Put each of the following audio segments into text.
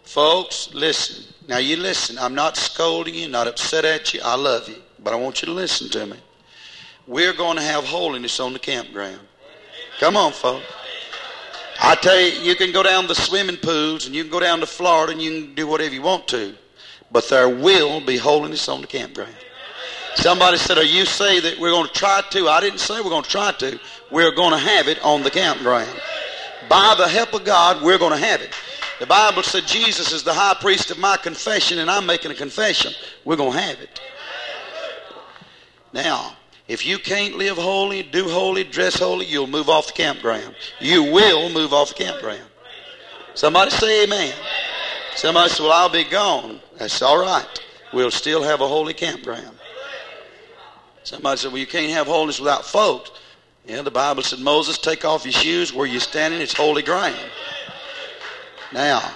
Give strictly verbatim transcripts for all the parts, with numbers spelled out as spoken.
Folks, listen. Now you listen. I'm not scolding you, not upset at you. I love you. But I want you to listen to me. We're going to have holiness on the campground. Come on, folks. I tell you, you can go down the swimming pools and you can go down to Florida and you can do whatever you want to. But there will be holiness on the campground. Somebody said, are you saying that we're going to try to? I didn't say we're going to try to. We're going to have it on the campground. By the help of God, we're going to have it. The Bible said Jesus is the high priest of my confession, and I'm making a confession. We're going to have it. Now, if you can't live holy, do holy, dress holy, you'll move off the campground. You will move off the campground. Somebody say amen. Somebody said, well, I'll be gone. That's all right. We'll still have a holy campground. Somebody said, well, you can't have holiness without folks. Yeah, the Bible said, Moses, take off your shoes. Where you're standing, it's holy ground. Now,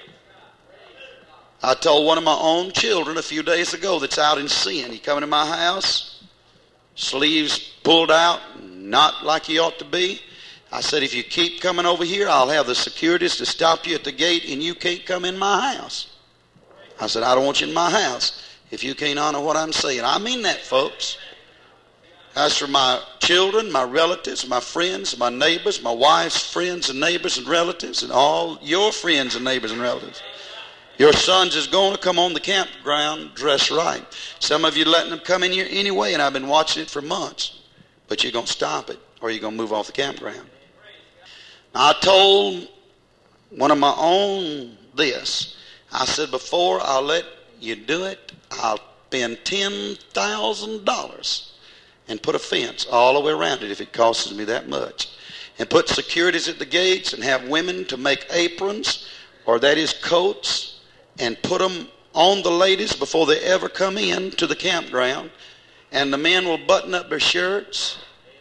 I told one of my own children a few days ago that's out in sin. He come into my house, sleeves pulled out, not like he ought to be. I said, if you keep coming over here, I'll have the securities to stop you at the gate and you can't come in my house. I said, I don't want you in my house if you can't honor what I'm saying. I mean that, folks. As for my children, my relatives, my friends, my neighbors, my wife's friends and neighbors and relatives, and all your friends and neighbors and relatives, your sons is going to come on the campground dressed right. Some of you letting them come in here anyway, and I've been watching it for months. But you're going to stop it, or you're going to move off the campground. Now, I told one of my own this. I said, before I'll let you do it, I'll spend ten thousand dollars and put a fence all the way around it if it costs me that much. And put securities at the gates and have women to make aprons, or that is coats, and put them on the ladies before they ever come in to the campground. And the men will button up their shirts,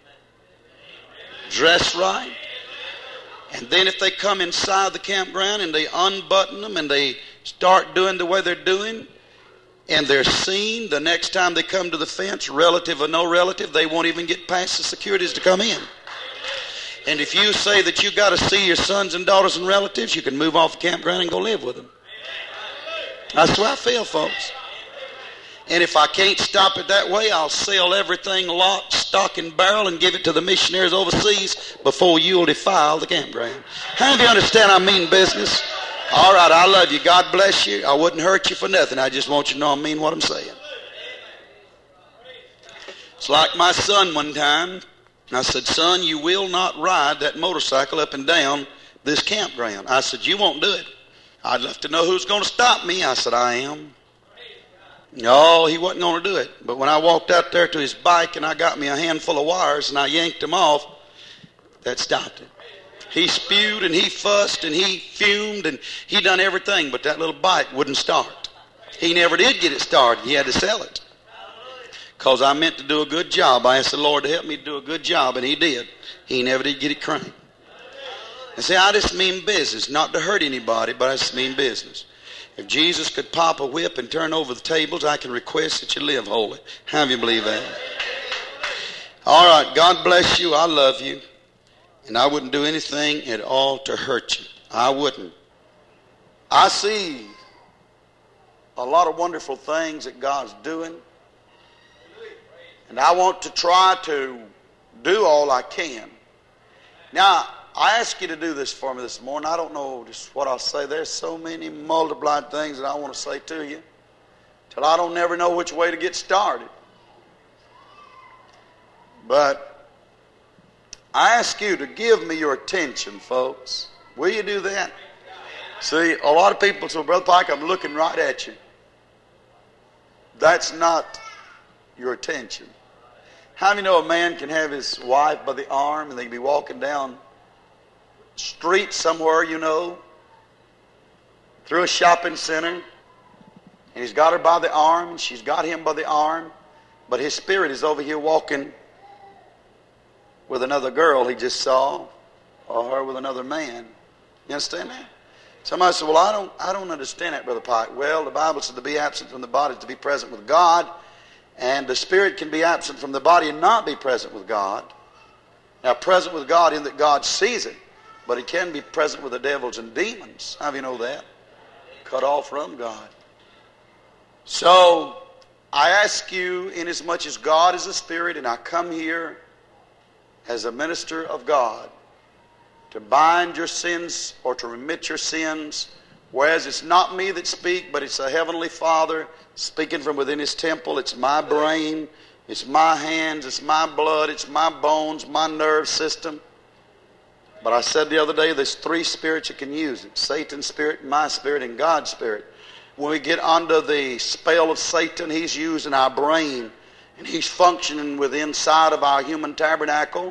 dress right. And then if they come inside the campground and they unbutton them and they start doing the way they're doing, and they're seen, the next time they come to the fence, relative or no relative, they won't even get past the securities to come in. And if you say that you got to see your sons and daughters and relatives, you can move off the campground and go live with them. That's where I feel, folks. And if I can't stop it that way, I'll sell everything lock, stock, and barrel and give it to the missionaries overseas before you'll defile the campground. How do you understand I mean business? All right, I love you. God bless you. I wouldn't hurt you for nothing. I just want you to know I mean what I'm saying. It's like my son one time. I said, son, you will not ride that motorcycle up and down this campground. I said, you won't do it. I'd love to know who's going to stop me. I said, I am. No, he wasn't going to do it. But when I walked out there to his bike and I got me a handful of wires and I yanked them off, that stopped it. He spewed and he fussed and he fumed and he done everything, but that little bike wouldn't start. He never did get it started. He had to sell it. Because I meant to do a good job. I asked the Lord to help me do a good job, and he did. He never did get it cranked. And see, I just mean business, not to hurt anybody, but I just mean business. If Jesus could pop a whip and turn over the tables, I can request that you live holy. How do you believe that? All right, God bless you. I love you. And I wouldn't do anything at all to hurt you. I wouldn't. I see a lot of wonderful things that God's doing. And I want to try to do all I can. Now, I ask you to do this for me this morning. I don't know just what I'll say. There's so many multiplied things that I want to say to you till I don't never know which way to get started. But I ask you to give me your attention, folks. Will you do that? See, a lot of people say, Brother Pike, I'm looking right at you. That's not your attention. How many know a man can have his wife by the arm and they can be walking down street somewhere, you know, through a shopping center, and he's got her by the arm and she's got him by the arm, but his spirit is over here walking with another girl he just saw, or her with another man. You understand that? Somebody said, well, I don't I don't understand that, Brother Pike. Well, the Bible said to be absent from the body is to be present with God, and the spirit can be absent from the body and not be present with God. Now, present with God in that God sees it, but it can be present with the devils and demons. How do you know that? cut off from God. So I ask you, inasmuch as God is a spirit and I come here as a minister of God to bind your sins or to remit your sins, whereas it's not me that speak, but it's a heavenly Father speaking from within his temple. It's my brain, it's my hands, it's my blood, it's my bones, my nerve system. But I said the other day, there's three spirits that can use it: Satan's spirit, my spirit, and God's spirit. When we get under the spell of Satan, he's using our brain, and he's functioning with inside of our human tabernacle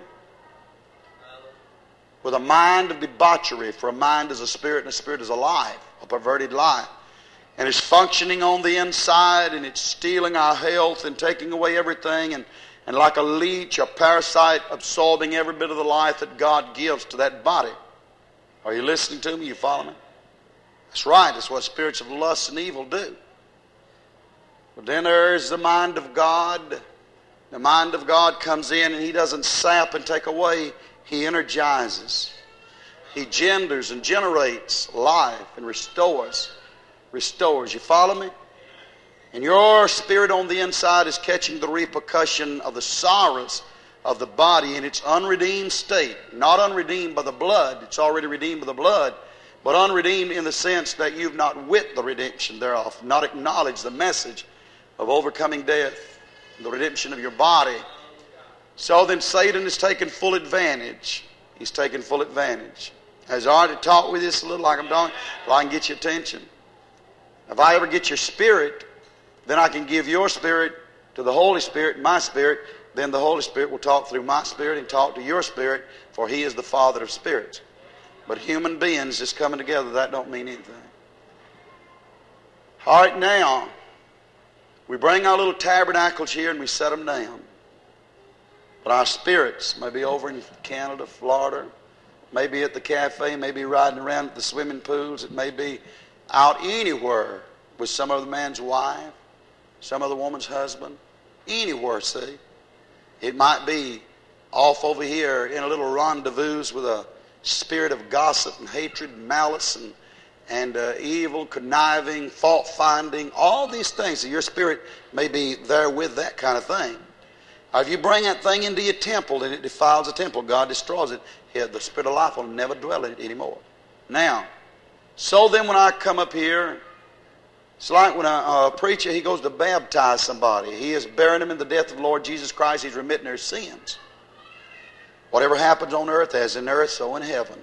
with a mind of debauchery, for a mind is a spirit and a spirit is a lie, a perverted lie. And it's functioning on the inside, and it's stealing our health and taking away everything, and, and like a leech, a parasite, absorbing every bit of the life that God gives to that body. Are you listening to me? You follow me? That's right. That's what spirits of lust and evil do. But then there's the mind of God. The mind of God comes in, and he doesn't sap and take away. He energizes. He genders and generates life and restores. Restores. You follow me? And your spirit on the inside is catching the repercussion of the sorrows of the body in its unredeemed state. Not unredeemed by the blood. It's already redeemed by the blood. But unredeemed in the sense that you've not wit the redemption thereof, not acknowledged the message of overcoming death, the redemption of your body. So then Satan has taken full advantage. He's taken full advantage. Has I already talked with you this a little like I'm talking? Well, I can get your attention. If I ever get your spirit, then I can give your spirit to the Holy Spirit, my spirit. Then the Holy Spirit will talk through my spirit and talk to your spirit, for he is the Father of spirits. But human beings just coming together, that don't mean anything. All right, now, we bring our little tabernacles here and we set them down. But our spirits may be over in Canada, Florida, maybe at the cafe, maybe riding around at the swimming pools. It may be out anywhere with some other man's wife, some other woman's husband, anywhere, see. It might be off over here in a little rendezvous with a spirit of gossip and hatred and malice and, and uh, evil, conniving, fault-finding, all these things. So your spirit may be there with that kind of thing. Or if you bring that thing into your temple and it defiles the temple, God destroys it. Yeah, the spirit of life will never dwell in it anymore. Now, so then when I come up here, it's like when a, a preacher, he goes to baptize somebody. He is burying them in the death of the Lord Jesus Christ. He's remitting their sins. Whatever happens on earth, as in earth, so in heaven.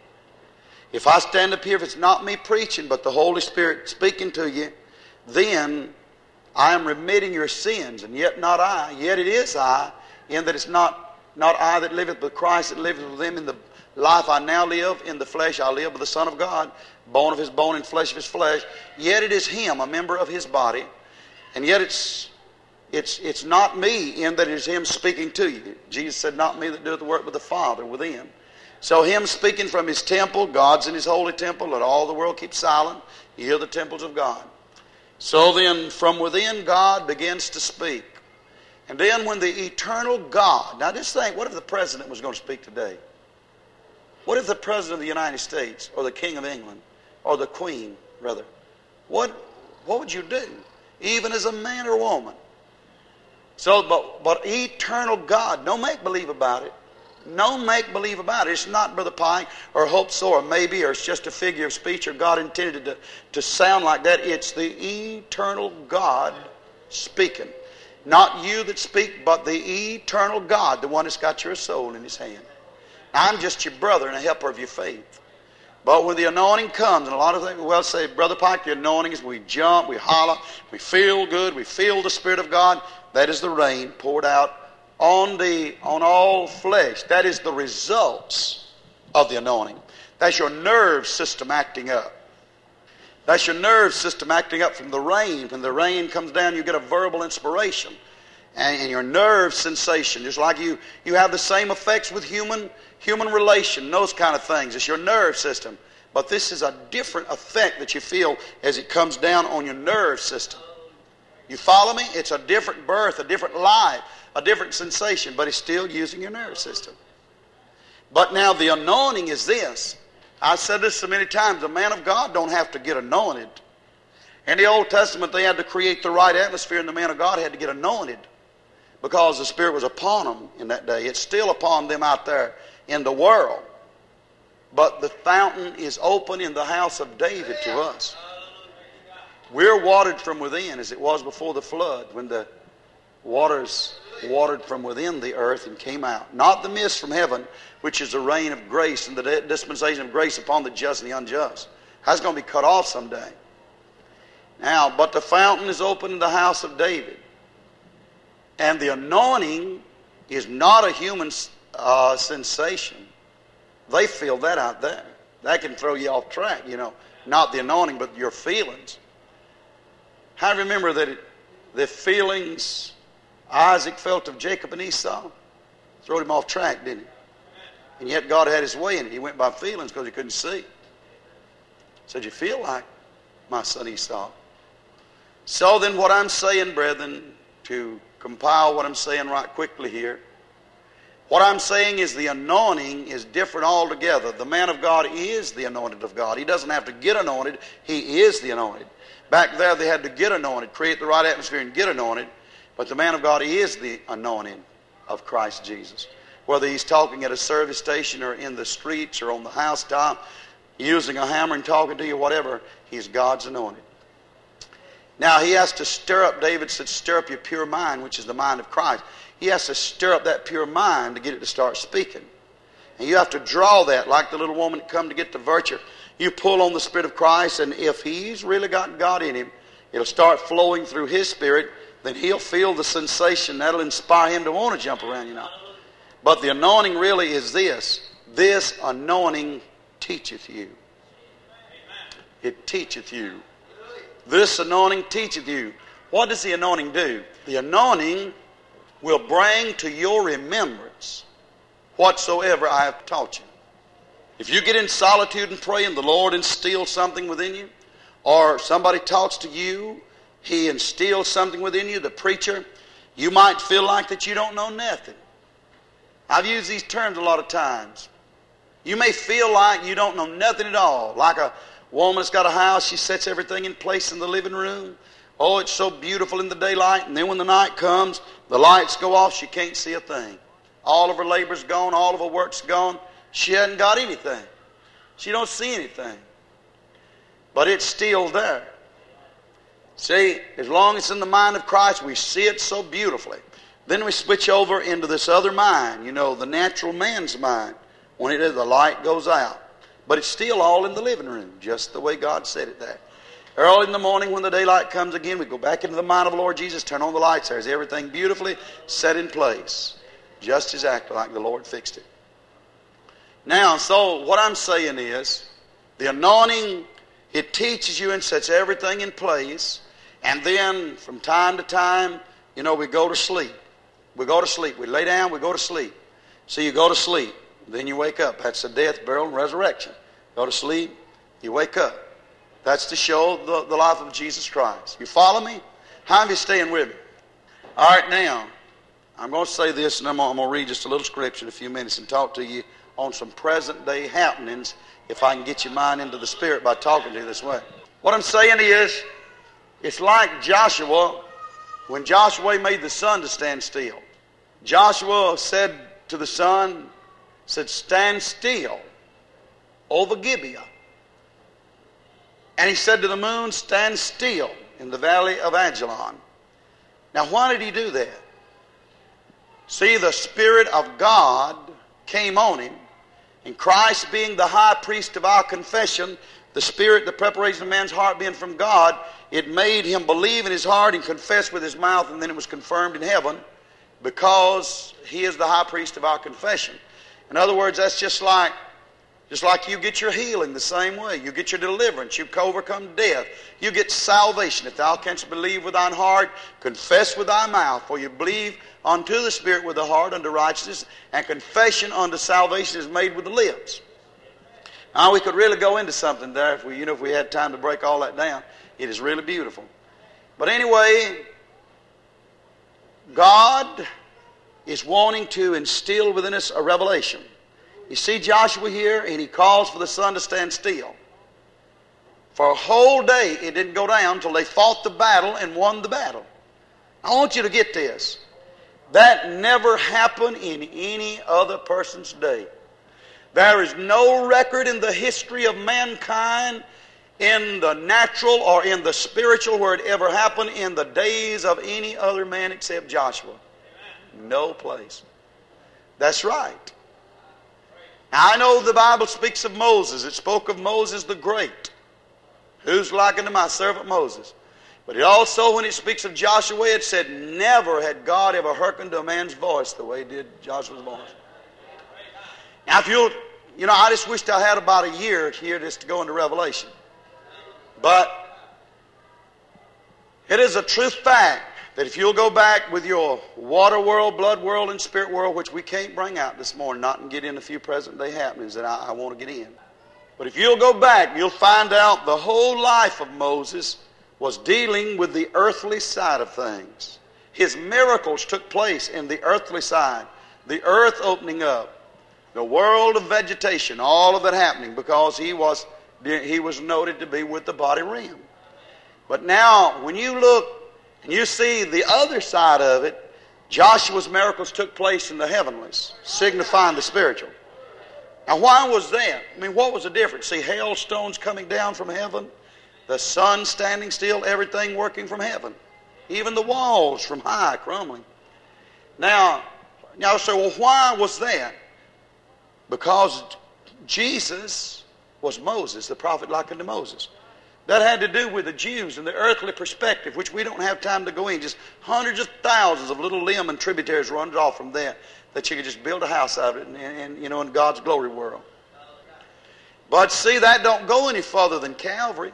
If I stand up here, if it's not me preaching, but the Holy Spirit speaking to you, then I am remitting your sins, and yet not I. Yet it is I, in that it's not, not I that liveth, but Christ that liveth with him. In the life I now live, in the flesh I live with the Son of God, bone of his bone and flesh of his flesh. Yet it is him, a member of his body, and yet it's It's, it's not me in that it is him speaking to you. Jesus said, not me that doeth the work, but the Father within. So him speaking from his temple, God's in his holy temple, let all the world keep silent. You hear the temples of God. So then from within God begins to speak. And then when the eternal God, now just think, what if the president was going to speak today? What if the president of the United States, or the king of England, or the queen, rather, what, what would you do? Even as a man or woman. So, but, but eternal God, no make-believe about it. No make-believe about it. It's not Brother Pike or Hope So or maybe, or it's just a figure of speech, or God intended it to, to sound like that. It's the eternal God speaking. Not you that speak, but the eternal God, the one that's got your soul in his hand. I'm just your brother and a helper of your faith. But when the anointing comes, and a lot of things, well, say, Brother Pike, the anointing is we jump, we holler, we feel good, we feel the Spirit of God. That is the rain poured out on the on all flesh. That is the results of the anointing. That's your nerve system acting up. That's your nerve system acting up from the rain. When the rain comes down, you get a verbal inspiration. And, and your nerve sensation, just like you, you have the same effects with human, human relation, those kind of things. It's your nerve system. But this is a different effect that you feel as it comes down on your nerve system. You follow me? It's a different birth, a different life, a different sensation, but it's still using your nerve system. But now the anointing is this. I said this so many times, a man of God don't have to get anointed. In the Old Testament, they had to create the right atmosphere, and the man of God had to get anointed because the Spirit was upon them in that day. It's still upon them out there in the world. But the fountain is open in the house of David to us. We're watered from within as it was before the flood, when the waters watered from within the earth and came out. Not the mist from heaven, which is the rain of grace and the dispensation of grace upon the just and the unjust. That's going to be cut off someday. Now, but the fountain is open in the house of David. And the anointing is not a human uh, sensation. They feel that out there. That can throw you off track, you know. Not the anointing, but your feelings. I remember that it, the feelings Isaac felt of Jacob and Esau threw him off track, didn't it? And yet God had his way in it. He went by feelings because he couldn't see. He said, you feel like my son Esau. So then what I'm saying, brethren, to compile what I'm saying right quickly here, what I'm saying is the anointing is different altogether. The man of God is the anointed of God. He doesn't have to get anointed. He is the anointed. Back there they had to get anointed, create the right atmosphere and get anointed. But the man of God is the anointing of Christ Jesus. Whether he's talking at a service station or in the streets or on the housetop, using a hammer and talking to you, whatever, he's God's anointed. Now he has to stir up, David said, stir up your pure mind, which is the mind of Christ. He has to stir up that pure mind to get it to start speaking. And you have to draw that, like the little woman that come to get the virtue. You pull on the Spirit of Christ, and if he's really got God in him, it'll start flowing through his spirit. Then he'll feel the sensation. That'll inspire him to want to jump around, you know. But the anointing really is this. This anointing teacheth you. It teacheth you. This anointing teacheth you. What does the anointing do? The anointing will bring to your remembrance whatsoever I have taught you. If you get in solitude and pray and the Lord instills something within you, or somebody talks to you, he instills something within you, the preacher, you might feel like that you don't know nothing. I've used these terms a lot of times. You may feel like you don't know nothing at all. Like a woman that's got a house, she sets everything in place in the living room. Oh, it's so beautiful in the daylight, and then when the night comes, the lights go off, she can't see a thing. All of her labor's gone, all of her work's gone. She hasn't got anything. She don't see anything. But it's still there. See, as long as it's in the mind of Christ, we see it so beautifully. Then we switch over into this other mind, you know, the natural man's mind. When it is, the light goes out. But it's still all in the living room, just the way God said it there. Early in the morning when the daylight comes again, we go back into the mind of the Lord Jesus, turn on the lights. There's everything beautifully set in place, just exactly like the Lord fixed it. Now, so what I'm saying is, the anointing, it teaches you and sets everything in place. And then from time to time, you know, we go to sleep. We go to sleep. We lay down, we go to sleep. So you go to sleep. Then you wake up. That's the death, burial, and resurrection. Go to sleep, you wake up. That's to show the, the life of Jesus Christ. You follow me? How are you staying with me? All right, now, I'm going to say this, and I'm going to read just a little scripture in a few minutes and talk to you on some present-day happenings, if I can get your mind into the Spirit by talking to you this way. What I'm saying is, it's like Joshua, when Joshua made the sun to stand still. Joshua said to the sun, said, stand still over Gibeah. And he said to the moon, stand still in the valley of Ajalon. Now, why did he do that? See, the Spirit of God came on him, and Christ being the high priest of our confession, the Spirit, the preparation of man's heart being from God, it made him believe in his heart and confess with his mouth, and then it was confirmed in heaven because he is the high priest of our confession. In other words, that's just like Just like you get your healing the same way. You get your deliverance. You overcome death. You get salvation. If thou canst believe with thine heart, confess with thy mouth. For you believe unto the Spirit with the heart unto righteousness, and confession unto salvation is made with the lips. Now we could really go into something there if we, you know, if we had time to break all that down. It is really beautiful. But anyway, God is wanting to instill within us a revelation. You see Joshua here, and he calls for the sun to stand still. For a whole day, it didn't go down until they fought the battle and won the battle. I want you to get this. That never happened in any other person's day. There is no record in the history of mankind, in the natural or in the spiritual, where it ever happened in the days of any other man except Joshua. No place. That's right. Now, I know the Bible speaks of Moses. It spoke of Moses the Great. Who's like unto my servant Moses? But it also, when it speaks of Joshua, it said, never had God ever hearkened to a man's voice the way he did Joshua's voice. Now, if you'll, you know, I just wished I had about a year here just to go into Revelation. But it is a true fact that if you'll go back with your water world, blood world, and spirit world, which we can't bring out this morning, not and get in a few present day happenings that I, I want to get in. But if you'll go back, you'll find out the whole life of Moses was dealing with the earthly side of things. His miracles took place in the earthly side. The earth opening up. The world of vegetation, all of it happening because he was, he was noted to be with the body realm. But now, when you look and you see the other side of it, Joshua's miracles took place in the heavenlies, signifying the spiritual. Now, why was that? I mean, what was the difference? See, hailstones coming down from heaven, the sun standing still, everything working from heaven. Even the walls from high crumbling. Now, now, so well, why was that? Because Jesus was Moses, the prophet like unto Moses. That had to do with the Jews and the earthly perspective, which we don't have time to go in. Just hundreds of thousands of little limb and tributaries runs off from there that you could just build a house out of it, and, and you know, in God's glory world. But see, that don't go any further than Calvary.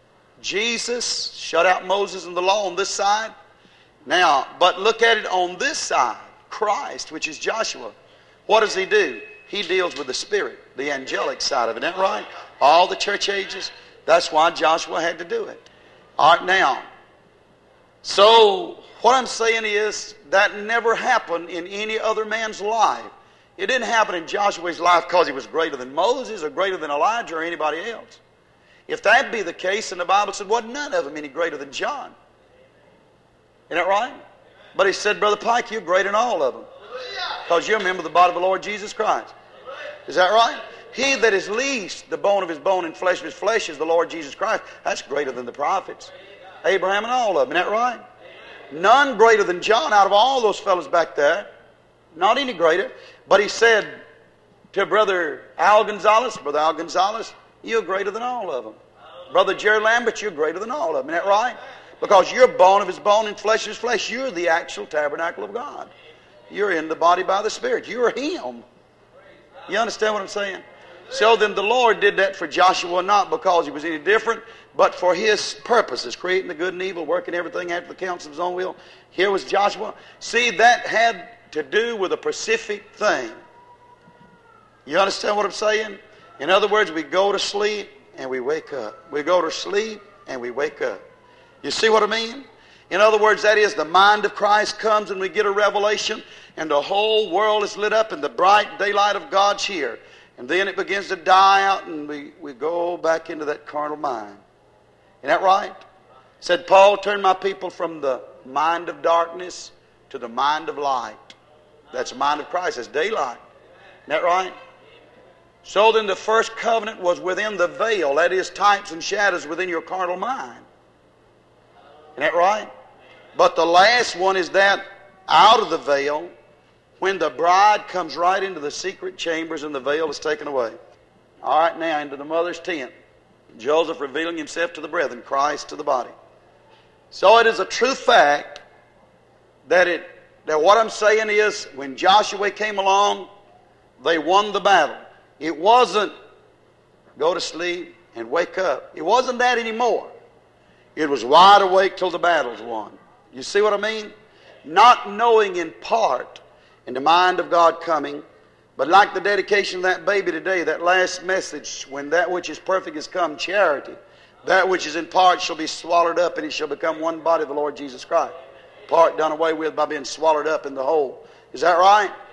Jesus shut out Moses and the law on this side. Now, but look at it on this side, Christ, which is Joshua. What does he do? He deals with the spirit, the angelic side of it. Isn't that right? All the church ages. That's why Joshua had to do it. All right, now. So, what I'm saying is that never happened in any other man's life. It didn't happen in Joshua's life because he was greater than Moses or greater than Elijah or anybody else. If that be the case, then the Bible said, wasn't none of them any greater than John. Isn't that right? But he said, Brother Pike, you're greater than all of them. Because you're a member of the body of the Lord Jesus Christ. Is that right? He that is least, the bone of his bone and flesh of his flesh, is the Lord Jesus Christ. That's greater than the prophets. Abraham and all of them. Isn't that right? None greater than John out of all those fellows back there. Not any greater. But he said to Brother Al Gonzalez, Brother Al Gonzalez, you're greater than all of them. Brother Jerry Lambert, you're greater than all of them. Isn't that right? Because you're bone of his bone and flesh of his flesh. You're the actual tabernacle of God. You're in the body by the Spirit. You're him. You understand what I'm saying? So then the Lord did that for Joshua, not because he was any different, but for his purposes, creating the good and evil, working everything after the counsel of his own will. Here was Joshua. See, that had to do with a specific thing. You understand what I'm saying? In other words, we go to sleep and we wake up. We go to sleep and we wake up. You see what I mean? In other words, that is, the mind of Christ comes and we get a revelation and the whole world is lit up and the bright daylight of God's here. And then it begins to die out and we, we go back into that carnal mind. Isn't that right? Said Paul, turn my people from the mind of darkness to the mind of light. That's the mind of Christ. That's daylight. Isn't that right? So then the first covenant was within the veil. That is, types and shadows within your carnal mind. Isn't that right? But the last one is that out of the veil, when the bride comes right into the secret chambers and the veil is taken away. All right, now into the mother's tent. Joseph revealing himself to the brethren, Christ to the body. So it is a true fact that it that what I'm saying is when Joshua came along, they won the battle. It wasn't go to sleep and wake up. It wasn't that anymore. It was wide awake till the battle's won. You see what I mean? Not knowing in part in the mind of God coming, but like the dedication of that baby today, that last message, when that which is perfect is come, charity, that which is in part shall be swallowed up and it shall become one body of the Lord Jesus Christ. Part done away with by being swallowed up in the whole. Is that right?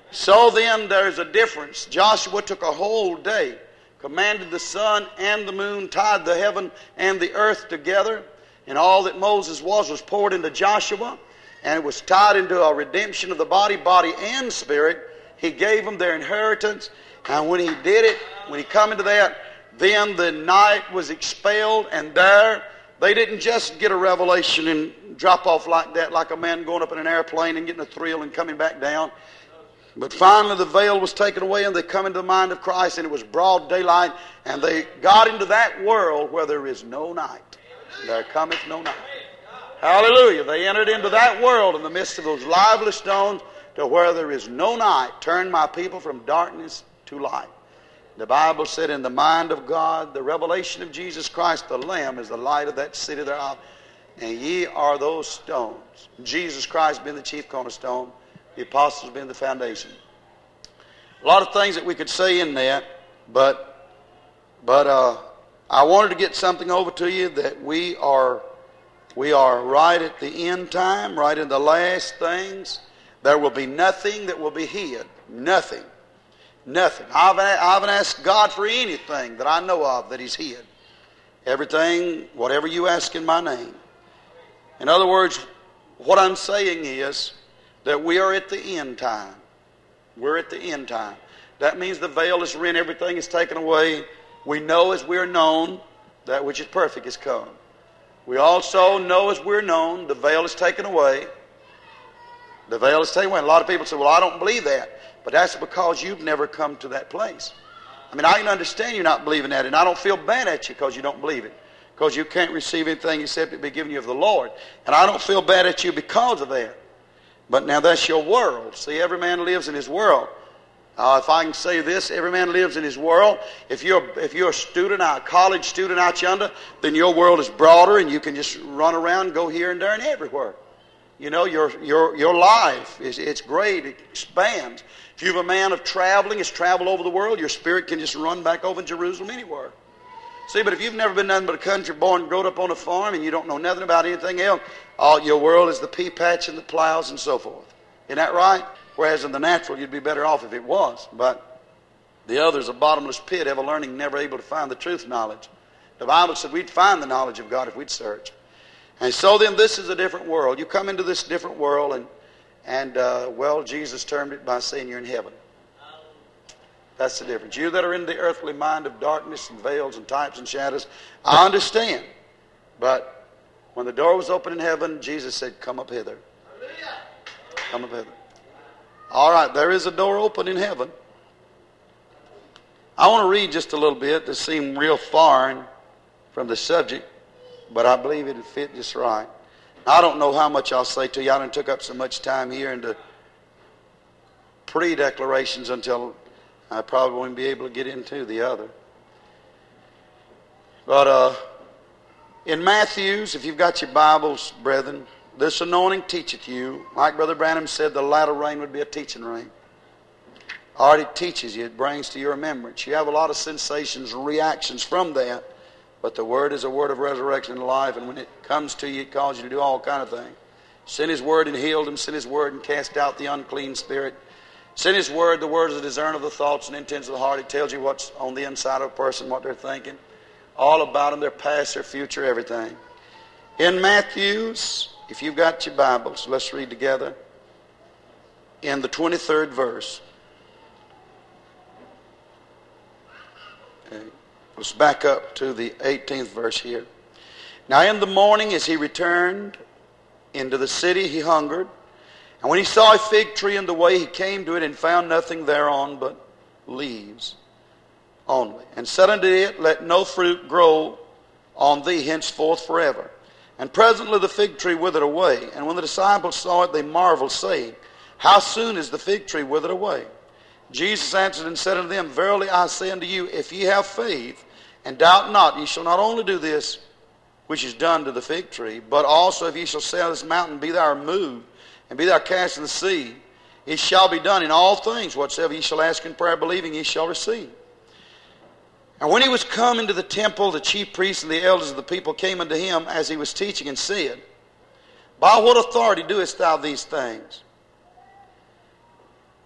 So then there's a difference. Joshua took a whole day, commanded the sun and the moon, tied the heaven and the earth together, and all that Moses was was poured into Joshua, and it was tied into a redemption of the body, body and spirit. He gave them their inheritance, and when he did it, when he come into that, then the night was expelled, and there they didn't just get a revelation and drop off like that, like a man going up in an airplane and getting a thrill and coming back down. But finally the veil was taken away, and they come into the mind of Christ, and it was broad daylight, and they got into that world where there is no night. There cometh no night. Hallelujah. They entered into that world in the midst of those lively stones to where there is no night. Turn my people from darkness to light. The Bible said in the mind of God, the revelation of Jesus Christ, the Lamb, is the light of that city thereof. And ye are those stones. Jesus Christ being the chief cornerstone, the apostles being the foundation. A lot of things that we could say in that, but but uh, I wanted to get something over to you that we are we are right at the end time, right in the last things. There will be nothing that will be hid. Nothing. Nothing. I haven't, I haven't asked God for anything that I know of that He's hid. Everything, whatever you ask in my name. In other words, what I'm saying is that we are at the end time. We're at the end time. That means the veil is rent, everything is taken away. We know as we're known, that which is perfect is come. We also know as we're known, the veil is taken away. The veil is taken away. And a lot of people say, well, I don't believe that. But that's because you've never come to that place. I mean, I can understand you not believing that, and I don't feel bad at you because you don't believe it. Because you can't receive anything except it be given you of the Lord. And I don't feel bad at you because of that. But now that's your world. See, every man lives in his world. Uh, if I can say this, every man lives in his world. If you're if you're a student, a college student out yonder, then your world is broader, and you can just run around, go here and there and everywhere. You know, your your your life is it's great. It expands. If you're a man of traveling, it's travel over the world, your spirit can just run back over in Jerusalem anywhere. See, but if you've never been nothing but a country boy and grown up on a farm and you don't know nothing about anything else, all your world is the pea patch and the plows and so forth. Isn't that right? Whereas in the natural, you'd be better off if it was. But the other is a bottomless pit, ever learning, never able to find the truth knowledge. The Bible said we'd find the knowledge of God if we'd search. And so then this is a different world. You come into this different world and And, uh, well, Jesus termed it by saying you're in heaven. That's the difference. You that are in the earthly mind of darkness and veils and types and shadows, I understand. But when the door was open in heaven, Jesus said, come up hither. Come up hither. All right, there is a door open in heaven. I want to read just a little bit. This seemed real foreign from the subject, but I believe it'll fit just right. I don't know how much I'll say to you. I done took up so much time here into pre-declarations until I probably won't be able to get into the other. But uh, in Matthew's, if you've got your Bibles, brethren, this anointing teacheth you. Like Brother Branham said, the latter rain would be a teaching rain. Or it teaches you. It brings to your remembrance. You have a lot of sensations and reactions from that. But the Word is a word of resurrection and life, and when it comes to you, it calls you to do all kind of things. Send His Word and healed them. Send His Word and cast out the unclean spirit. Send His Word. The Word is a discerner of the thoughts and intents of the heart. It tells you what's on the inside of a person, what they're thinking. All about them, their past, their future, everything. In Matthew's, if you've got your Bibles, let's read together. In the twenty-third verse. Okay. Let's back up to the eighteenth verse here. Now in the morning as he returned into the city, he hungered. And when he saw a fig tree in the way, he came to it and found nothing thereon but leaves only. And said unto it, let no fruit grow on thee henceforth forever. And presently the fig tree withered away. And when the disciples saw it, they marveled, saying, how soon is the fig tree withered away? Jesus answered and said unto them, verily I say unto you, if ye have faith, and doubt not, ye shall not only do this which is done to the fig tree, but also if ye shall say unto this mountain, be thou removed, and be thou cast in the sea, it shall be done in all things, whatsoever ye shall ask in prayer, believing ye shall receive. And when he was come into the temple, the chief priests and the elders of the people came unto him as he was teaching, and said, by what authority doest thou these things?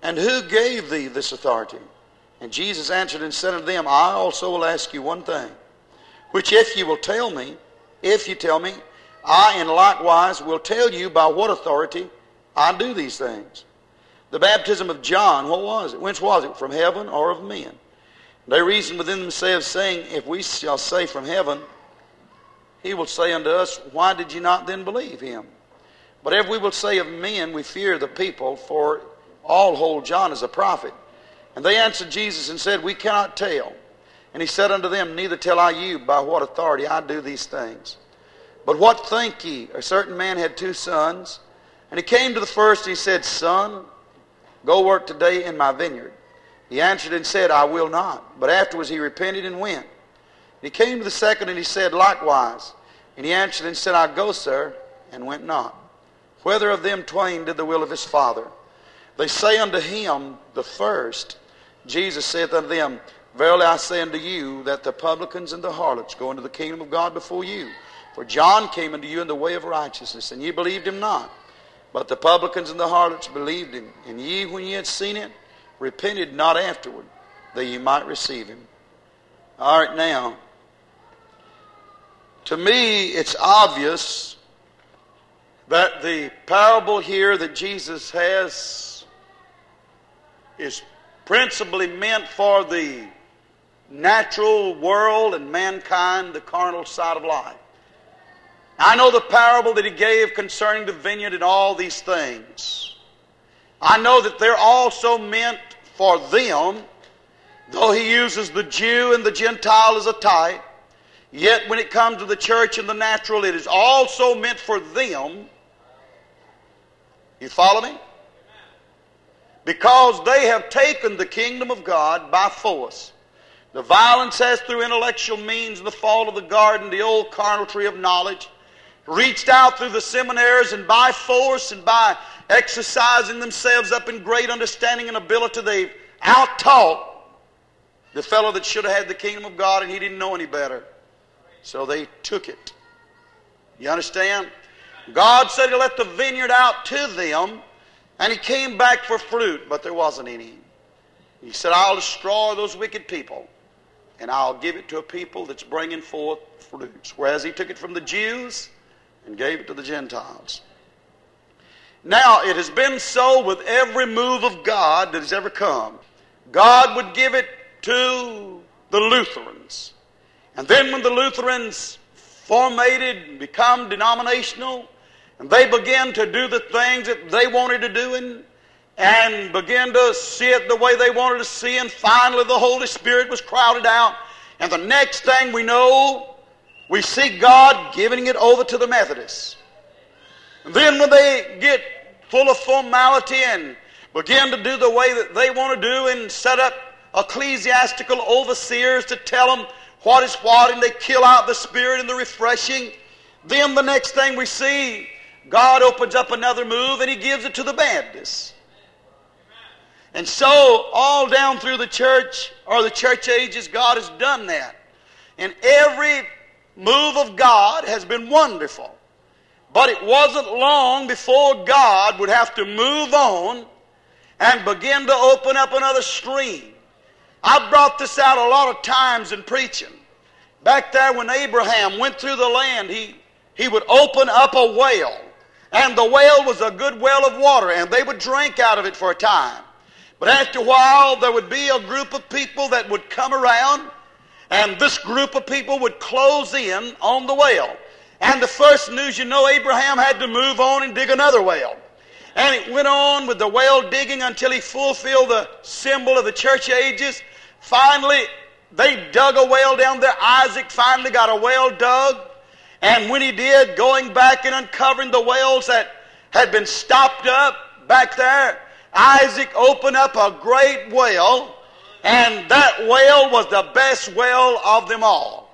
And who gave thee this authority? And Jesus answered and said unto them, I also will ask you one thing, which if you will tell me, if you tell me, I and likewise will tell you by what authority I do these things. The baptism of John, what was it? Whence was it? From heaven or of men? They reasoned within themselves, saying, if we shall say from heaven, he will say unto us, why did you not then believe him? But if we will say of men, we fear the people, for all hold John as a prophet. And they answered Jesus and said, we cannot tell. And he said unto them, neither tell I you by what authority I do these things. But what think ye? A certain man had two sons. And he came to the first and he said, Son, go work today in my vineyard. He answered and said, I will not. But afterwards he repented and went. And he came to the second and he said, likewise. And he answered and said, I go, sir, and went not. Whether of them twain did the will of his father? They say unto him, the first. Jesus saith unto them, verily I say unto you, that the publicans and the harlots go into the kingdom of God before you. For John came unto you in the way of righteousness, and ye believed him not. But the publicans and the harlots believed him. And ye, when ye had seen it, repented not afterward, that ye might receive him. All right, now, to me it's obvious that the parable here that Jesus has is principally meant for the natural world and mankind, the carnal side of life. I know the parable that he gave concerning the vineyard and all these things. I know that they're also meant for them, though he uses the Jew and the Gentile as a type. Yet when it comes to the church and the natural, it is also meant for them. You follow me? Because they have taken the kingdom of God by force. The violence has, through intellectual means, the fall of the garden, the old carnal tree of knowledge, reached out through the seminaries, and by force and by exercising themselves up in great understanding and ability, they've out-taught the fellow that should have had the kingdom of God, and he didn't know any better. So they took it. You understand? God said He let the vineyard out to them, and He came back for fruit, but there wasn't any. He said, I'll destroy those wicked people, and I'll give it to a people that's bringing forth fruits. Whereas He took it from the Jews and gave it to the Gentiles. Now, it has been so with every move of God that has ever come. God would give it to the Lutherans. And then when the Lutherans formated, become denominational, and they began to do the things that they wanted to do and, and began to see it the way they wanted to see, and finally the Holy Spirit was crowded out. And the next thing we know, we see God giving it over to the Methodists. And then when they get full of formality and begin to do the way that they want to do and set up ecclesiastical overseers to tell them what is what, and they kill out the Spirit and the refreshing, then the next thing we see, God opens up another move and He gives it to the Baptists. And so, all down through the church, or the church ages, God has done that. And every move of God has been wonderful. But it wasn't long before God would have to move on and begin to open up another stream. I've brought this out a lot of times in preaching. Back there when Abraham went through the land, he, he would open up a well. And the well was a good well of water, and they would drink out of it for a time. But after a while, there would be a group of people that would come around, and this group of people would close in on the well. And the first news you know, Abraham had to move on and dig another well. And it went on with the well digging until he fulfilled the symbol of the church ages. Finally, they dug a well down there. Isaac finally got a well dug. And when he did, going back and uncovering the wells that had been stopped up back there, Isaac opened up a great well, and that well was the best well of them all.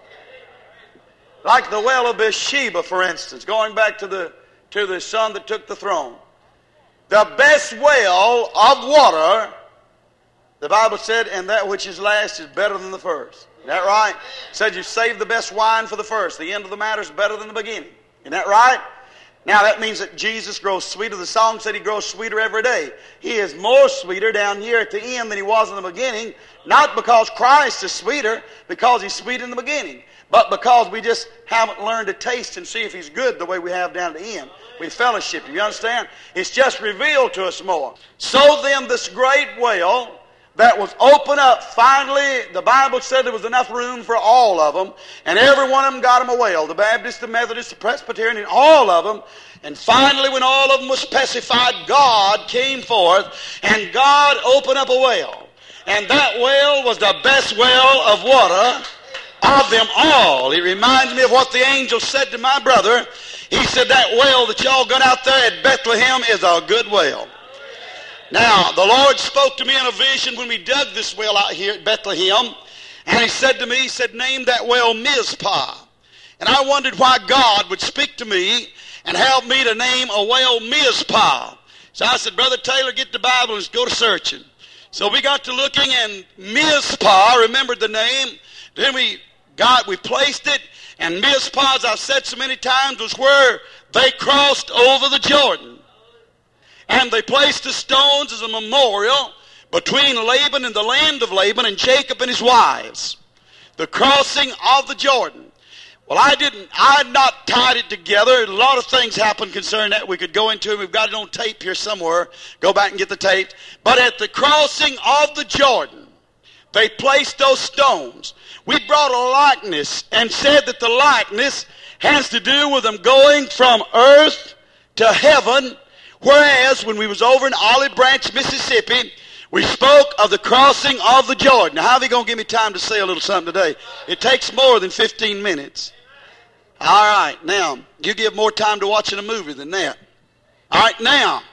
Like the well of Bathsheba, for instance, going back to the, to the son that took the throne. The best well of water, the Bible said, and that which is last is better than the first. Isn't that right? It said you save the best wine for the first. The end of the matter is better than the beginning. Isn't that right? Now that means that Jesus grows sweeter. The song said he grows sweeter every day. He is more sweeter down here at the end than he was in the beginning. Not because Christ is sweeter, because he's sweet in the beginning. But because we just haven't learned to taste and see if he's good the way we have down at the end. We fellowship. You understand? It's just revealed to us more. So then this great well that was opened up, finally, the Bible said there was enough room for all of them, and every one of them got them a well. The Baptist, the Methodist, the Presbyterian, and all of them. And finally, when all of them was specified, God came forth, and God opened up a well. And that well was the best well of water of them all. It reminds me of what the angel said to my brother. He said, that well that y'all got out there at Bethlehem is a good well. Now, the Lord spoke to me in a vision when we dug this well out here at Bethlehem. And he said to me, he said, name that well Mizpah. And I wondered why God would speak to me and help me to name a well Mizpah. So I said, Brother Taylor, get the Bible and let's go to searching. So we got to looking, and Mizpah, remembered the name. Then we got, we placed it. And Mizpah, as I've said so many times, was where they crossed over the Jordan. And they placed the stones as a memorial between Laban and the land of Laban and Jacob and his wives. The crossing of the Jordan. Well, I didn't, I had not tied it together. A lot of things happened concerning that we could go into. We've got it on tape here somewhere. Go back and get the tape. But at the crossing of the Jordan, they placed those stones. We brought a likeness and said that the likeness has to do with them going from earth to heaven. Whereas when we was over in Olive Branch, Mississippi, we spoke of the crossing of the Jordan. Now, how are they going to give me time to say a little something today? It takes more than fifteen minutes. All right, now, you give more time to watching a movie than that. All right, now,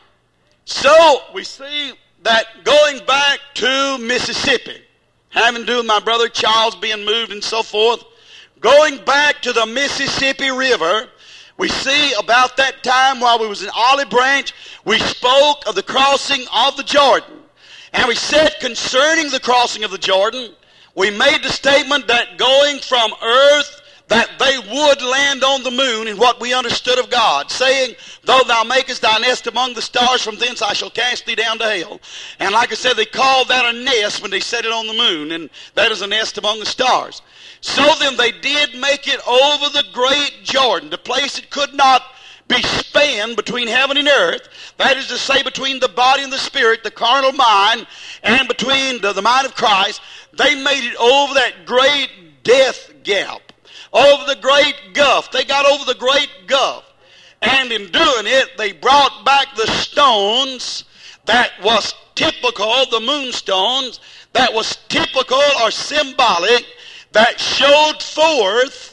so we see that going back to Mississippi, having to do with my brother Charles being moved and so forth, going back to the Mississippi River, we see about that time while we was in Olive Branch, we spoke of the crossing of the Jordan. And we said concerning the crossing of the Jordan, we made the statement that going from earth, that they would land on the moon in what we understood of God, saying, though thou makest thy nest among the stars, from thence I shall cast thee down to hell. And like I said, they called that a nest when they set it on the moon, and that is a nest among the stars. So then they did make it over the great Jordan, the place it could not be spanned between heaven and earth. That is to say, between the body and the spirit, the carnal mind, and between the, the mind of Christ. They made it over that great death gap, over the great gulf. They got over the great gulf. And in doing it, they brought back the stones that was typical, the moonstones, that was typical or symbolic, that showed forth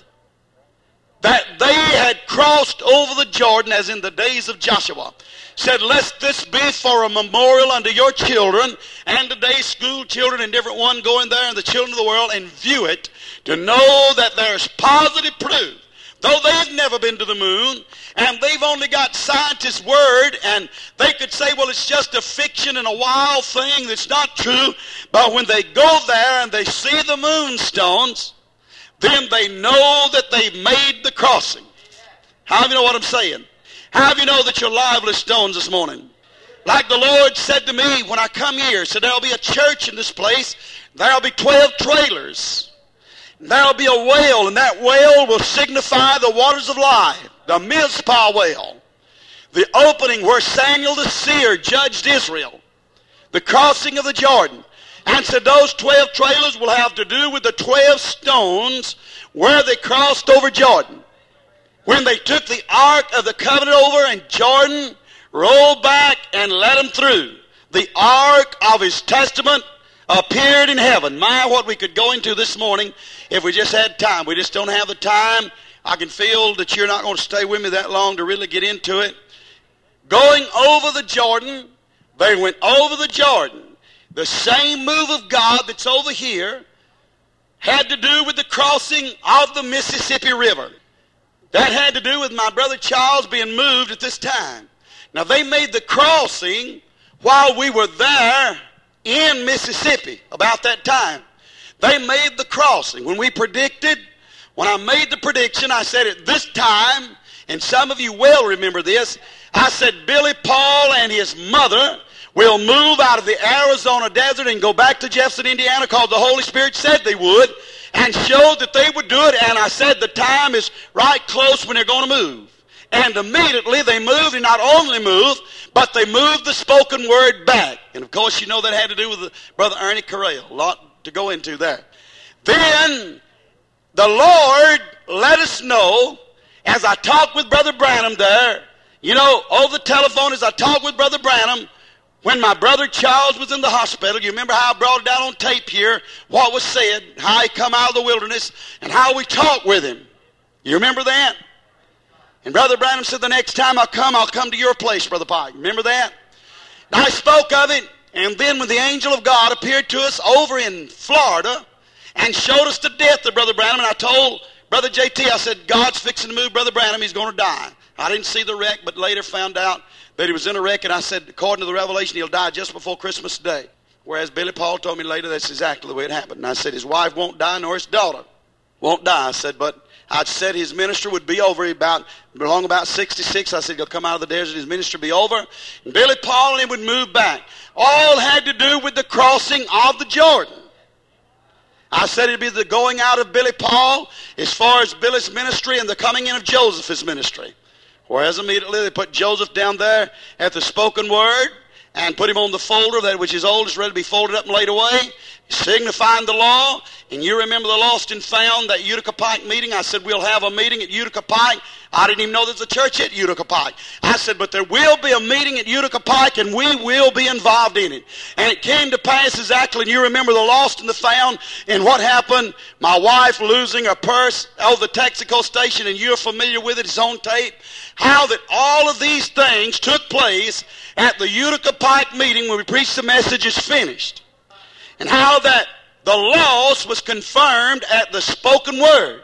that they had crossed over the Jordan as in the days of Joshua. Said, lest this be for a memorial unto your children, and today's school children and different one going there and the children of the world and view it, to know that there's positive proof. Though they've never been to the moon, and they've only got scientists' word, and they could say, well, it's just a fiction and a wild thing that's not true. But when they go there and they see the moonstones, then they know that they've made the crossing. How do you know what I'm saying? How do you know that you're lively stones this morning? Like the Lord said to me when I come here, said there'll be a church in this place. There'll be twelve trailers. There'll be a well, and that well will signify the waters of life, the Mizpah well, the opening where Samuel the seer judged Israel, the crossing of the Jordan. And so those twelve trailers will have to do with the twelve stones where they crossed over Jordan. When they took the Ark of the Covenant over and Jordan rolled back and let them through. The Ark of his Testament appeared in heaven. My, what we could go into this morning if we just had time. We just don't have the time. I can feel that you're not going to stay with me that long to really get into it. Going over the Jordan, they went over the Jordan. The same move of God that's over here had to do with the crossing of the Mississippi River. That had to do with my brother Charles being moved at this time. Now, they made the crossing while we were there in Mississippi about that time. They made the crossing. When we predicted, when I made the prediction, I said at this time And some of you will remember this. I said Billy Paul and his mother will move out of the Arizona desert and go back to Jefferson, Indiana, because the Holy Spirit said they would, and showed that they would do it. And I said the time is right close when they're going to move. And immediately they moved, and not only moved, but they moved the spoken word back. And of course, you know that had to do with Brother Ernie Correa. A lot to go into there. Then the Lord let us know, as I talked with Brother Branham there, you know, over the telephone as I talked with Brother Branham, when my brother Charles was in the hospital, you remember how I brought it down on tape here, what was said, how he come out of the wilderness, and how we talked with him. You remember that? And Brother Branham said, the next time I come, I'll come to your place, Brother Pike. Remember that? And I spoke of it, and then when the angel of God appeared to us over in Florida and showed us the death of Brother Branham, and I told Brother J T, I said, God's fixing to move Brother Branham, he's going to die. I didn't see the wreck, but later found out that he was in a wreck, and I said, according to the revelation, he'll die just before Christmas Day. Whereas Billy Paul told me later that's exactly the way it happened. And I said, his wife won't die, nor his daughter won't die. I said, but I said his ministry would be over about, along about sixty-six. I said, he'll come out of the desert, his ministry would be over. And Billy Paul and he would move back. All had to do with the crossing of the Jordan. I said it'd be the going out of Billy Paul as far as Billy's ministry and the coming in of Joseph's ministry. Whereas immediately they put Joseph down there at the spoken word and put him on the folder, that which is old is ready to be folded up and laid away, signifying the law. And you remember the Lost and Found, that Utica Pike meeting. I said, we'll have a meeting at Utica Pike. I didn't even know there's a church at Utica Pike. I said, but there will be a meeting at Utica Pike, and we will be involved in it. And it came to pass exactly, and you remember the Lost and the Found, and what happened, my wife losing her purse over the Texaco station, and you're familiar with it, it's on tape, how that all of these things took place at the Utica Pike meeting when we preached the message is finished. And how that the loss was confirmed at the spoken word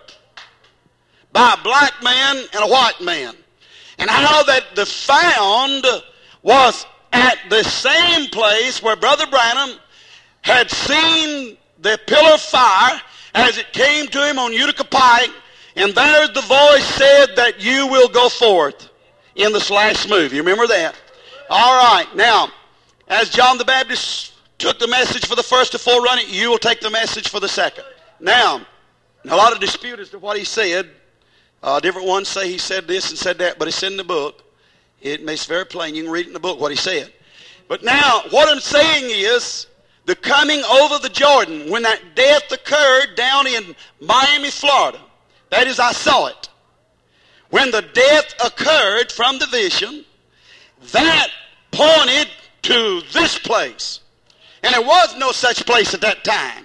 by a black man and a white man. And how that the found was at the same place where Brother Branham had seen the pillar of fire as it came to him on Utica Pike. And there the voice said that you will go forth in this last move. You remember that? All right. Now, as John the Baptist took the message for the first to forerun it, you will take the message for the second. Now, a lot of dispute as to what he said. Uh, different ones say he said this and said that, but it's in the book. It makes very plain. You can read it in the book what he said. But now, what I'm saying is, the coming over the Jordan, when that death occurred down in Miami, Florida, that is, I saw it. When the death occurred from the vision, that pointed to this place. And there was no such place at that time.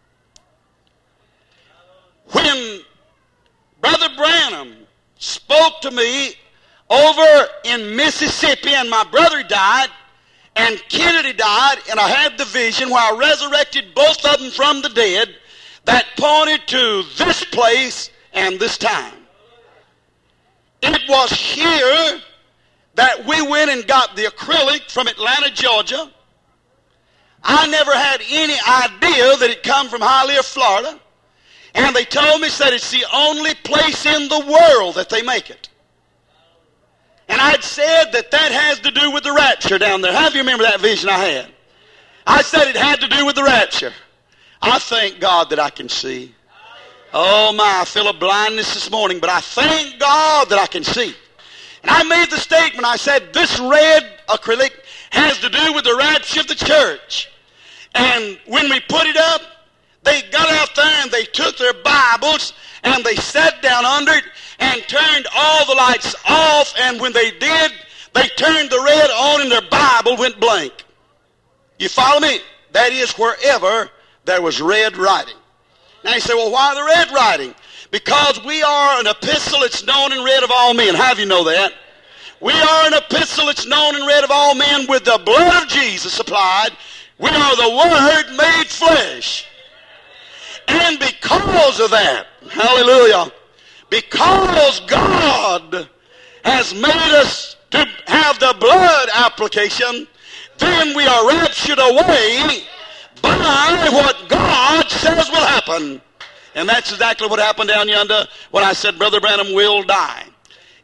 When Brother Branham spoke to me over in Mississippi, and my brother died, and Kennedy died, and I had the vision where I resurrected both of them from the dead, that pointed to this place and this time. It was here that we went and got the acrylic from Atlanta, Georgia. I never had any idea that it come from Hialeah, Florida. And they told me that it's the only place in the world that they make it. And I'd said that that has to do with the rapture down there. How do you remember that vision I had? I said it had to do with the rapture. I thank God that I can see. Oh my, I feel a blindness this morning, but I thank God that I can see. And I made the statement, I said, this red acrylic has to do with the rapture of the church. And when we put it up, they got out there and they took their Bibles and they sat down under it and turned all the lights off. And when they did, they turned the red on and their Bible went blank. You follow me? That is wherever there was red writing. Now you say, well, why the red writing? Because we are an epistle that's known and read of all men. How do you know that? We are an epistle that's known and read of all men with the blood of Jesus supplied. We are the Word made flesh. And because of that, hallelujah, because God has made us to have the blood application, then we are raptured away by what God says will happen. And that's exactly what happened down yonder when I said Brother Branham will die.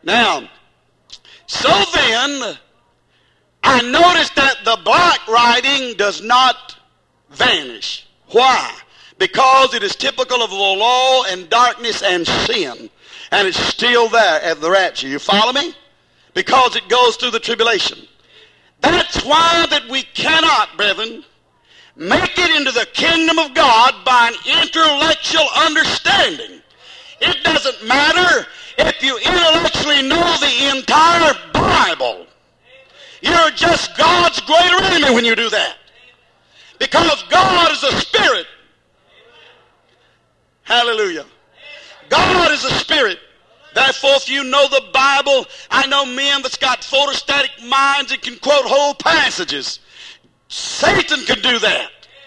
Now, so then, I noticed that the black writing does not vanish. Why? Because it is typical of the law and darkness and sin. And it's still there at the rapture. You follow me? Because it goes through the tribulation. That's why that we cannot, brethren, make it into the kingdom of God by an intellectual understanding. It doesn't matter if you intellectually know the entire Bible. You're just God's greater enemy when you do that. Because God is a spirit. Hallelujah. God is a spirit. Therefore, if you know the Bible, I know men that's got photostatic minds that can quote whole passages. Satan can do that.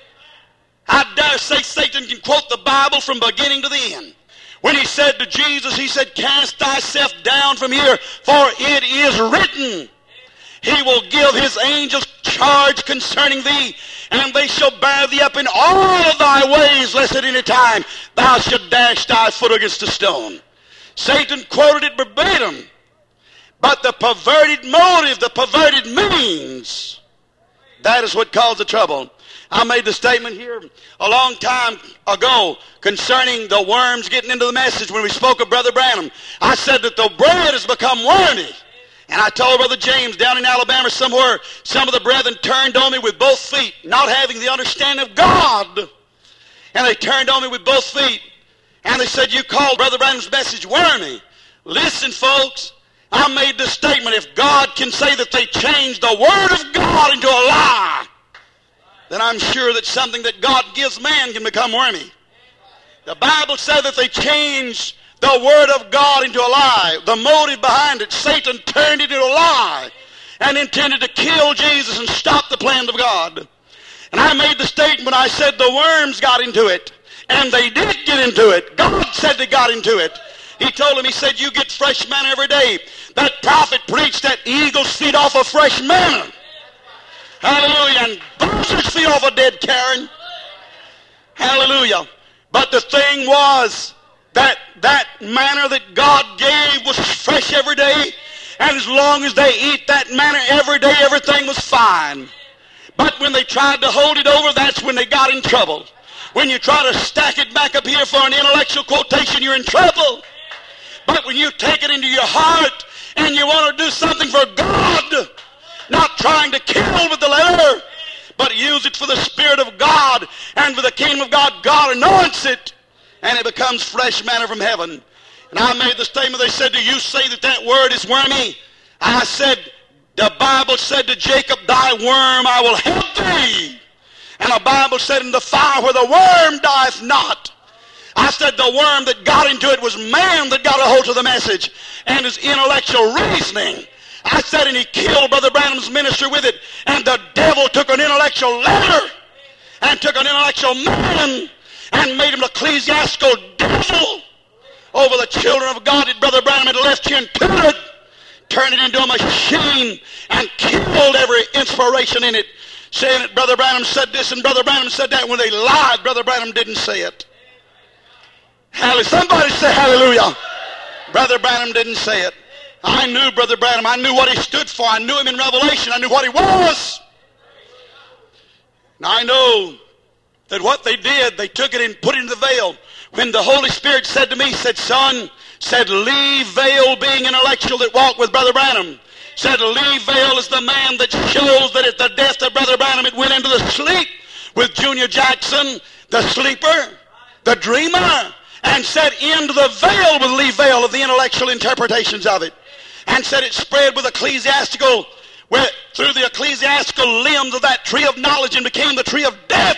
I dare say Satan can quote the Bible from beginning to the end. When he said to Jesus, he said, cast thyself down from here, for it is written, he will give his angels charge concerning thee, and they shall bear thee up in all of thy ways, lest at any time thou should dash thy foot against a stone. Satan quoted it verbatim. But the perverted motive, the perverted means, that is what caused the trouble. I made the statement here a long time ago concerning the worms getting into the message when we spoke of Brother Branham. I said that the bread has become wormy. And I told Brother James down in Alabama somewhere, some of the brethren turned on me with both feet, not having the understanding of God. And they turned on me with both feet. And they said, you called Brother Branham's message wormy. Listen, folks, I made the statement, if God can say that they changed the Word of God into a lie, then I'm sure that something that God gives man can become wormy. The Bible said that they changed the Word of God into a lie. The motive behind it, Satan turned it into a lie and intended to kill Jesus and stop the plan of God. And I made the statement, I said the worms got into it. And they did get into it. God said they got into it. He told him, he said, you get fresh manna every day. That prophet preached that eagles feed off of fresh manna. Hallelujah. And buzzards feed off of dead carrion. Hallelujah. But the thing was that that manna that God gave was fresh every day. And as long as they eat that manna every day, everything was fine. But when they tried to hold it over, that's when they got in trouble. When you try to stack it back up here for an intellectual quotation, you're in trouble. But when you take it into your heart and you want to do something for God, not trying to kill with the letter, but use it for the Spirit of God and for the kingdom of God, God anoints it, and it becomes fresh manna from heaven. And I made the statement, they said, do you say that that word is wormy? I said, the Bible said to Jacob, thy worm I will help thee. And the Bible said in the fire where the worm dieth not. I said the worm that got into it was man that got a hold of the message and his intellectual reasoning. I said, and he killed Brother Branham's ministry with it. And the devil took an intellectual letter and took an intellectual man and made him an ecclesiastical devil over the children of God that Brother Branham had left here and tutored, turned it into a machine and killed every inspiration in it, saying that Brother Branham said this and Brother Branham said that. When they lied, Brother Branham didn't say it. Hallelujah. Somebody say hallelujah. Brother Branham didn't say it. I knew Brother Branham. I knew what he stood for. I knew him in Revelation. I knew what he was. Now I know that what they did, they took it and put it in the veil. When the Holy Spirit said to me, said, son, said, Lee Vale, being intellectual that walked with Brother Branham, said Lee Vale is the man that shows that at the death of Brother Branham it went into the sleep with Junior Jackson, the sleeper, the dreamer, and said into the veil with Lee Vale of the intellectual interpretations of it. And said it spread with ecclesiastical, where, through the ecclesiastical limbs of that tree of knowledge and became the tree of death.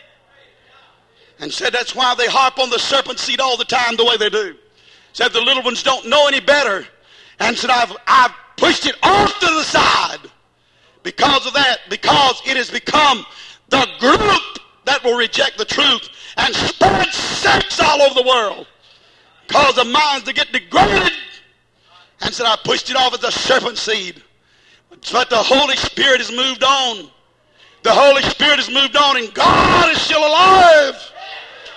And said that's why they harp on the serpent seed all the time the way they do. Said the little ones don't know any better. And said I've, I've pushed it off to the side because of that, because it has become the group that will reject the truth and spread sex all over the world, cause the minds to get degraded. And said I pushed it off as a serpent seed. But the Holy Spirit has moved on. The Holy Spirit has moved on, and God is still alive.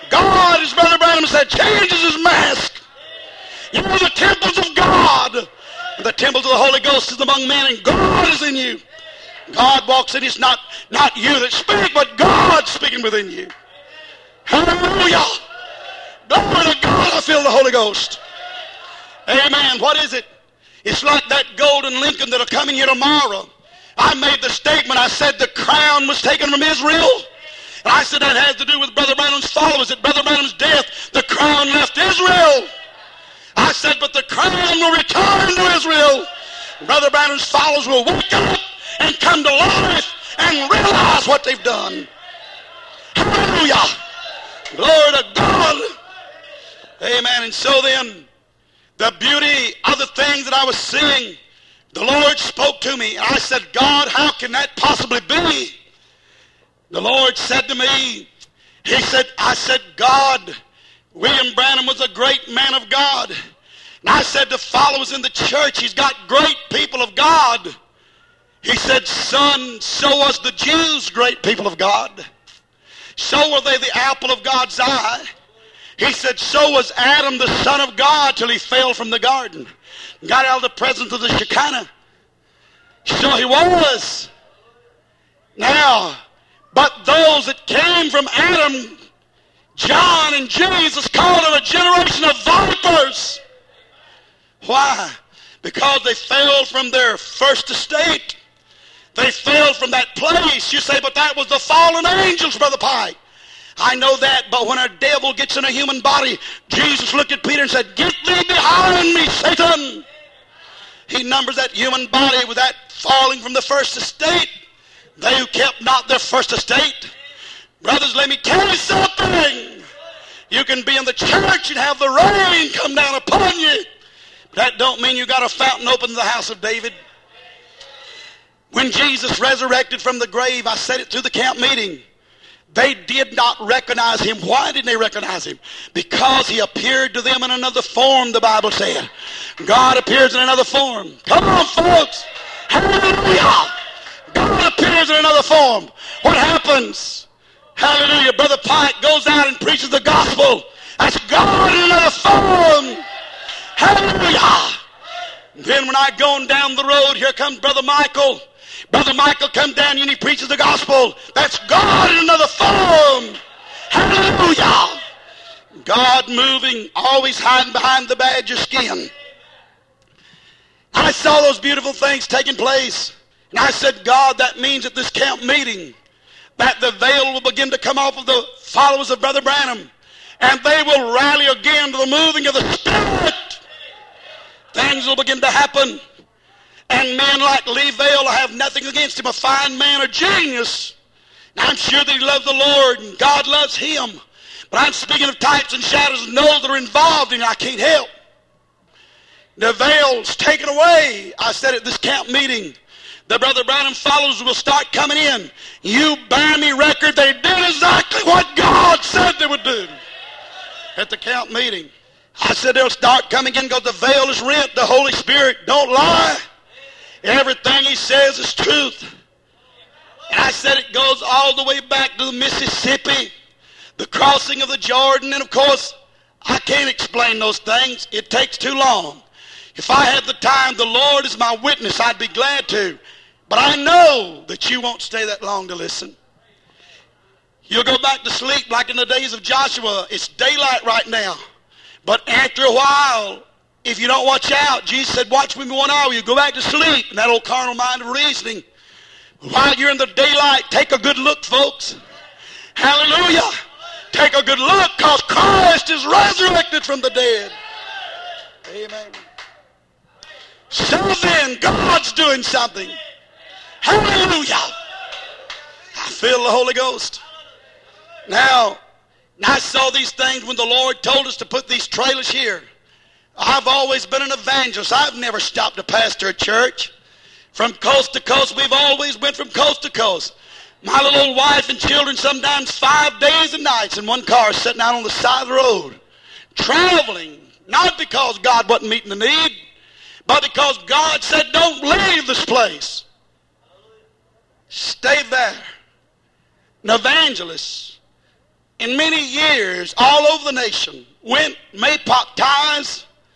God, as Brother Branham said, changes his mask. You're the temples of God. The temple of the Holy Ghost is among men, and God is in you. God walks in. It's not, not you that speak, but God speaking within you. Hallelujah. Glory to God, I feel the Holy Ghost. Amen. What is it? It's like that golden Lincoln that'll come in here tomorrow. I made the statement. I said the crown was taken from Israel. And I said that has to do with Brother Branham's followers. At Brother Branham's death, the crown left Israel. I said, but the crown will return to Israel. Brother Branham's followers will wake up and come to life and realize what they've done. Hallelujah. Glory to God. Amen. And so then, the beauty of the things that I was seeing, the Lord spoke to me. And I said, God, how can that possibly be? The Lord said to me, he said, I said, God, William Branham was a great man of God. And I said to followers in the church, he's got great people of God. He said, son, so was the Jews great people of God. So were they the apple of God's eye. He said, so was Adam the son of God till he fell from the garden. Got out of the presence of the Shekinah. So he was. Now, but those that came from Adam, John and Jesus called them a generation of vipers. Why? Because they fell from their first estate. They fell from that place. You say, but that was the fallen angels, Brother Pike. I know that, but when a devil gets in a human body, Jesus looked at Peter and said, get thee behind me, Satan. He numbers that human body with that falling from the first estate. They who kept not their first estate. Brothers, let me tell you something. You can be in the church and have the rain come down upon you. That don't mean you got a fountain open in the house of David. When Jesus resurrected from the grave, I said it through the camp meeting. They did not recognize him. Why didn't they recognize him? Because he appeared to them in another form, the Bible said. God appears in another form. Come on, folks. Hallelujah. God appears in another form. What happens? Hallelujah. Brother Pike goes out and preaches the gospel. That's God in another form. Hallelujah. Then when I go on down the road, here comes Brother Michael. Brother Michael comes down and he preaches the gospel. That's God in another form. Hallelujah. God moving, always hiding behind the badger skin. I saw those beautiful things taking place. And I said, God, that means at this camp meeting that the veil will begin to come off of the followers of Brother Branham. And they will rally again to the moving of the Spirit. Things will begin to happen. And men like Lee Vale, I have nothing against him, a fine man, a genius. Now, I'm sure that he loves the Lord and God loves him. But I'm speaking of types and shadows and those that are involved in it. I can't help. The veil's taken away. I said at this camp meeting, the Brother Branham followers will start coming in. You bear me record, they did exactly what God said they would do at the camp meeting. I said they'll start coming in because the veil is rent. The Holy Spirit don't lie. Everything he says is truth. And I said it goes all the way back to the Mississippi, the crossing of the Jordan, and of course, I can't explain those things. It takes too long. If I had the time, the Lord is my witness, I'd be glad to. But I know that you won't stay that long to listen. You'll go back to sleep like in the days of Joshua. It's daylight right now. But after a while, if you don't watch out, Jesus said, watch with me one hour, you go back to sleep. And that old carnal mind of reasoning. While you're in the daylight, take a good look, folks. Hallelujah. Take a good look, because Christ is resurrected from the dead. Amen. So then, God's doing something. Hallelujah. I feel the Holy Ghost. Now, I saw these things when the Lord told us to put these trailers here. I've always been an evangelist. I've never stopped to pastor a church. From coast to coast, we've always went from coast to coast. My little old wife and children, sometimes five days and nights in one car sitting out on the side of the road, traveling, not because God wasn't meeting the need, but because God said, don't leave this place. Stay there. An evangelist, in many years, all over the nation, went, made pop ties,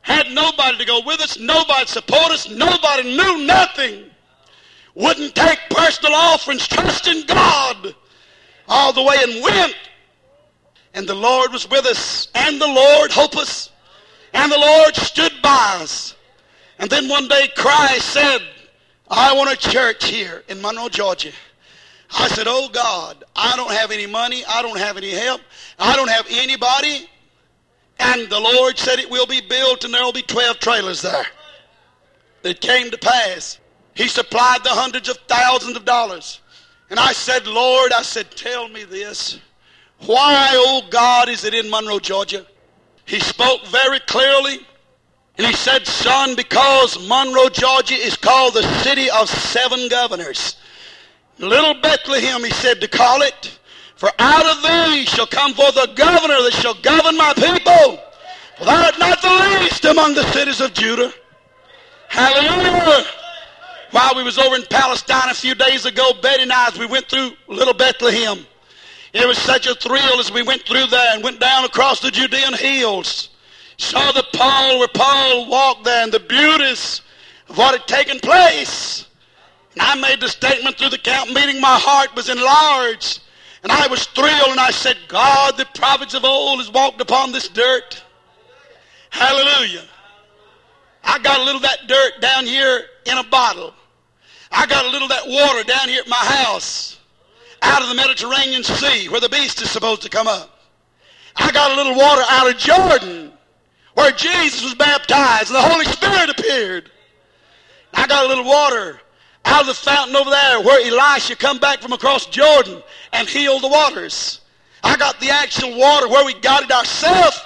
Had nobody to go with us, nobody to support us, nobody knew nothing. Wouldn't take personal offerings, trust in God all the way, and went. And the Lord was with us, and the Lord helped us, and the Lord stood by us. And then one day Christ said, I want a church here in Monroe, Georgia. I said, oh God, I don't have any money, I don't have any help, I don't have anybody. And the Lord said it will be built, and there will be twelve trailers there. It came to pass. He supplied the hundreds of thousands of dollars. And I said, Lord, I said, tell me this. Why, oh God, is it in Monroe, Georgia? He spoke very clearly. And he said, son, because Monroe, Georgia is called the city of seven governors. Little Bethlehem, he said to call it. For out of thee shall come forth a governor that shall govern my people. For thou art not the least among the cities of Judah. Hallelujah. While we was over in Palestine a few days ago, Betty and I, as we went through Little Bethlehem, it was such a thrill as we went through there and went down across the Judean hills. Saw the Paul where Paul walked there and the beauties of what had taken place. And I made the statement through the camp meeting, my heart was enlarged. And I was thrilled, and I said, God, the prophets of old has walked upon this dirt. Hallelujah. I got a little of that dirt down here in a bottle. I got a little of that water down here at my house, out of the Mediterranean Sea, where the beast is supposed to come up. I got a little water out of Jordan, where Jesus was baptized and the Holy Spirit appeared. I got a little water out of the fountain over there where Elisha come back from across Jordan and healed the waters. I got the actual water where we got it ourselves.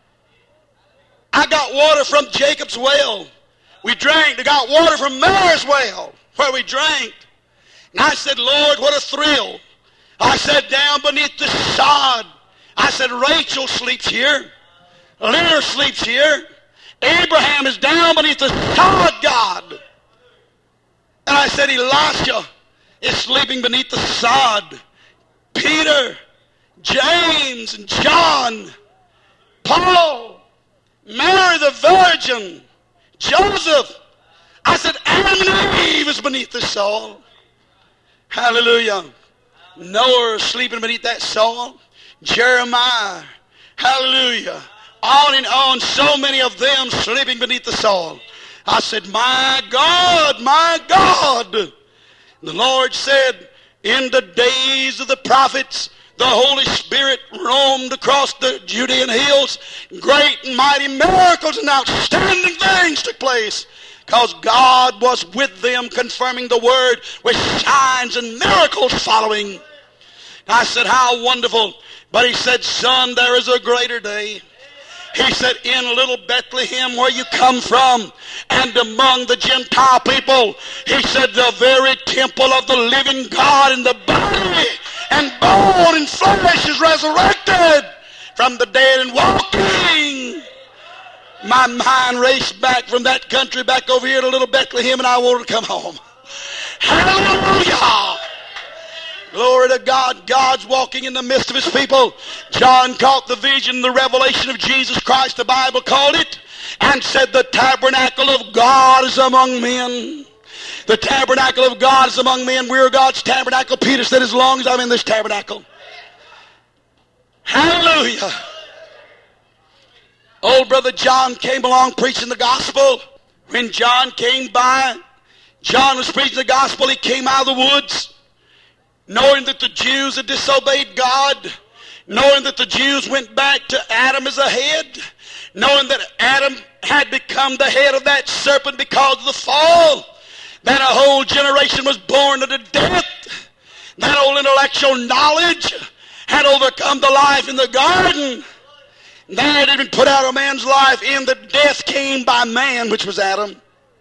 I got water from Jacob's well. We drank. I got water from Mary's well where we drank. And I said, Lord, what a thrill. I said, down beneath the sod. I said, Rachel sleeps here. Leah sleeps here. Abraham is down beneath the sod, God. And I said, Elisha is sleeping beneath the sod. Peter, James, and John, Paul, Mary the Virgin, Joseph. I said, Adam and Eve is beneath the soil. Hallelujah. Noah is sleeping beneath that soil. Jeremiah. Hallelujah. On and on, so many of them sleeping beneath the soil. I said, my God, my God. The Lord said, in the days of the prophets, the Holy Spirit roamed across the Judean hills. Great and mighty miracles and outstanding things took place because God was with them, confirming the word with signs and miracles following. I said, how wonderful. But he said, son, there is a greater day. He said, in little Bethlehem where you come from and among the Gentile people, he said, the very temple of the living God in the body and bone and flesh is resurrected from the dead and walking. My mind raced back from that country back over here to little Bethlehem, and I wanted to come home. Hallelujah. Glory to God. God's walking in the midst of his people. John caught the vision, the revelation of Jesus Christ, the Bible called it, and said the tabernacle of God is among men. The tabernacle of God is among men. We're God's tabernacle. Peter said, as long as I'm in this tabernacle. Hallelujah. Old brother John came along preaching the gospel. When John came by, John was preaching the gospel. He came out of the woods, knowing that the Jews had disobeyed God, knowing that the Jews went back to Adam as a head, knowing that Adam had become the head of that serpent because of the fall, that a whole generation was born unto death, that old intellectual knowledge had overcome the life in the garden, that had been put out of man's life, in the death came by man, which was Adam.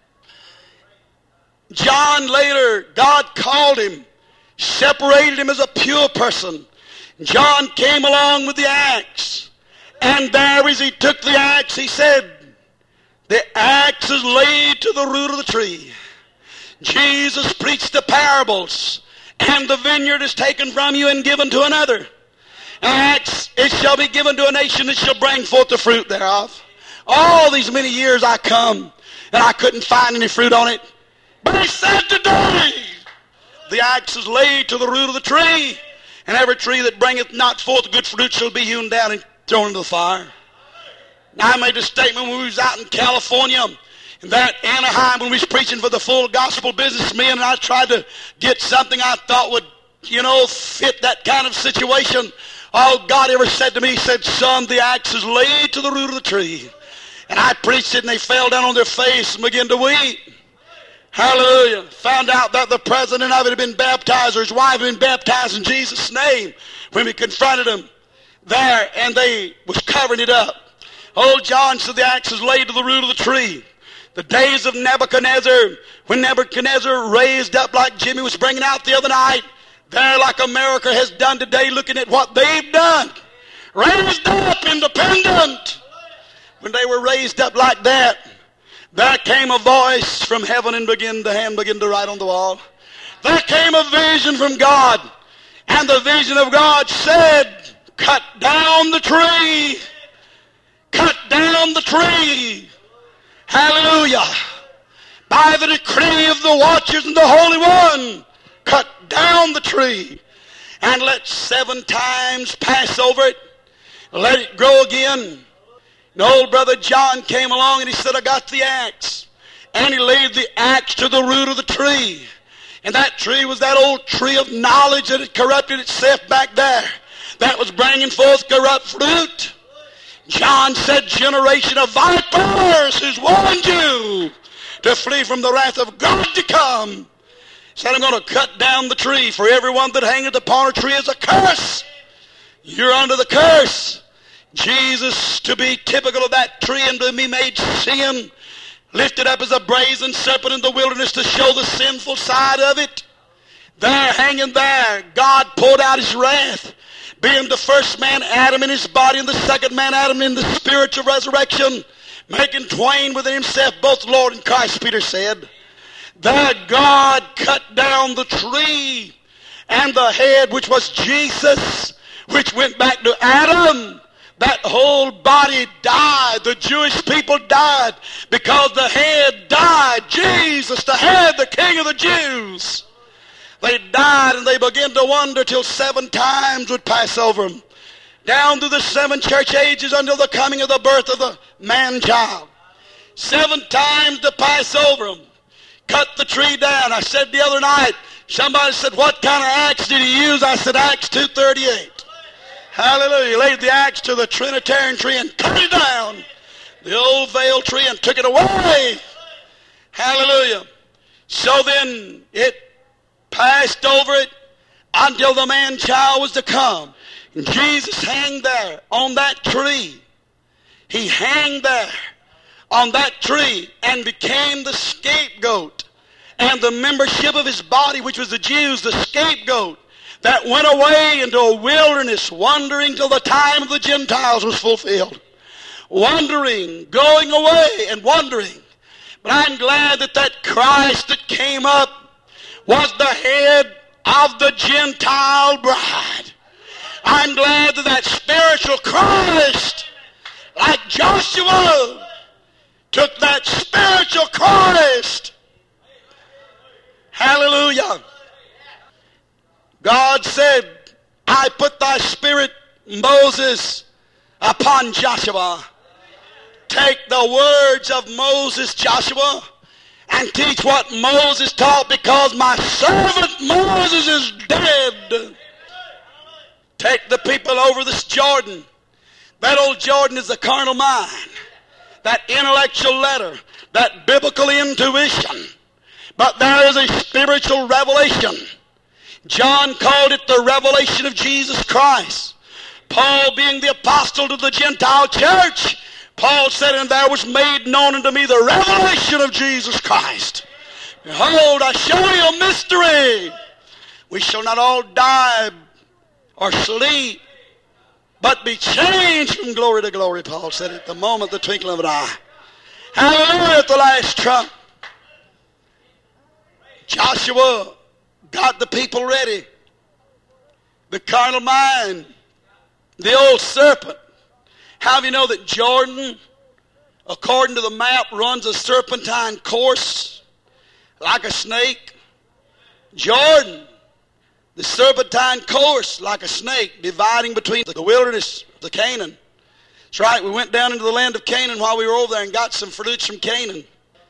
John later, God called him, separated him as a pure person. John came along with the axe, and there as he took the axe, he said, the axe is laid to the root of the tree. Jesus preached the parables, and the vineyard is taken from you and given to another. Axe, it shall be given to a nation that shall bring forth the fruit thereof. All these many years I come, and I couldn't find any fruit on it. But he said today, the axe is laid to the root of the tree, and every tree that bringeth not forth good fruit shall be hewn down and thrown into the fire. Now, I made a statement when we was out in California, in that Anaheim, when we was preaching for the full gospel businessmen, and I tried to get something I thought would, you know, fit that kind of situation. All God ever said to me, he said, son, the axe is laid to the root of the tree. And I preached it, and they fell down on their face and began to weep. Hallelujah. Found out that the president of it had been baptized, or his wife had been baptized in Jesus' name when we confronted him there, and they was covering it up. Old John said the axe is laid to the root of the tree. The days of Nebuchadnezzar, when Nebuchadnezzar raised up like Jimmy was bringing out the other night, there like America has done today, looking at what they've done. Raised up, independent. When they were raised up like that, there came a voice from heaven and began the hand began to write on the wall. There came a vision from God, and the vision of God said, cut down the tree. Cut down the tree. Hallelujah. By the decree of the watchers and the Holy One, cut down the tree and let seven times pass over it. Let it grow again. And old brother John came along and he said, I got the axe. And he laid the axe to the root of the tree. And that tree was that old tree of knowledge that had corrupted itself back there, that was bringing forth corrupt fruit. John said, generation of vipers, who's warned you to flee from the wrath of God to come. He said, I'm going to cut down the tree, for everyone that hangeth upon a tree is a curse. You're under the curse. Jesus, to be typical of that tree and to be made sin, lifted up as a brazen serpent in the wilderness to show the sinful side of it. There, hanging there, God poured out his wrath, being the first man Adam in his body and the second man Adam in the spiritual resurrection, making twain within himself both Lord and Christ, Peter said. There God cut down the tree, and the head, which was Jesus, which went back to Adam, that whole body died. The Jewish people died because the head died. Jesus, the head, the King of the Jews. They died, and they began to wonder till seven times would pass over them, down through the seven church ages until the coming of the birth of the man-child. Seven times to pass over them. Cut the tree down. I said the other night, somebody said, what kind of axe did he use? I said, axe two thirty-eight. Hallelujah. He laid the axe to the Trinitarian tree and cut it down. The old veil tree, and took it away. Hallelujah. So then it passed over it until the man-child was to come. And Jesus hung there on that tree. He hung there on that tree and became the scapegoat. And the membership of his body, which was the Jews, the scapegoat, that went away into a wilderness, wandering till the time of the Gentiles was fulfilled. Wandering, going away and wandering. But I'm glad that that Christ that came up was the head of the Gentile bride. I'm glad that that spiritual Christ, like Joshua, took that spiritual Christ. Hallelujah. God said, I put thy spirit, Moses, upon Joshua. Take the words of Moses, Joshua, and teach what Moses taught, because my servant Moses is dead. Take the people over this Jordan. That old Jordan is the carnal mind, that intellectual letter, that biblical intuition. But there is a spiritual revelation. John called it the revelation of Jesus Christ. Paul, being the apostle to the Gentile church, Paul said, and there was made known unto me the revelation of Jesus Christ. Behold, I show you a mystery. We shall not all die or sleep, but be changed from glory to glory, Paul said, at the moment, the twinkling of an eye. Hallelujah, at the last trump. Joshua got the people ready. The carnal mind, the old serpent. How do you know that Jordan according to the map, runs a serpentine course like a snake. Jordan, the serpentine course like a snake, dividing between the wilderness, the Canaan. That's right, we went down into the land of Canaan while we were over there and got some fruits from Canaan.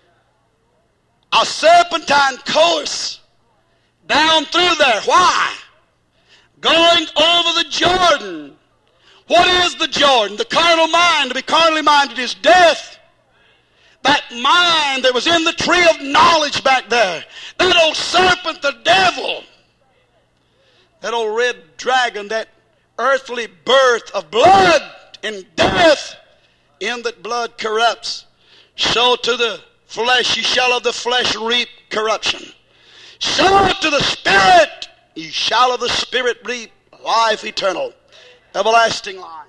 A serpentine course down through there. Why? Going over the Jordan. What is the Jordan? The carnal mind. To be carnally minded is death. That mind that was in the tree of knowledge back there. That old serpent, the devil. That old red dragon, that earthly birth of blood and death, in that blood corrupts. So to the flesh you shall of the flesh reap corruption. So to the Spirit you shall of the Spirit reap life eternal, everlasting life.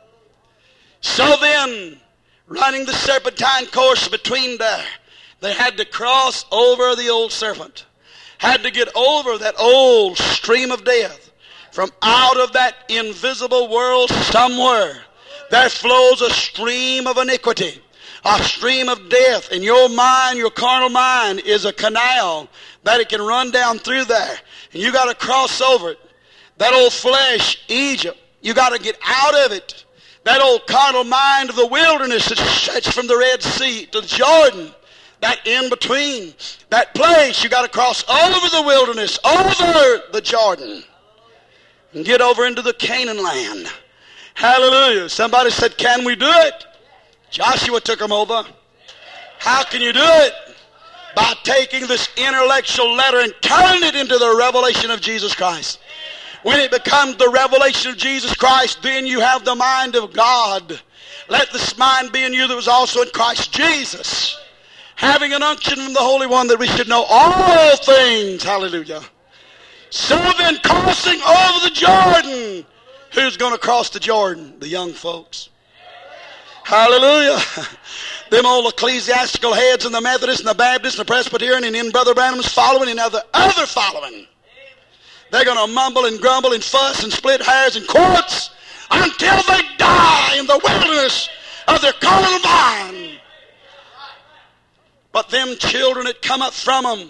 So then, running the serpentine course between there, they had to cross over the old serpent. Had to get over that old stream of death. From out of that invisible world somewhere, there flows a stream of iniquity, a stream of death. And your mind, your carnal mind, is a canal that it can run down through there. And you got to cross over it. That old flesh, Egypt, you got to get out of it. That old carnal mind of the wilderness that stretched from the Red Sea to Jordan, that in between, that place, you got to cross over the wilderness, over the Jordan, and get over into the Canaan land. Hallelujah. Somebody said, can we do it? Joshua took them over. How can you do it? By taking this intellectual letter and turning it into the revelation of Jesus Christ. When it becomes the revelation of Jesus Christ, then you have the mind of God. Let this mind be in you that was also in Christ Jesus. Having an unction from the Holy One that we should know all things. Hallelujah. So then, crossing over the Jordan. Who's going to cross the Jordan? The young folks. Hallelujah. Them old ecclesiastical heads and the Methodists and the Baptists and the Presbyterian and in Brother Branham's following and other, other following. They're going to mumble and grumble and fuss and split hairs and quarrels until they die in the wilderness of their carnal mind. But them children that come up from them,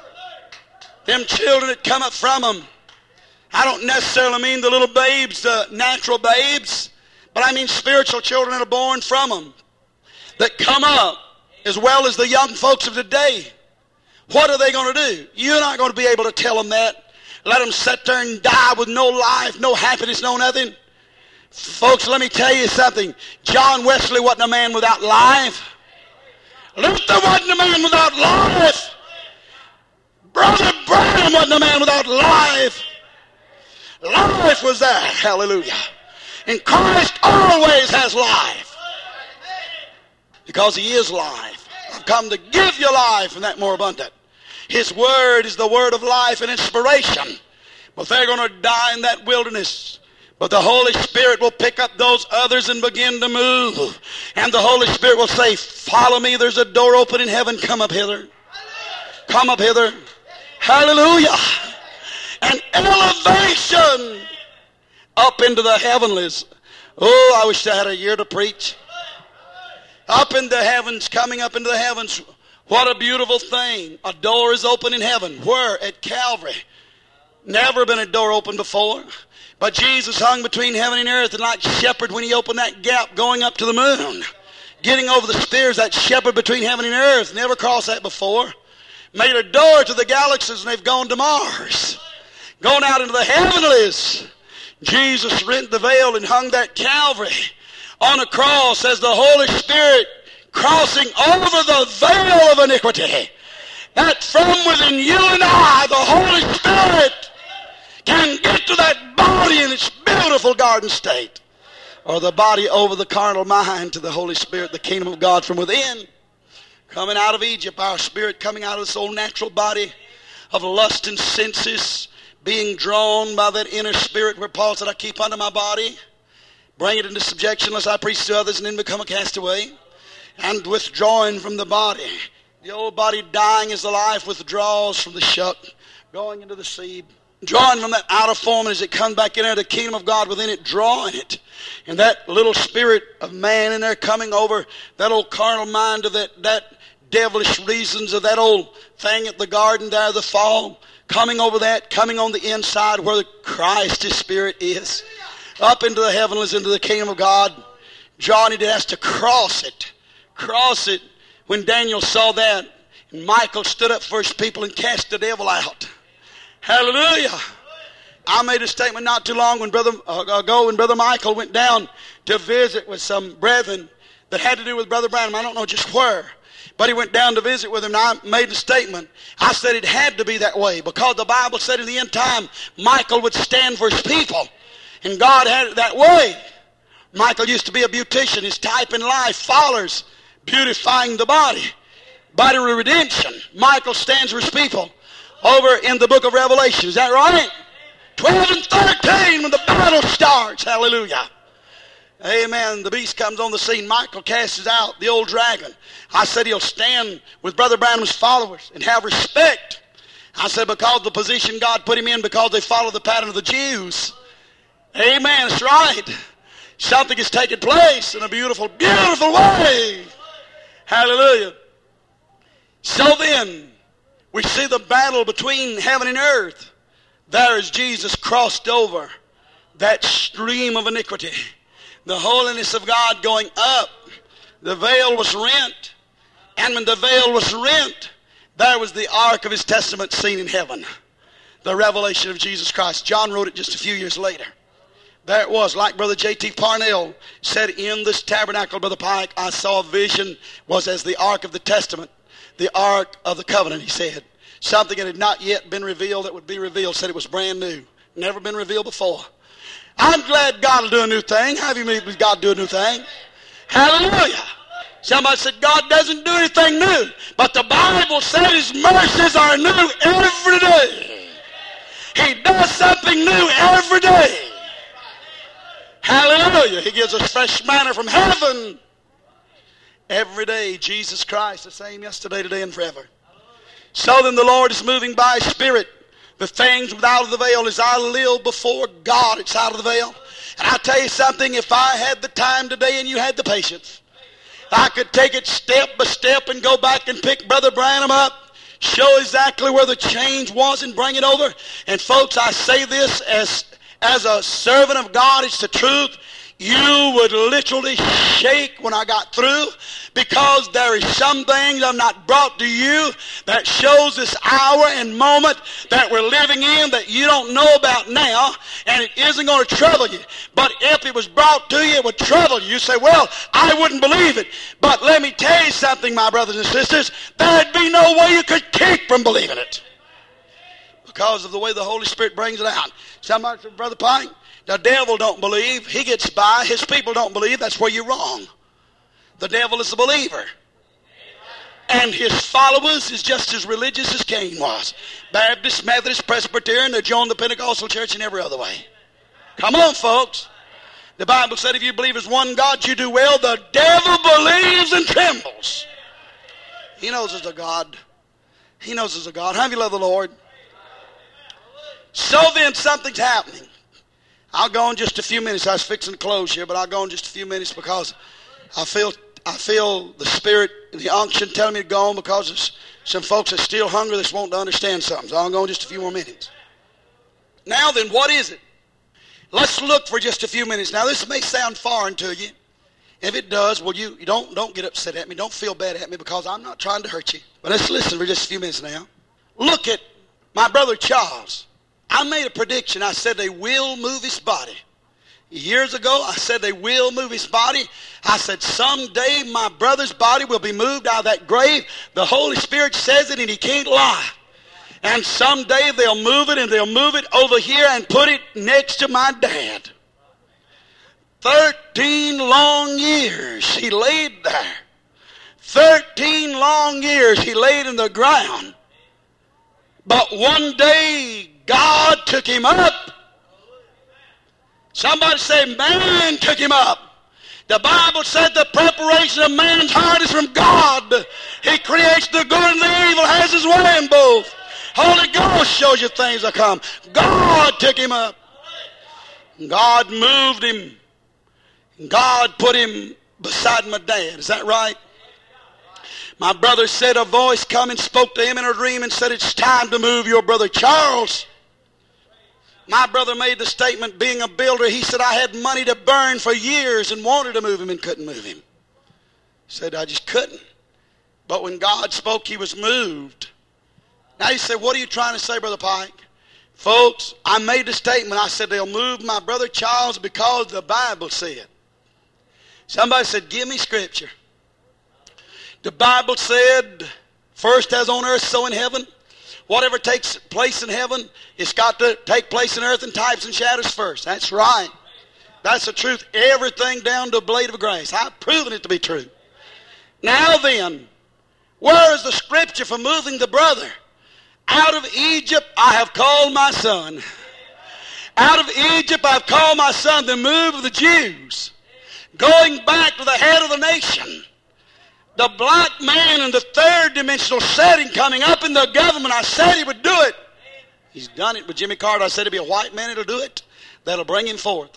them children that come up from them, I don't necessarily mean the little babes, the natural babes, but I mean spiritual children that are born from them, that come up, as well as the young folks of today. What are they going to do? You're not going to be able to tell them that. Let them sit there and die with no life, no happiness, no nothing. Folks, let me tell you something. John Wesley wasn't a man without life. Luther wasn't a man without life. Brother Branham wasn't a man without life. Life was there. Hallelujah. And Christ always has life. Because He is life. I've come to give you life and that more abundant. His Word is the word of life and inspiration. But they're going to die in that wilderness. But the Holy Spirit will pick up those others and begin to move. And the Holy Spirit will say, follow me. There's a door open in heaven. Come up hither. Come up hither. Hallelujah. An elevation up into the heavenlies. Oh, I wish I had a year to preach. Up in the heavens, coming up into the heavens. What a beautiful thing. A door is open in heaven. Where? At Calvary. Never been a door open before. But Jesus hung between heaven and earth, and like shepherd when He opened that gap going up to the moon. Getting over the spears, that shepherd between heaven and earth. Never crossed that before. Made a door to the galaxies, and they've gone to Mars. Gone out into the heavenlies. Jesus rent the veil and hung that Calvary on a cross as the Holy Spirit crossing over the veil of iniquity. That from within you and I, the Holy Spirit can get to that body in its beautiful garden state. Or the body over the carnal mind to the Holy Spirit, the kingdom of God from within. Coming out of Egypt, our spirit coming out of this old natural body of lust and senses, being drawn by that inner spirit where Paul said, I keep under my body, bring it into subjection lest I preach to others and then become a castaway. And withdrawing from the body. The old body dying as the life withdraws from the shuck, going into the sea, drawing from that outer form, and as it comes back in there, the kingdom of God within it, drawing it. And that little spirit of man in there coming over that old carnal mind of that, that devilish reasons of that old thing at the garden there, the fall, coming over that, coming on the inside where the Christ, His Spirit is, up into the heavenlies, into the kingdom of God. Johnny has to cross it, cross it. When Daniel saw that, and Michael stood up for his people and cast the devil out. Hallelujah. I made a statement not too long when brother, uh, ago when Brother Michael went down to visit with some brethren that had to do with Brother Branham. I don't know just where, but he went down to visit with him, and I made a statement. I said it had to be that way because the Bible said in the end time Michael would stand for his people, and God had it that way. Michael used to be a beautician. His type in life follows beautifying the body, body redemption. Michael stands for his people over in the book of Revelation. Is that right? twelve and thirteen when the battle starts. Hallelujah. Amen. The beast comes on the scene. Michael casts out the old dragon. I said he'll stand with Brother Branham's followers and have respect. I said because the position God put him in, because they follow the pattern of the Jews. Amen. That's right. Something is taking place in a beautiful, beautiful way. Hallelujah. So then, we see the battle between heaven and earth. There is Jesus crossed over that stream of iniquity. The holiness of God going up. The veil was rent. And when the veil was rent, there was the ark of His testament seen in heaven. The revelation of Jesus Christ. John wrote it just a few years later. There it was, like Brother J T Parnell said, in this tabernacle, Brother Pike, I saw a vision, was as the ark of the testament, the ark of the covenant, he said. Something that had not yet been revealed that would be revealed, said it was brand new. Never been revealed before. I'm glad God will do a new thing. Have you believed God do a new thing? Hallelujah. Somebody said God doesn't do anything new, but the Bible said His mercies are new every day. He does something new every day. Hallelujah. He gives us fresh manna from heaven. Every day, Jesus Christ, the same yesterday, today, and forever. So then the Lord is moving by His Spirit. The things without the veil, as I live before God, it's out of the veil. And I'll tell you something, if I had the time today and you had the patience, I could take it step by step and go back and pick Brother Branham up, show exactly where the change was and bring it over. And folks, I say this as As a servant of God, it's the truth. You would literally shake when I got through, because there is some things I've not brought to you that shows this hour and moment that we're living in that you don't know about now, and it isn't going to trouble you. But if it was brought to you, it would trouble you. You say, well, I wouldn't believe it. But let me tell you something, my brothers and sisters, there'd be no way you could keep from believing it, because of the way the Holy Spirit brings it out. Somebody said, Brother Pike, the devil don't believe. He gets by. His people don't believe. That's where you're wrong. The devil is a believer. And his followers is just as religious as Cain was. Baptist, Methodist, Presbyterian, they joined the Pentecostal church in every other way. Come on, folks. The Bible said if you believe there's one God, you do well. The devil believes and trembles. He knows there's a God. He knows there's a God. How many love the Lord? So then something's happening. I'll go in just a few minutes. I was fixing to close here, but I'll go in just a few minutes because I feel I feel the Spirit, the unction telling me to go on, because there's some folks that are still hungry that's wanting to understand something. So I'll go in just a few more minutes. Now then, what is it? Let's look for just a few minutes. Now this may sound foreign to you. If it does, well, you, you don't, don't get upset at me. Don't feel bad at me, because I'm not trying to hurt you. But let's listen for just a few minutes now. Look at my brother Charles. I made a prediction. I said they will move his body. Years ago, I said they will move his body. I said someday my brother's body will be moved out of that grave. The Holy Spirit says it and he can't lie. And someday they'll move it, and they'll move it over here and put it next to my dad. Thirteen long years he laid there. Thirteen long years he laid in the ground. But one day God took him up. Somebody say, man took him up. The Bible said the preparation of man's heart is from God. He creates the good and the evil, has his way in both. Holy Ghost shows you things will come. God took him up. God moved him. God put him beside my dad. Is that right? My brother said a voice come and spoke to him in a dream and said, it's time to move your brother Charles. My brother made the statement, being a builder, he said, I had money to burn for years and wanted to move him and couldn't move him. He said, I just couldn't. But when God spoke, he was moved. Now he said, what are you trying to say, Brother Pike? Folks, I made the statement. I said, they'll move my brother Charles because the Bible said. Somebody said, give me scripture. The Bible said, first as on earth, so in heaven. Whatever takes place in heaven, it's got to take place in earth in types and shadows first. That's right. That's the truth. Everything down to a blade of grace. I've proven it to be true. Now then, where is the scripture for moving the brother? Out of Egypt I have called my son. Out of Egypt I have called my son, the move of the Jews. Going back to the head of the nation. The black man in the third dimensional setting coming up in the government. I said he would do it. He's done it with Jimmy Carter. I said it'll be a white man that'll do it. That'll bring him forth.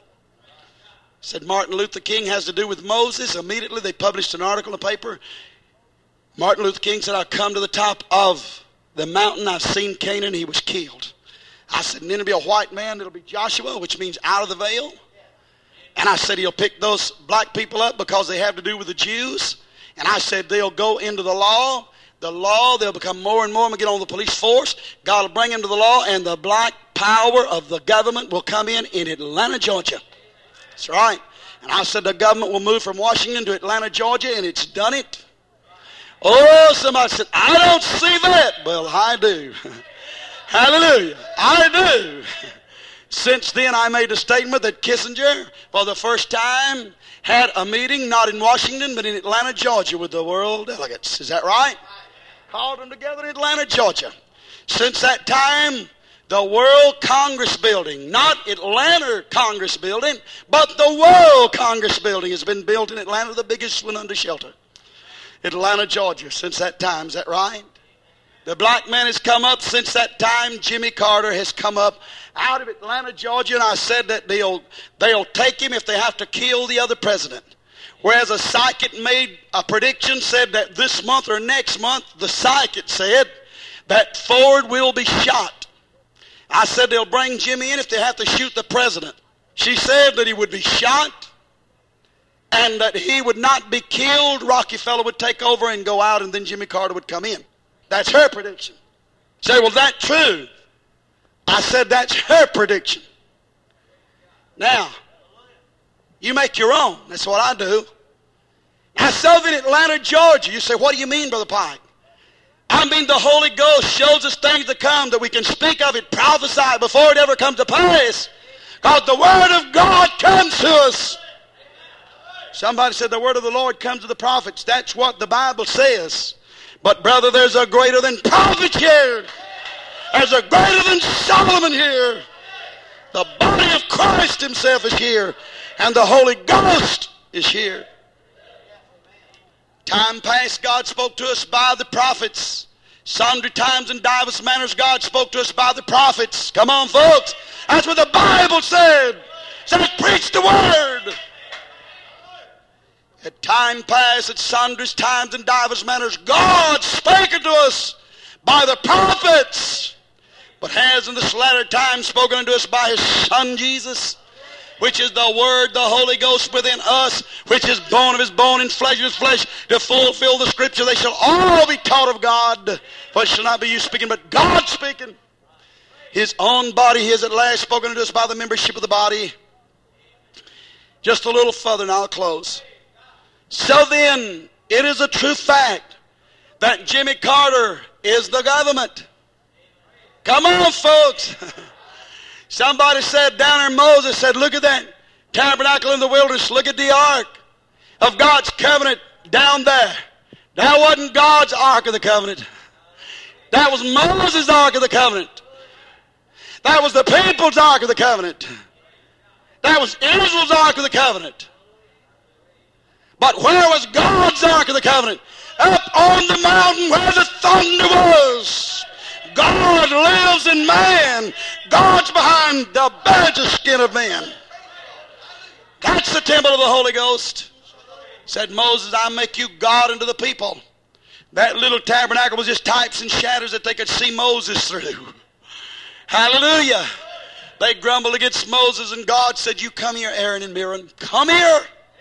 Said Martin Luther King has to do with Moses. Immediately they published an article in the paper. Martin Luther King said, I've come to the top of the mountain. I've seen Canaan. He was killed. I said, and then it'll be a white man. It'll be Joshua, which means out of the veil. And I said, he'll pick those black people up because they have to do with the Jews. And I said, they'll go into the law. The law, they'll become more and more and get on the police force. God will bring them to the law, and the black power of the government will come in in Atlanta, Georgia. That's right. And I said the government will move from Washington to Atlanta, Georgia, and it's done it. Oh, somebody said, I don't see that. Well, I do. Hallelujah. I do. Since then, I made a statement that Kissinger, for the first time, had a meeting, not in Washington, but in Atlanta, Georgia, with the world delegates. Is that right? Called them together in Atlanta, Georgia. Since that time, the World Congress Building, not Atlanta Congress Building, but the World Congress Building has been built in Atlanta, the biggest one under shelter. Atlanta, Georgia, since that time. Is that right? The black man has come up since that time. Jimmy Carter has come up out of Atlanta, Georgia, and I said that they'll, they'll take him if they have to kill the other president. Whereas a psychic made a prediction, said that this month or next month, the psychic said that Ford will be shot. I said they'll bring Jimmy in if they have to shoot the president. She said that he would be shot and that he would not be killed. Rockefeller would take over and go out, and then Jimmy Carter would come in. That's her prediction. Say, well, that's true. I said that's her prediction. Now, you make your own. That's what I do. I saw in Atlanta, Georgia. You say, what do you mean, Brother Pike? I mean the Holy Ghost shows us things to come that we can speak of it, prophesy before it ever comes to pass. Because the Word of God comes to us. Somebody said the Word of the Lord comes to the prophets. That's what the Bible says. But brother, there's a greater than prophet here. There's a greater than Solomon here. The body of Christ himself is here. And the Holy Ghost is here. Time past, God spoke to us by the prophets. Sundry times and divers manners, God spoke to us by the prophets. Come on, folks. That's what the Bible said. It said, preach the word. At time past, at sundry times and divers manners, God spake unto us by the prophets, but has in this latter time spoken unto us by his Son Jesus, which is the Word, the Holy Ghost within us, which is bone of his bone and flesh of his flesh, to fulfill the Scripture. They shall all be taught of God, for it shall not be you speaking, but God speaking. His own body he has at last spoken unto us by the membership of the body. Just a little further and I'll close. So then, it is a true fact that Jimmy Carter is the government. Come on, folks. Somebody said down there, Moses said, look at that tabernacle in the wilderness. Look at the ark of God's covenant down there. That wasn't God's ark of the covenant. That was Moses' ark of the covenant. That was the people's ark of the covenant. That was Israel's ark of the covenant. But where was God's ark of the covenant? Up on the mountain where the thunder was. God lives in man. God's behind the badger skin of man. That's the temple of the Holy Ghost. Said Moses, I make you God unto the people. That little tabernacle was just types and shadows that they could see Moses through. Hallelujah. They grumbled against Moses, and God said, you come here, Aaron and Miriam. Come here.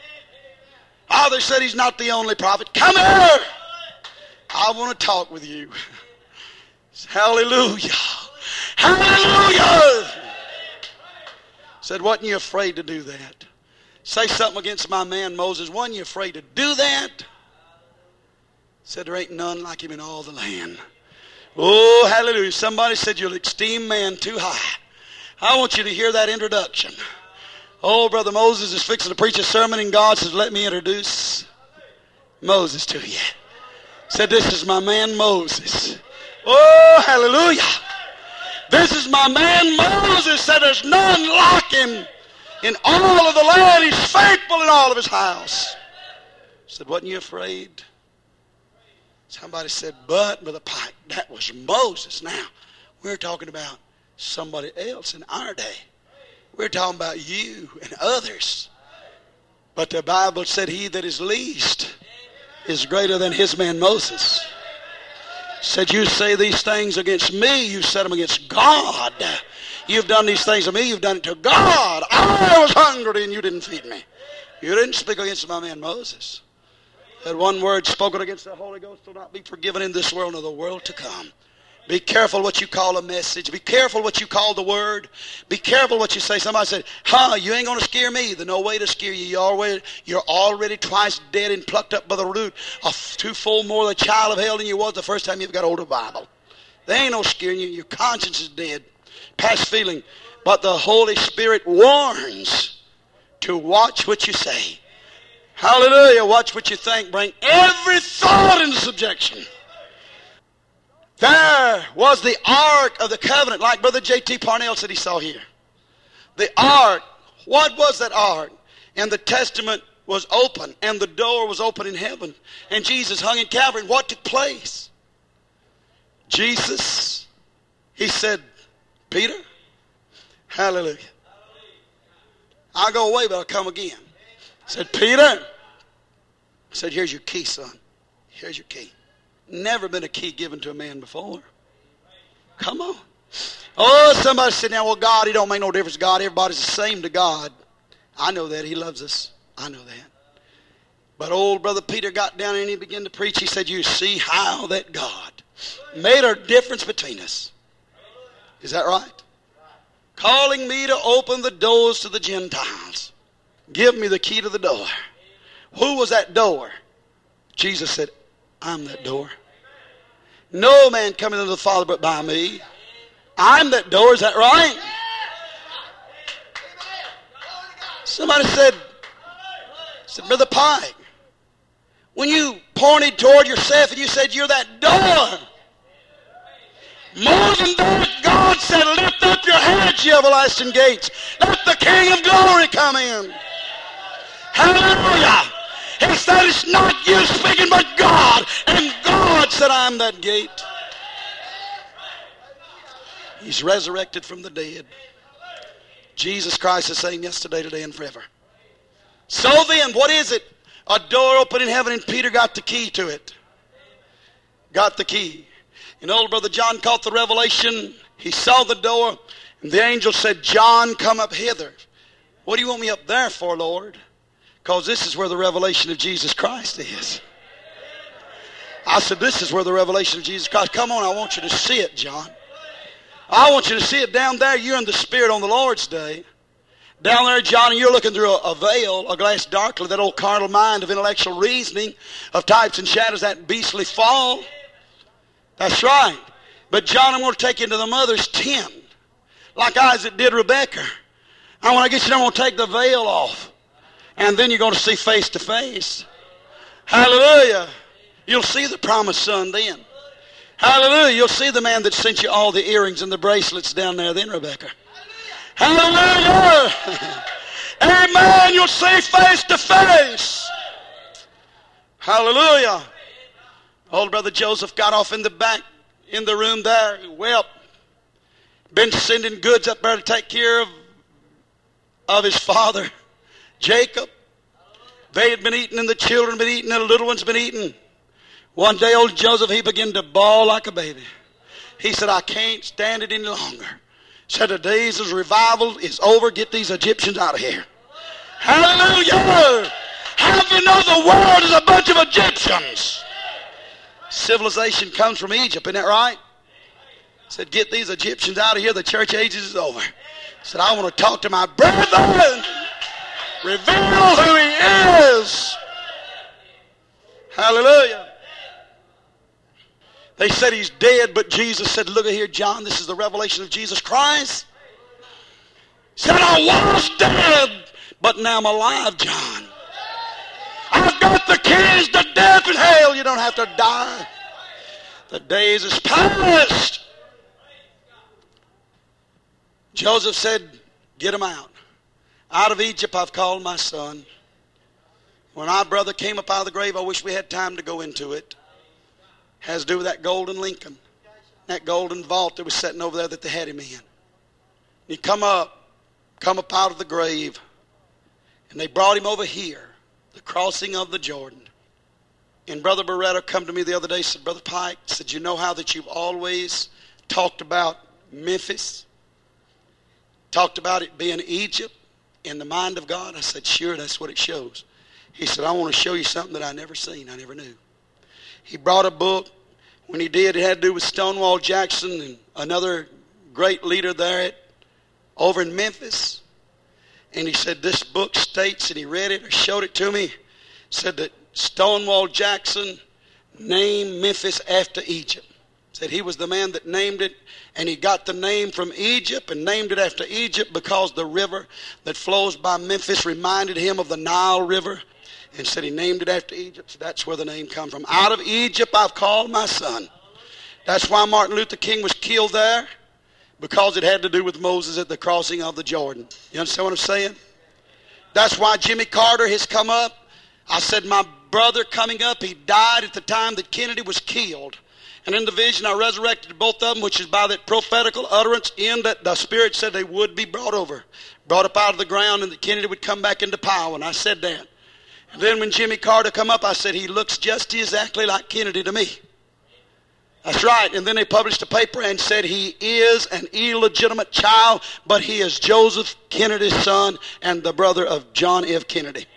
Oh, they said he's not the only prophet. Come here. I want to talk with you. Hallelujah. Hallelujah. Said, wasn't you afraid to do that? Say something against my man Moses. Wasn't you afraid to do that? Said, there ain't none like him in all the land. Oh, hallelujah. Somebody said, you'll esteem man too high. I want you to hear that introduction. Oh, Brother Moses is fixing to preach a sermon, and God says, let me introduce Moses to you. Said, this is my man Moses. Oh, hallelujah. This is my man Moses. Said, there's none like him in all of the land. He's faithful in all of his house. Said, wasn't you afraid? Somebody said, but, Brother Pike, that was Moses. Now, we're talking about somebody else in our day. We're talking about you and others. But the Bible said he that is least is greater than his man Moses. Said, you say these things against me, you said them against God. You've done these things to me, you've done it to God. I was hungry and you didn't feed me. You didn't speak against my man Moses. That one word spoken against the Holy Ghost will not be forgiven in this world nor the world to come. Be careful what you call a message. Be careful what you call the word. Be careful what you say. Somebody said, huh, you ain't going to scare me. There's no way to scare you. You're already, you're already twice dead and plucked up by the root. A twofold more the child of hell than you was the first time you got hold of the Bible. There ain't no scaring you. Your conscience is dead. Past feeling. But the Holy Spirit warns to watch what you say. Hallelujah. Watch what you think. Bring every thought into subjection. There was the Ark of the Covenant, like Brother J T Parnell said he saw here. The Ark. What was that Ark? And the Testament was open, and the door was open in heaven. And Jesus hung in Calvary. And what took place? Jesus, he said, Peter, hallelujah. I'll go away, but I'll come again. Said, Peter, said, here's your key, son. Here's your key. Never been a key given to a man before. Come on. Oh, somebody said, now, well, God, he don't make no difference. God, everybody's the same to God. I know that. He loves us. I know that. But old Brother Peter got down and he began to preach. He said, you see how that God made a difference between us. Is that right? Calling me to open the doors to the Gentiles. Give me the key to the door. Who was that door? Jesus said, I'm that door. No man cometh unto the Father but by me. I'm that door. Is that right? Somebody said, said, Brother Pike, when you pointed toward yourself and you said you're that door, more than that, God said, lift up your heads, ye everlasting gates. Let the King of glory come in. Hallelujah. He said, it's not you speaking, but God. And God said, I'm that gate. He's resurrected from the dead. Jesus Christ is the same yesterday, today, and forever. So then, what is it? A door open in heaven, and Peter got the key to it. Got the key. And old Brother John caught the revelation. He saw the door, and the angel said, John, come up hither. What do you want me up there for, Lord? Because this is where the revelation of Jesus Christ is. I said, this is where the revelation of Jesus Christ. Come on, I want you to see it, John. I want you to see it down there. You're in the Spirit on the Lord's day. Down there, John, and you're looking through a, a veil, a glass darkly, that old carnal mind of intellectual reasoning, of types and shadows, that beastly fall. That's right. But John, I'm going to take you into the mother's tent, like Isaac did Rebekah. I want to get you there, I'm going to take the veil off. And then you're going to see face to face. Hallelujah. You'll see the promised son then. Hallelujah. You'll see the man that sent you all the earrings and the bracelets down there then, Rebekah. Hallelujah. Amen. You'll see face to face. Hallelujah. Old Brother Joseph got off in the back in the room there who wept. Been sending goods up there to take care of, of his father, Jacob. They had been eating and the children had been eating and the little ones been eating. One day old Joseph, he began to bawl like a baby. He said, I can't stand it any longer. Said the days of revival is over. Get these Egyptians out of here. Hallelujah! How do you know the world is a bunch of Egyptians? Civilization comes from Egypt, isn't that right? Said, get these Egyptians out of here. The church ages is over. Said, I want to talk to my brethren. Reveal who he is. Hallelujah. They said he's dead, but Jesus said, look at here, John, this is the revelation of Jesus Christ. He said, I was dead, but now I'm alive, John. I've got the keys to death and hell. You don't have to die. The days is past. Joseph said, get him out. Out of Egypt I've called my son. When our brother came up out of the grave, I wish we had time to go into it. Has to do with that golden Lincoln. That golden vault that was sitting over there that they had him in. He come up, come up out of the grave. And they brought him over here. The crossing of the Jordan. And Brother Beretta come to me the other day, said, Brother Pike, said, you know how that you've always talked about Memphis? Talked about it being Egypt in the mind of God? I said, sure, that's what it shows. He said, I want to show you something that I never seen, I never knew. He brought a book. When he did, it had to do with Stonewall Jackson and another great leader there at, over in Memphis. And he said, this book states, and he read it or showed it to me, said that Stonewall Jackson named Memphis after Egypt. Said he was the man that named it, and he got the name from Egypt and named it after Egypt because the river that flows by Memphis reminded him of the Nile River, and said he named it after Egypt. So that's where the name comes from. Out of Egypt I've called my son. That's why Martin Luther King was killed there, because it had to do with Moses at the crossing of the Jordan. You understand what I'm saying? That's why Jimmy Carter has come up. I said my brother coming up, he died at the time that Kennedy was killed. And in the vision I resurrected both of them, which is by that prophetical utterance in that the Spirit said they would be brought over. Brought up out of the ground and that Kennedy would come back into power. And I said that. And then when Jimmy Carter come up, I said he looks just exactly like Kennedy to me. That's right. And then they published a paper and said he is an illegitimate child, but he is Joseph Kennedy's son and the brother of John F. Kennedy.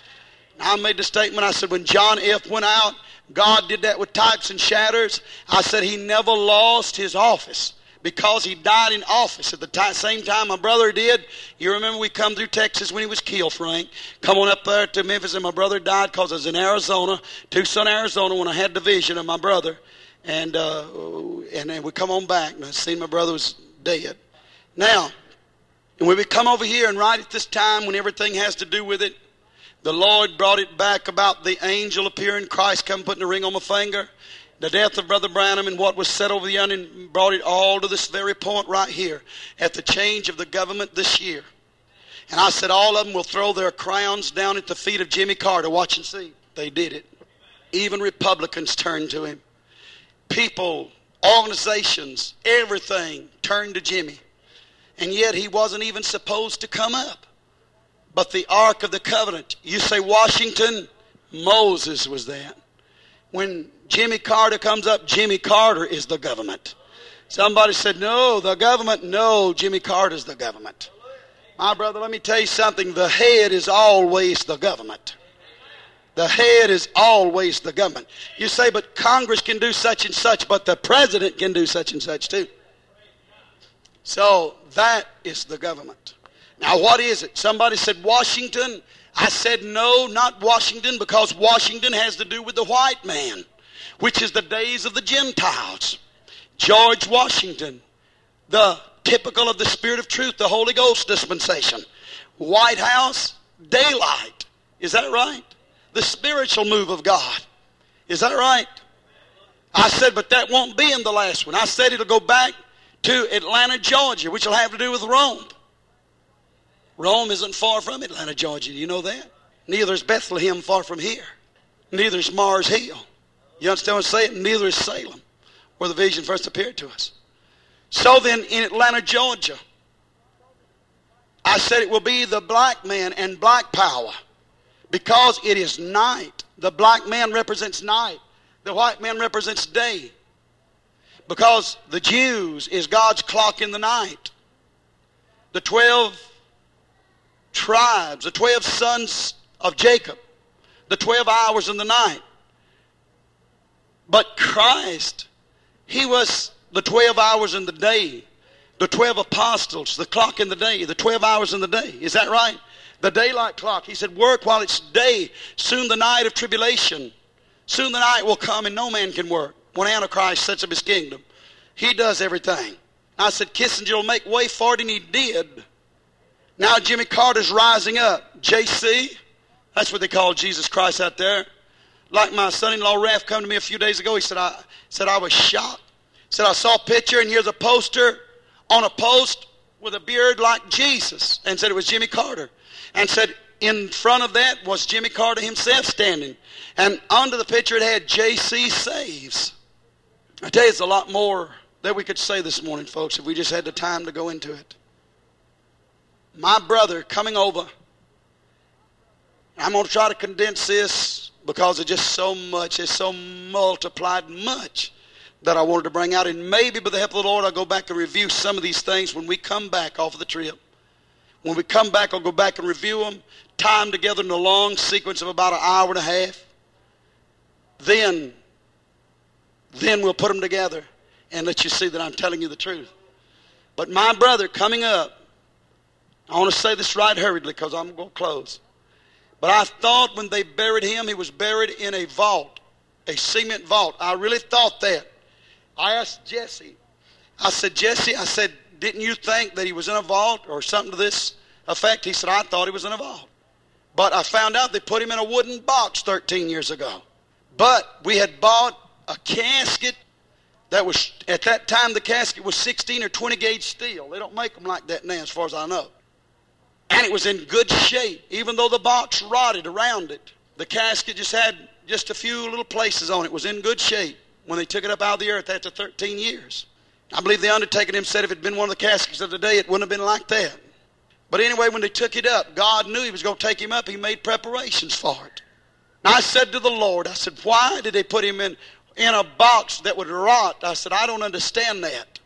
I made the statement, I said when John F. went out, God did that with types and shadows. I said he never lost his office because he died in office at the t- same time my brother did. You remember we come through Texas when he was killed, Frank. Come on up there to Memphis, and my brother died because I was in Arizona, Tucson, Arizona, when I had the vision of my brother. And uh, and then we come on back, and I seen my brother was dead. Now, and when we come over here, and right at this time when everything has to do with it, the Lord brought it back about the angel appearing, Christ come putting a ring on my finger, the death of Brother Branham and what was said over the onion, brought it all to this very point right here at the change of the government this year. And I said all of them will throw their crowns down at the feet of Jimmy Carter. Watch and see. They did it. Even Republicans turned to him. People, organizations, everything turned to Jimmy. And yet he wasn't even supposed to come up. But the Ark of the Covenant, you say Washington, Moses was that. When Jimmy Carter comes up, Jimmy Carter is the government. Somebody said, no, the government, no, Jimmy Carter's the government. My brother, let me tell you something. The head is always the government. The head is always the government. You say, but Congress can do such and such, but the president can do such and such too. So that is the government. Now what is it? Somebody said Washington. I said no, not Washington, because Washington has to do with the white man, which is the days of the Gentiles. George Washington, the typical of the Spirit of truth, the Holy Ghost dispensation. White House, daylight. Is that right? The spiritual move of God. Is that right? I said, but that won't be in the last one. I said it'll go back to Atlanta, Georgia, which will have to do with Rome. Rome isn't far from Atlanta, Georgia. Do you know that? Neither is Bethlehem far from here. Neither is Mars Hill. You understand what I'm saying? Neither is Salem. where the vision first appeared to us. So then in Atlanta, Georgia, I said it will be the black man and black power because it is night. The black man represents night. The white man represents day. Because the Jews is God's clock in the night. The twelve tribes, the twelve sons of Jacob, the twelve hours in the night. But Christ, he was the twelve hours in the day. The twelve apostles, the clock in the day, the twelve hours in the day. Is that right? The daylight clock. He said, work while it's day. Soon the night of tribulation. Soon the night will come and no man can work. When Antichrist sets up his kingdom, he does everything. I said, Kissinger will make way for it, and he did. Now Jimmy Carter's rising up. J C, that's what they call Jesus Christ out there. Like my son-in-law Raph come to me a few days ago. He said, I said I was shocked. He said, I saw a picture, and here's a poster on a post with a beard like Jesus. And said it was Jimmy Carter. And said in front of that was Jimmy Carter himself standing. And under the picture it had J C Saves. I tell you, it's a lot more that we could say this morning, folks, if we just had the time to go into it. My brother coming over. I'm going to try to condense this because it's just so much. It's so multiplied much that I wanted to bring out. And maybe by the help of the Lord, I'll go back and review some of these things when we come back off of the trip. When we come back, I'll go back and review them, tie them together in a long sequence of about an hour and a half. Then, then we'll put them together and let you see that I'm telling you the truth. But my brother coming up, I want to say this right hurriedly because I'm going to close. But I thought when they buried him, he was buried in a vault, a cement vault. I really thought that. I asked Jesse. I said, Jesse, I said, didn't you think that he was in a vault or something to this effect? He said, I thought he was in a vault. But I found out they put him in a wooden box thirteen years ago. But we had bought a casket that was, at that time the casket was sixteen or twenty gauge steel. They don't make them like that now as far as I know. And it was in good shape, even though the box rotted around it. The casket just had just a few little places on it. It was in good shape when they took it up out of the earth after thirteen years. I believe the undertaker him said if it had been one of the caskets of the day, it wouldn't have been like that. But anyway, when they took it up, God knew he was going to take him up. He made preparations for it. And I said to the Lord, I said, why did they put him in, in a box that would rot? I said, I don't understand that.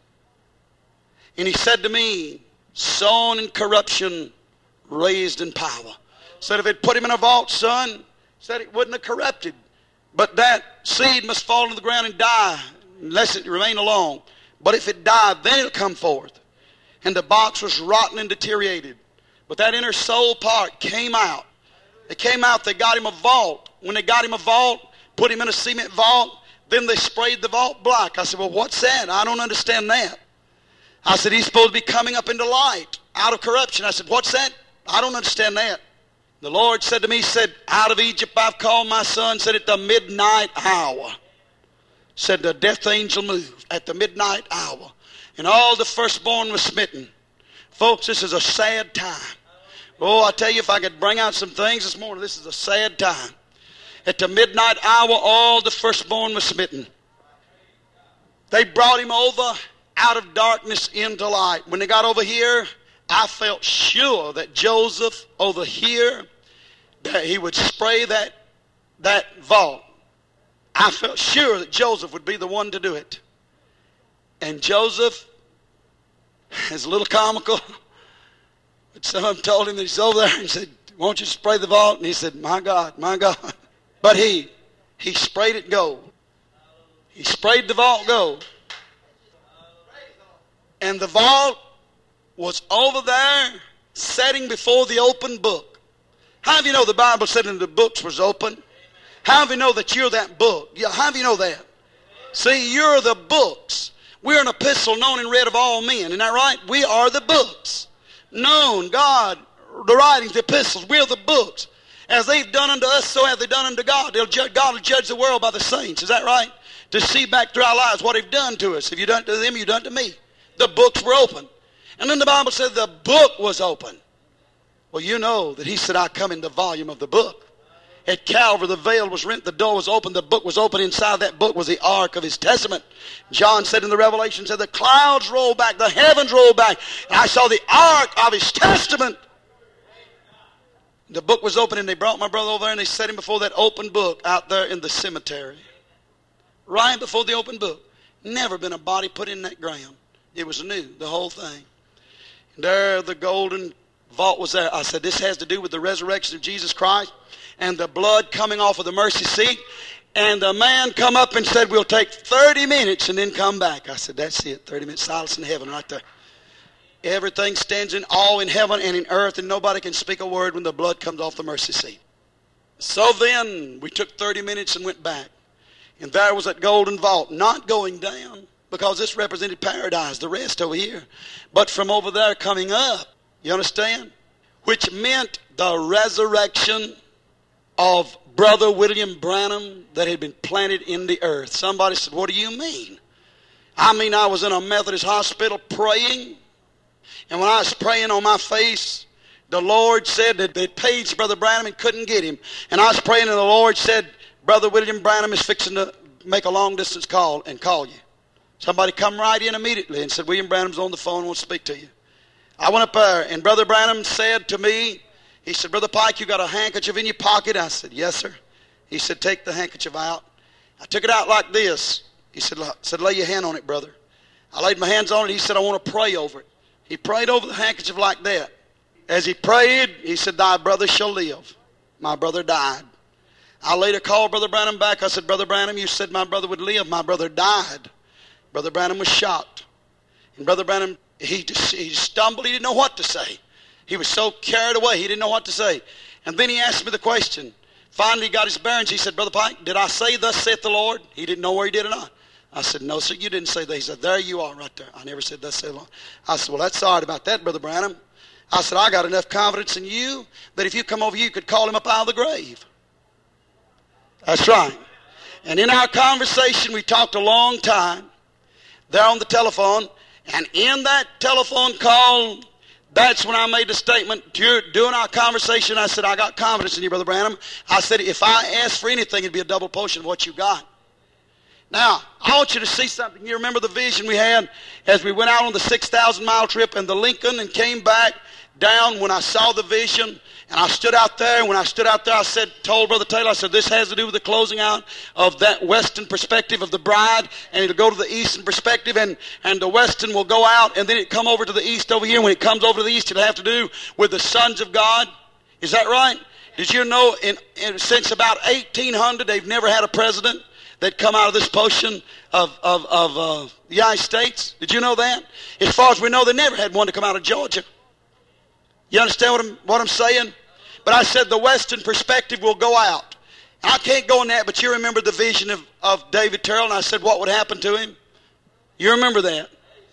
And he said to me, sown in corruption, raised in power. Said if it put him in a vault, son, said it wouldn't have corrupted. But that seed must fall into the ground and die unless it remain alone. But if it died, then it'll come forth. And the box was rotten and deteriorated. But that inner soul part came out. It came out, they got him a vault. When they got him a vault, put him in a cement vault, then they sprayed the vault black. I said, well, what's that? I don't understand that. I said, he's supposed to be coming up into light, out of corruption. I said, what's that? I don't understand that. The Lord said to me, he said, out of Egypt I've called my son, said at the midnight hour. Said the death angel moved at the midnight hour. And all the firstborn was smitten. Folks, this is a sad time. Oh, I tell you, if I could bring out some things this morning, this is a sad time. At the midnight hour, all the firstborn was smitten. They brought him over out of darkness into light. When they got over here, I felt sure that Joseph over here, that he would spray that, that vault. I felt sure that Joseph would be the one to do it. And Joseph is a little comical. But some of them told him that he's over there and said, won't you spray the vault? And he said, my God, my God. But he, he sprayed it gold. He sprayed the vault gold. And the vault was over there sitting before the open book. How do you know the Bible said in the books was open? How do you know that you're that book? Yeah, how do you know that? See, you're the books. We're an epistle known and read of all men. Isn't that right? We are the books. Known, God, the writings, the epistles, we're the books. As they've done unto us, so have they done unto God. They'll ju- God will judge the world by the saints. Is that right? To see back through our lives what they've done to us. If you've done it to them, you've done it to me. The books were open. And then the Bible said the book was open. Well, you know that he said, I come in the volume of the book. At Calvary, the veil was rent, the door was open, the book was open. Inside that book was the ark of his testament. John said in the Revelation, said the clouds rolled back, the heavens rolled back, and I saw the ark of his testament. The book was open, and they brought my brother over there, and they set him before that open book out there in the cemetery. Right before the open book. Never been a body put in that ground. It was new, the whole thing. And there the golden vault was there. I said, this has to do with the resurrection of Jesus Christ and the blood coming off of the mercy seat. And the man come up and said, we'll take thirty minutes and then come back. I said, that's it, thirty minutes silence in heaven right there. Everything stands in awe in heaven and in earth, and nobody can speak a word when the blood comes off the mercy seat. So then we took thirty minutes and went back. And there was that golden vault, not going down, because this represented paradise, the rest over here. But from over there coming up, you understand? Which meant the resurrection of Brother William Branham that had been planted in the earth. Somebody said, what do you mean? I mean, I was in a Methodist hospital praying, and when I was praying on my face, the Lord said that they paged Brother Branham and couldn't get him. And I was praying, and the Lord said, Brother William Branham is fixing to make a long-distance call and call you. Somebody come right in immediately and said, William Branham's on the phone and wants to speak to you. I went up there, and Brother Branham said to me, he said, Brother Pike, you got a handkerchief in your pocket? I said, yes, sir. He said, take the handkerchief out. I took it out like this. He said, said, lay your hand on it, brother. I laid my hands on it. He said, I want to pray over it. He prayed over the handkerchief like that. As he prayed, he said, thy brother shall live. My brother died. I later called Brother Branham back. I said, Brother Branham, you said my brother would live. My brother died. Brother Branham was shocked. And Brother Branham, he, just, he stumbled. He didn't know what to say. He was so carried away, he didn't know what to say. And then he asked me the question. Finally, he got his bearings. He said, Brother Pike, did I say, thus saith the Lord? He didn't know where he did or not. I said, no, sir, you didn't say that. He said, there you are right there. I never said, thus saith the Lord. I said, well, that's sorry about that, Brother Branham. I said, I got enough confidence in you that if you come over here, you could call him up out of the grave. That's right. And in our conversation, we talked a long time there on the telephone. And in that telephone call, that's when I made the statement during our conversation. I said, I got confidence in you, Brother Branham. I said, if I asked for anything, it'd be a double portion of what you got. Now, I want you to see something. You remember the vision we had as we went out on the six thousand mile trip and the Lincoln and came back down when I saw the vision. And I stood out there, and when I stood out there, I said, told Brother Taylor, I said, this has to do with the closing out of that western perspective of the bride, and it'll go to the eastern perspective, and, and the western will go out, and then it come over to the east over here. When it comes over to the east, it'll have to do with the sons of God. Is that right? Did you know in, in since about eighteen hundred, they've never had a president that come out of this portion of, of, of uh, the United States? Did you know that? As far as we know, they never had one to come out of Georgia. You understand what I'm, what I'm saying? But I said the western perspective will go out. I can't go on that, but you remember the vision of, of David Terrell, and I said what would happen to him? You remember that?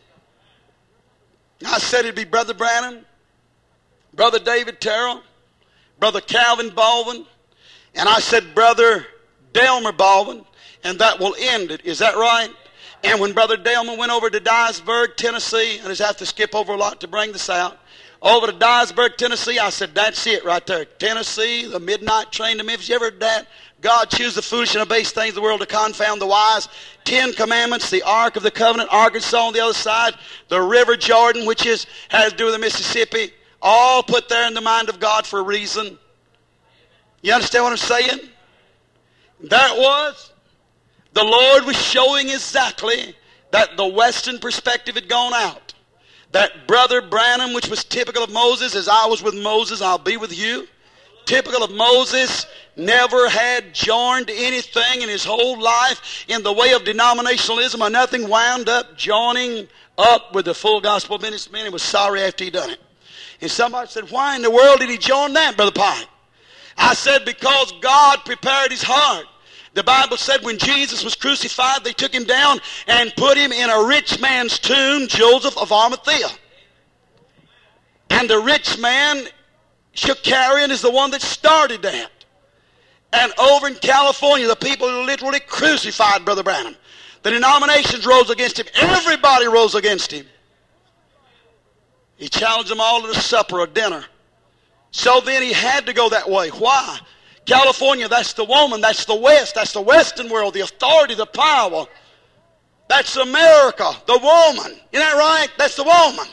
I said it'd be Brother Branham, Brother David Terrell, Brother Calvin Baldwin, and I said Brother Delmer Baldwin, and that will end it. Is that right? And when Brother Delmer went over to Dyersburg, Tennessee, and I just have to skip over a lot to bring this out, over to Dyersburg, Tennessee, I said, that's it right there. Tennessee, the midnight train to Memphis. You ever heard that? God choose the foolish and the base things of the world to confound the wise. Ten Commandments, the Ark of the Covenant, Arkansas on the other side, the River Jordan, which is has to do with the Mississippi, all put there in the mind of God for a reason. You understand what I'm saying? That was, the Lord was showing exactly that the western perspective had gone out. That Brother Branham, which was typical of Moses, as I was with Moses, I'll be with you. Typical of Moses, never had joined anything in his whole life in the way of denominationalism or nothing, wound up joining up with the full gospel ministry, and was sorry after he done it. And somebody said, why in the world did he join that, Brother Pike? I said, because God prepared his heart. The Bible said when Jesus was crucified, they took him down and put him in a rich man's tomb, Joseph of Arimathea. And the rich man, Shakarian, is the one that started that. And over in California, the people literally crucified Brother Branham. The denominations rose against him. Everybody rose against him. He challenged them all to a supper or dinner. So then he had to go that way. Why? California, that's the woman. That's the West. That's the Western world, the authority, the power. That's America, the woman. Isn't that right? That's the woman.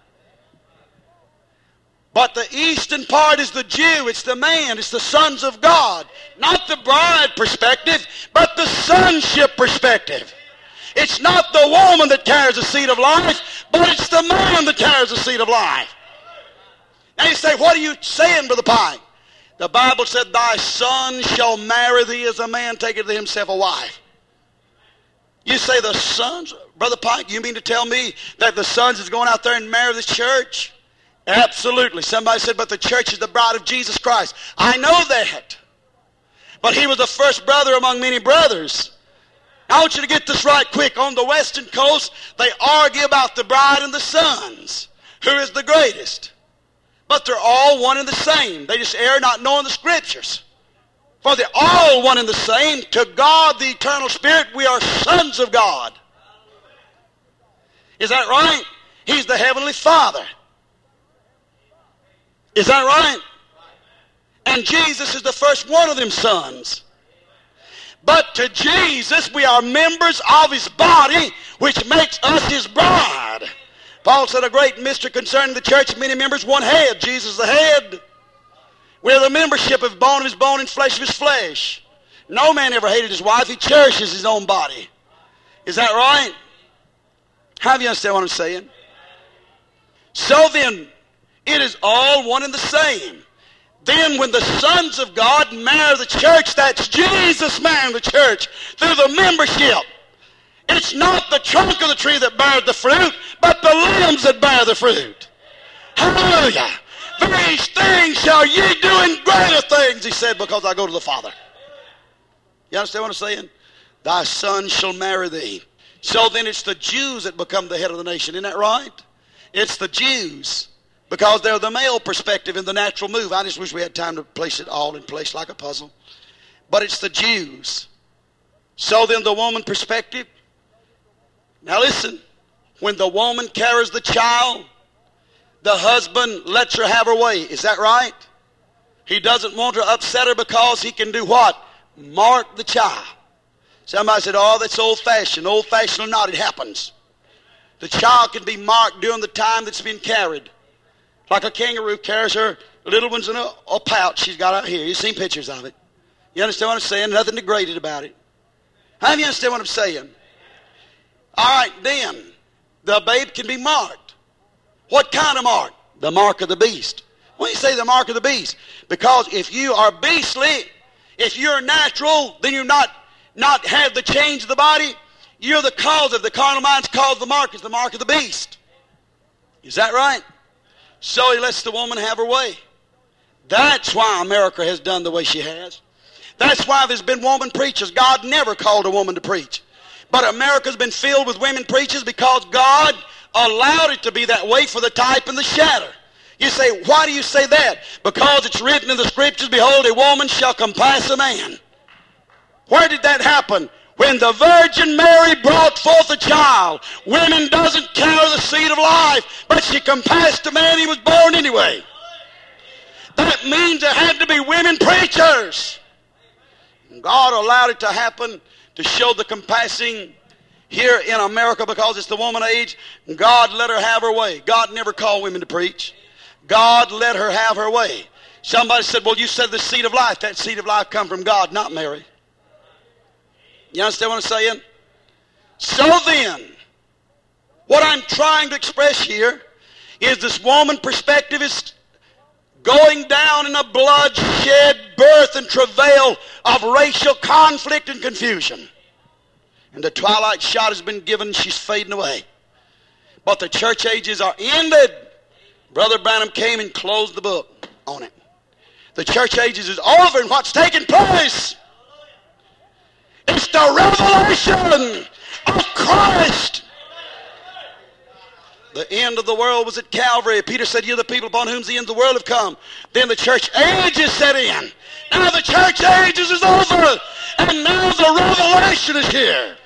But the eastern part is the Jew. It's the man. It's the sons of God. Not the bride perspective, but the sonship perspective. It's not the woman that carries the seed of life, but it's the man that carries the seed of life. Now you say, what are you saying, Brother Pike? The Bible said, thy son shall marry thee as a man taketh to himself a wife. You say the sons, Brother Pike, you mean to tell me that the sons is going out there and marry the church? Absolutely. Somebody said, but the church is the bride of Jesus Christ. I know that. But he was the first brother among many brothers. I want you to get this right quick. On the western coast, they argue about the bride and the sons. Who is the greatest? But they're all one and the same. They just err not knowing the scriptures. For they're all one and the same. To God, the eternal Spirit, we are sons of God. Is that right? He's the Heavenly Father. Is that right? And Jesus is the first one of them sons. But to Jesus, we are members of his body, which makes us his bride. Paul said a great mystery concerning the church, many members, one head. Jesus is the head. We're the membership of bone of his bone and flesh of his flesh. No man ever hated his wife. He cherishes his own body. Is that right? How do you understand what I'm saying? So then, it is all one and the same. Then when the sons of God marry the church, that's Jesus marrying the church through the membership. It's not the trunk of the tree that bears the fruit, but the limbs that bear the fruit. Hallelujah. These things shall ye do in greater things, he said, because I go to the Father. You understand what I'm saying? Thy son shall marry thee. So then it's the Jews that become the head of the nation. Isn't that right? It's the Jews. Because they're the male perspective in the natural move. I just wish we had time to place it all in place like a puzzle. But it's the Jews. So then the woman perspective. Now listen. When the woman carries the child, the husband lets her have her way. Is that right? He doesn't want to upset her because he can do what? Mark the child. Somebody said, oh, that's old-fashioned. Old-fashioned or not, it happens. The child can be marked during the time that's been carried. Like a kangaroo carries her little ones in a, a pouch she's got out here. You've seen pictures of it. You understand what I'm saying? Nothing degraded about it. How do you understand what I'm saying? All right, then, the babe can be marked. What kind of mark? The mark of the beast. When you say the mark of the beast, because if you are beastly, if you're natural, then you're not, not have the change of the body. You're the cause of the carnal mind's cause. The mark is the mark of the beast. Is that right? So he lets the woman have her way. That's why America has done the way she has. That's why there's been woman preachers. God never called a woman to preach. But America's been filled with women preachers because God allowed it to be that way for the type and the shadow. You say, why do you say that? Because it's written in the scriptures, behold, a woman shall compass a man. Where did that happen? When the Virgin Mary brought forth a child. Women doesn't carry the seed of life, but she compassed a man, he was born anyway. That means there had to be women preachers. God allowed it to happen to show the compassing here in America because it's the woman age. God let her have her way. God never called women to preach. God let her have her way. Somebody said, well, you said the seed of life. That seed of life come from God, not Mary. You understand what I'm saying? So then, what I'm trying to express here is this woman perspective is going down in a bloodshed birth and travail of racial conflict and confusion. And the twilight shot has been given, she's fading away. But the church ages are ended. Brother Branham came and closed the book on it. The church ages is over, and what's taking place? It's the revelation of Christ. The end of the world was at Calvary. Peter said, you're the people upon whom the end of the world have come. Then the church ages set in. Now the church ages is over. And now the revelation is here.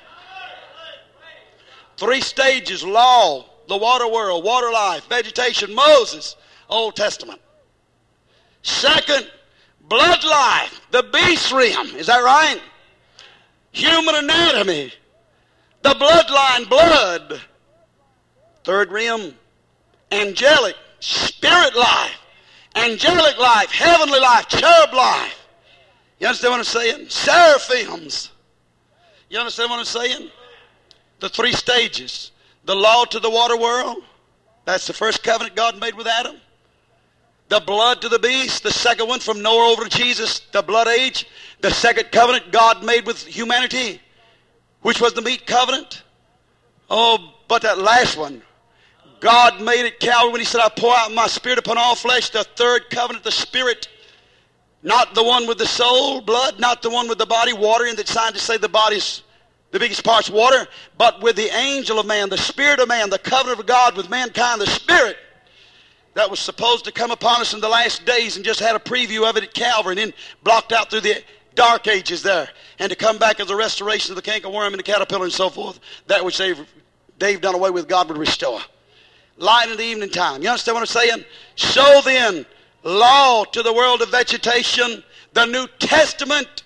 Three stages: law, the water world, water life, vegetation, Moses, Old Testament. Second, Blood life, the beast realm. Is that right? Human anatomy, the bloodline, blood. Third realm, angelic, spirit life, angelic life, heavenly life, cherub life. You understand what I'm saying? Seraphims. You understand what I'm saying? The three stages. The law to the water world. That's the first covenant God made with Adam. The blood to the beast. The second one from Noah over to Jesus, the blood age. The second covenant God made with humanity, which was the meat covenant. Oh, but that last one, God made it Calvary when he said, I pour out my spirit upon all flesh. The third covenant, the spirit. Not the one with the soul, blood. Not the one with the body, water. And that's signed to say the body's the biggest part's water. But with the angel of man, the spirit of man, the covenant of God with mankind, the spirit that was supposed to come upon us in the last days, and just had a preview of it at Calvary, and then blocked out through the dark ages there, and to come back as the restoration of the cankerworm and the caterpillar and so forth, that which they've, they've done away with, God would restore. Light in the evening time. You understand what I'm saying? So then, law to the world of vegetation, the New Testament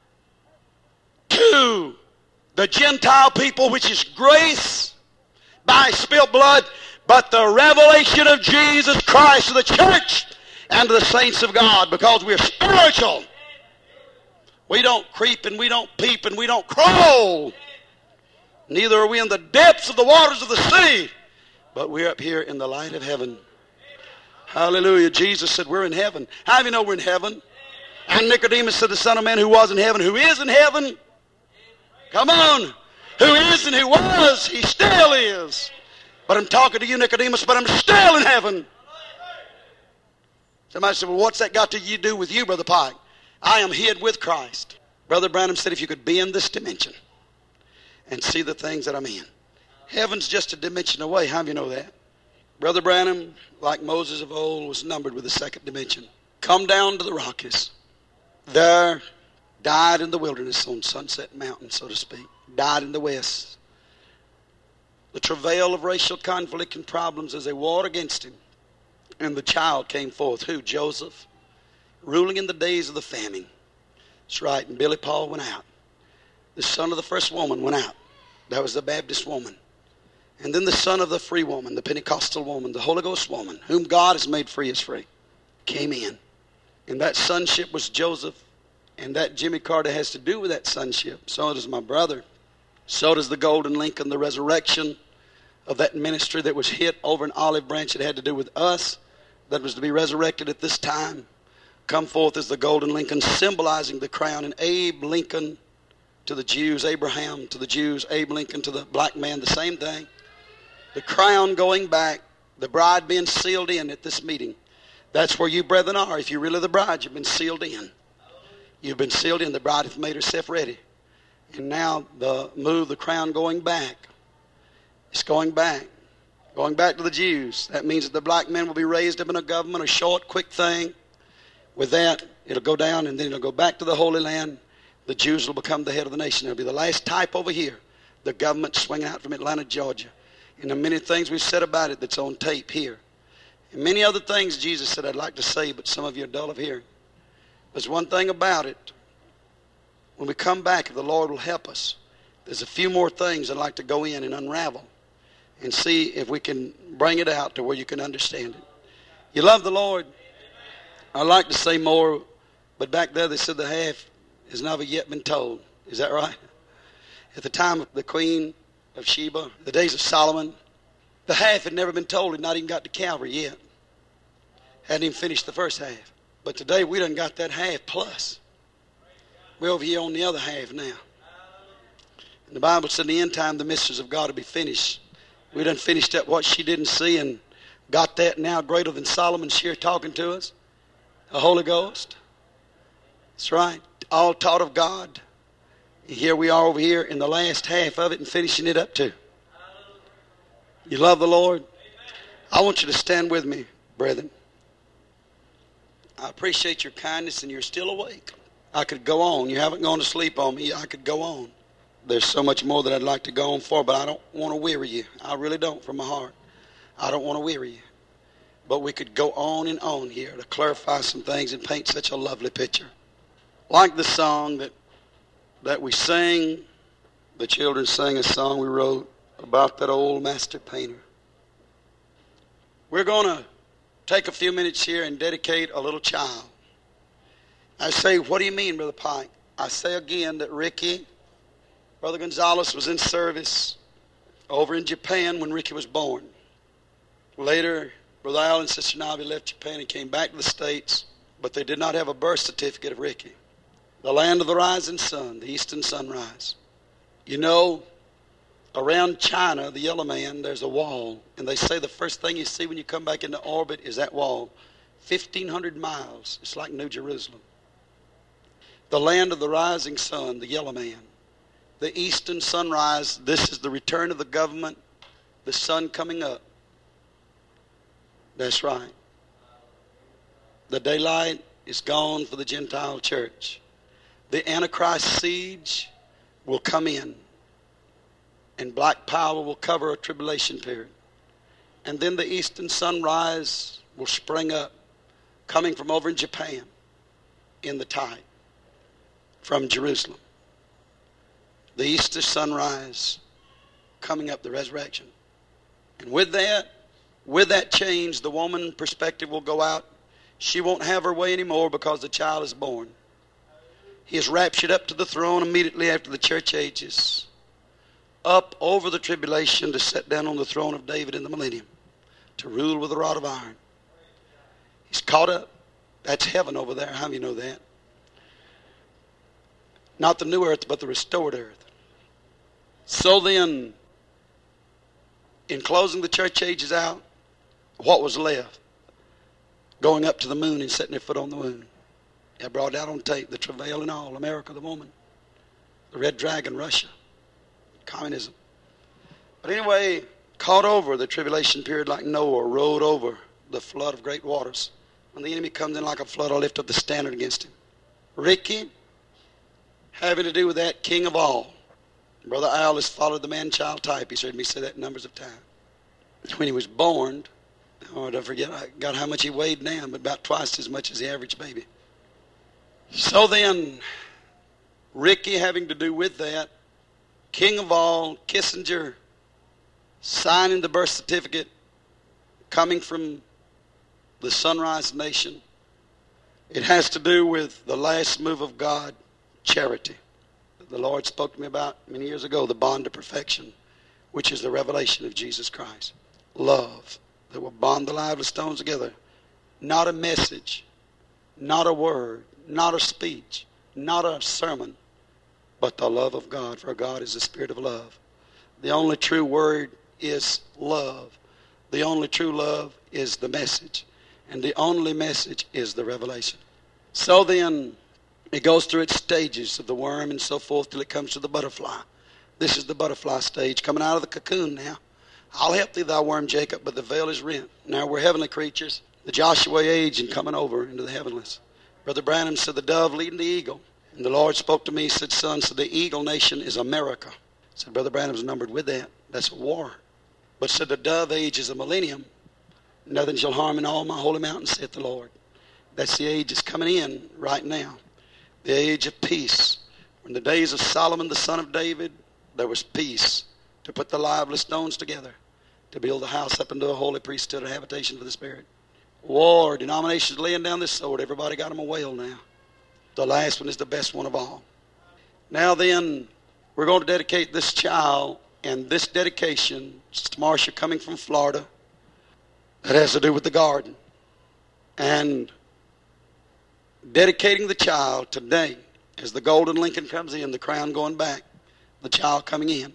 to the Gentile people, which is grace by spilt blood, but the revelation of Jesus Christ to the church and to the saints of God, because we're spiritual. We don't creep and we don't peep and we don't crawl. Neither are we in the depths of the waters of the sea, but we're up here in the light of heaven. Hallelujah. Jesus said we're in heaven. How do you know we're in heaven? And Nicodemus said, the Son of Man who was in heaven, who is in heaven. Come on. Who is and who was, he still is. But I'm talking to you, Nicodemus, but I'm still in heaven. Somebody said, well, what's that got to you do with you, Brother Pike? I am hid with Christ. Brother Branham said, if you could be in this dimension and see the things that I'm in. Heaven's just a dimension away. How do you know that? Brother Branham, like Moses of old, was numbered with the second dimension. Come down to the Rockies. There, died in the wilderness on Sunset Mountain, so to speak. Died in the west. The travail of racial conflict and problems as they warred against him. And the child came forth. Who? Joseph. Ruling in the days of the famine. That's right. And Billy Paul went out. The son of the first woman went out. That was the Baptist woman. And then the son of the free woman, the Pentecostal woman, the Holy Ghost woman, whom God has made free is free, came in. And that sonship was Joseph. And that Jimmy Carter has to do with that sonship. So does my brother. So does the Golden Lincoln, the resurrection of that ministry that was hit over an olive branch that had to do with us, that was to be resurrected at this time. Come forth as the Golden Lincoln, symbolizing the crown. And Abe Lincoln to the Jews, Abraham to the Jews, Abe Lincoln to the black man, the same thing. The crown going back, the bride being sealed in at this meeting. That's where you brethren are. If you're really the bride, you've been sealed in. You've been sealed in. The bride hath made herself ready. And now the move, the crown going back. It's going back. Going back to the Jews. That means that the black men will be raised up in a government, a short, quick thing. With that, it'll go down and then it'll go back to the Holy Land. The Jews will become the head of the nation. It'll be the last type over here. The government swinging out from Atlanta, Georgia. And the many things we've said about it that's on tape here. And many other things Jesus said I'd like to say, but some of you are dull of hearing. There's one thing about it. When we come back, if the Lord will help us, there's a few more things I'd like to go in and unravel and see if we can bring it out to where you can understand it. You love the Lord? I'd like to say more, but back there they said the half has never yet been told. Is that right? At the time of the Queen of Sheba, the days of Solomon, the half had never been told. Had not even got to Calvary yet. Hadn't even finished the first half. But today we done got that half plus. We're over here on the other half now. And the Bible said in the end time the mysteries of God will be finished. We done finished up what she didn't see and got that now greater than Solomon's here talking to us. The Holy Ghost. That's right. All taught of God. And here we are over here in the last half of it and finishing it up too. You love the Lord? I want you to stand with me, brethren. I appreciate your kindness and you're still awake. I could go on. You haven't gone to sleep on me. I could go on. There's so much more that I'd like to go on for, but I don't want to weary you. I really don't from my heart. I don't want to weary you. But we could go on and on here to clarify some things and paint such a lovely picture. Like the song that, that we sing, the children sang a song we wrote about that old master painter. We're going to take a few minutes here and dedicate a little child. I say, what do you mean, Brother Pike? I say again that Ricky, Brother Gonzalez, was in service over in Japan when Ricky was born. Later, Brother Al and Sister Navi left Japan and came back to the States, but they did not have a birth certificate of Ricky. The land of the rising sun, the eastern sunrise. You know, around China, the Yellow Man, there's a wall, and they say the first thing you see when you come back into orbit is that wall. fifteen hundred miles. It's like New Jerusalem. The land of the rising sun, the Yellow Man. The eastern sunrise, this is the return of the government, the sun coming up. That's right. The daylight is gone for the Gentile church. The Antichrist siege will come in, and black power will cover a tribulation period. And then the eastern sunrise will spring up, coming from over in Japan in the tide, from Jerusalem. The Easter sunrise coming up, the resurrection. And with that, with that change, the woman perspective will go out. She won't have her way anymore because the child is born. He is raptured up to the throne immediately after the church ages, up over the tribulation to sit down on the throne of David in the millennium, to rule with a rod of iron. He's caught up. That's heaven over there. How do you know that? Not the new earth, but the restored earth. So then, in closing the church ages out, what was left? Going up to the moon and setting their foot on the moon. I brought out on tape the travail and all, America, the woman, the red dragon, Russia, communism. But anyway, caught over the tribulation period like Noah rode over the flood of great waters. When the enemy comes in like a flood, I'll lift up the standard against him. Ricky, having to do with that king of all. Brother Al has followed the man-child type. He's heard me say that numbers of times. When he was born, oh, don't forget, I got how much he weighed now, but about twice as much as the average baby. So then, Ricky having to do with that, king of all, Kissinger, signing the birth certificate, coming from the Sunrise Nation. It has to do with the last move of God, charity. The Lord spoke to me about many years ago, the bond of perfection, which is the revelation of Jesus Christ. Love that will bond the lively stones together. Not a message, not a word, not a speech, not a sermon, but the love of God, for God is the spirit of love. The only true word is love. The only true love is the message. And the only message is the revelation. So then, it goes through its stages of the worm and so forth till it comes to the butterfly. This is the butterfly stage, coming out of the cocoon now. I'll help thee, thou worm Jacob, but the veil is rent. Now we're heavenly creatures, the Joshua age, and coming over into the heavenlies. Brother Branham said, the dove leading the eagle. And the Lord spoke to me, said, son, so the eagle nation is America. Said, Brother Branham's numbered with that. That's a war. But said, the dove age is a millennium. Nothing shall harm in all my holy mountains, saith the Lord. That's the age that's coming in right now. The age of peace. In the days of Solomon, the son of David, there was peace to put the lively stones together, to build the house up into a holy priesthood, a habitation for the Spirit. War, denominations laying down this sword. Everybody got them a whale now. The last one is the best one of all. Now then, we're going to dedicate this child, and this dedication, Sister Marcia coming from Florida, that has to do with the garden. And dedicating the child today, as the golden Lincoln comes in, the crown going back, the child coming in.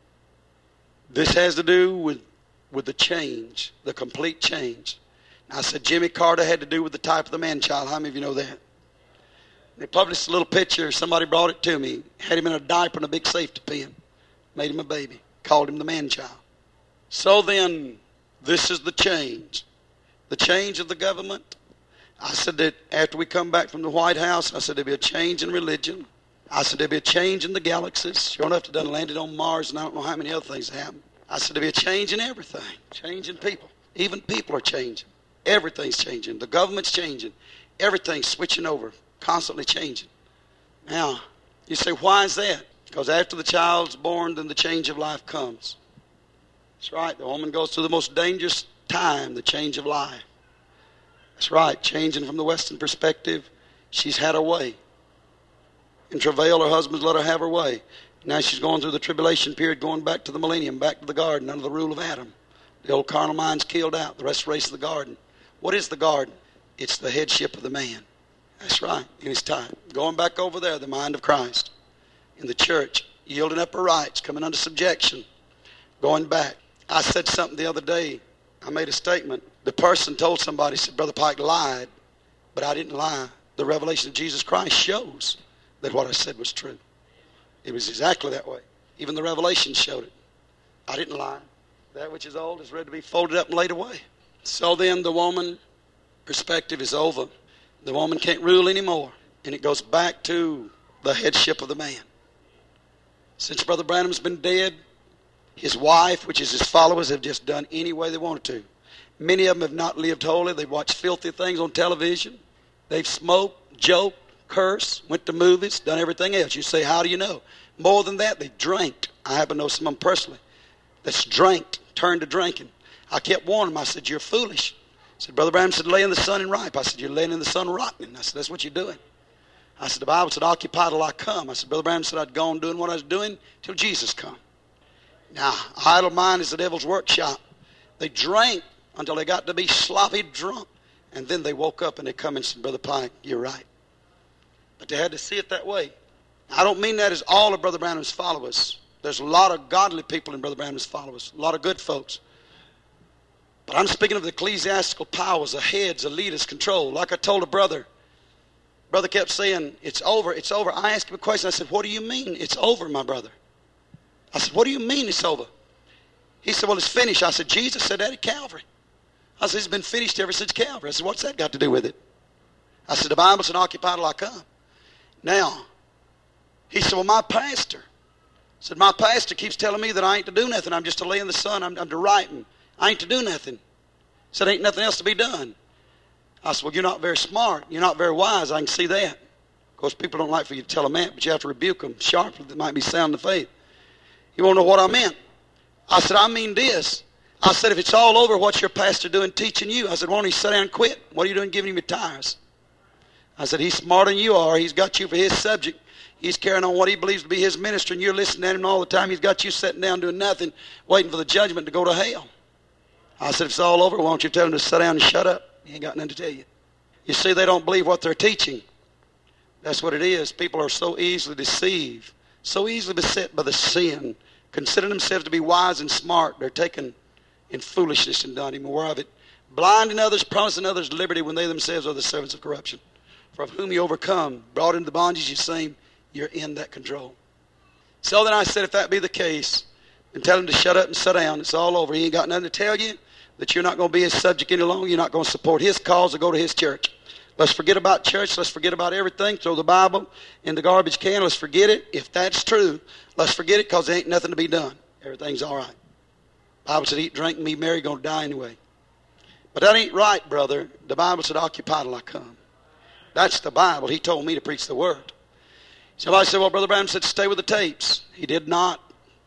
This has to do with, with the change, the complete change. Now, I said Jimmy Carter had to do with the type of the man-child. How many of you know that? They published a little picture. Somebody brought it to me. Had him in a diaper and a big safety pin. Made him a baby. Called him the man-child. So then, this is the change. The change of the government. I said that after we come back from the White House, I said there'd be a change in religion. I said there'd be a change in the galaxies. Sure enough, it done landed on Mars, and I don't know how many other things happened. I said there'd be a change in everything. Change in people. Even people are changing. Everything's changing. The government's changing. Everything's switching over, constantly changing. Now, you say, why is that? Because after the child's born, then the change of life comes. That's right. The woman goes through the most dangerous time, the change of life. That's right. Changing from the Western perspective, she's had her way. In travail, her husband's let her have her way. Now she's going through the tribulation period, going back to the millennium, back to the garden, under the rule of Adam. The old carnal mind's killed out, the restoration of the garden. What is the garden? It's the headship of the man. That's right, in his time. Going back over there, the mind of Christ. In the church, yielding up her rights, coming under subjection. Going back. I said something the other day. I made a statement. The person told somebody, said, Brother Pike lied, but I didn't lie. The revelation of Jesus Christ shows that what I said was true. It was exactly that way. Even the revelation showed it. I didn't lie. That which is old is ready to be folded up and laid away. So then the woman perspective is over. The woman can't rule anymore. And it goes back to the headship of the man. Since Brother Branham's been dead, his wife, which is his followers, have just done any way they wanted to. Many of them have not lived holy. They've watched filthy things on television. They've smoked, joked, cursed, went to movies, done everything else. You say, how do you know? More than that, they drank. I happen to know some of them personally that's drank, turned to drinking. I kept warning them. I said, you're foolish. I said, Brother Branham said, lay in the sun and ripe. I said, you're laying in the sun rotting. I said, that's what you're doing. I said, the Bible said, occupy till I come. I said, Brother Branham said, I'd go on doing what I was doing till Jesus come. Now, idle mind is the devil's workshop. They drank until they got to be sloppy drunk. And then they woke up and they come and said, Brother Pike, you're right. But they had to see it that way. I don't mean that as all of Brother Branham's followers. There's a lot of godly people in Brother Branham's followers, a lot of good folks. But I'm speaking of the ecclesiastical powers, the heads, the leaders, control. Like I told a brother, brother kept saying, it's over, it's over. I asked him a question. I said, what do you mean it's over, my brother? I said, what do you mean it's over? He said, well, it's finished. I said, Jesus said that at Calvary. I said, it's been finished ever since Calvary. I said, what's that got to do with it? I said, the Bible said, occupy till I come. Now, he said, well, my pastor, said, my pastor keeps telling me that I ain't to do nothing. I'm just to lay in the sun. I'm, I'm to write. And I ain't to do nothing. Said, ain't nothing else to be done. I said, well, you're not very smart. You're not very wise. I can see that. Of course, people don't like for you to tell them that, but you have to rebuke them sharply that might be sound in the faith. You want to know what I meant? I said, I mean this. I said, if it's all over, what's your pastor doing teaching you? I said, why don't he sit down and quit? What are you doing giving him your tires? I said, he's smarter than you are. He's got you for his subject. He's carrying on what he believes to be his ministry, and you're listening to him all the time. He's got you sitting down doing nothing, waiting for the judgment to go to hell. I said, if it's all over, why don't you tell him to sit down and shut up? He ain't got nothing to tell you. You see, they don't believe what they're teaching. That's what it is. People are so easily deceived, so easily beset by the sin, consider themselves to be wise and smart. They're taken in foolishness and not even aware of it. Blinding others, promising others liberty when they themselves are the servants of corruption. For of whom you overcome, brought into the bondage, you say, you're in that control. So then I said, if that be the case, then tell him to shut up and sit down. It's all over. He ain't got nothing to tell you, that you're not going to be his subject any longer. You're not going to support his cause or go to his church. Let's forget about church. Let's forget about everything. Throw the Bible in the garbage can. Let's forget it. If that's true, let's forget it because there ain't nothing to be done. Everything's all right. The Bible said, eat, drink, and be merry. You're going to die anyway. But that ain't right, brother. The Bible said, occupy till I come. That's the Bible. He told me to preach the word. Somebody said, well, Brother Branham said, stay with the tapes. He did not.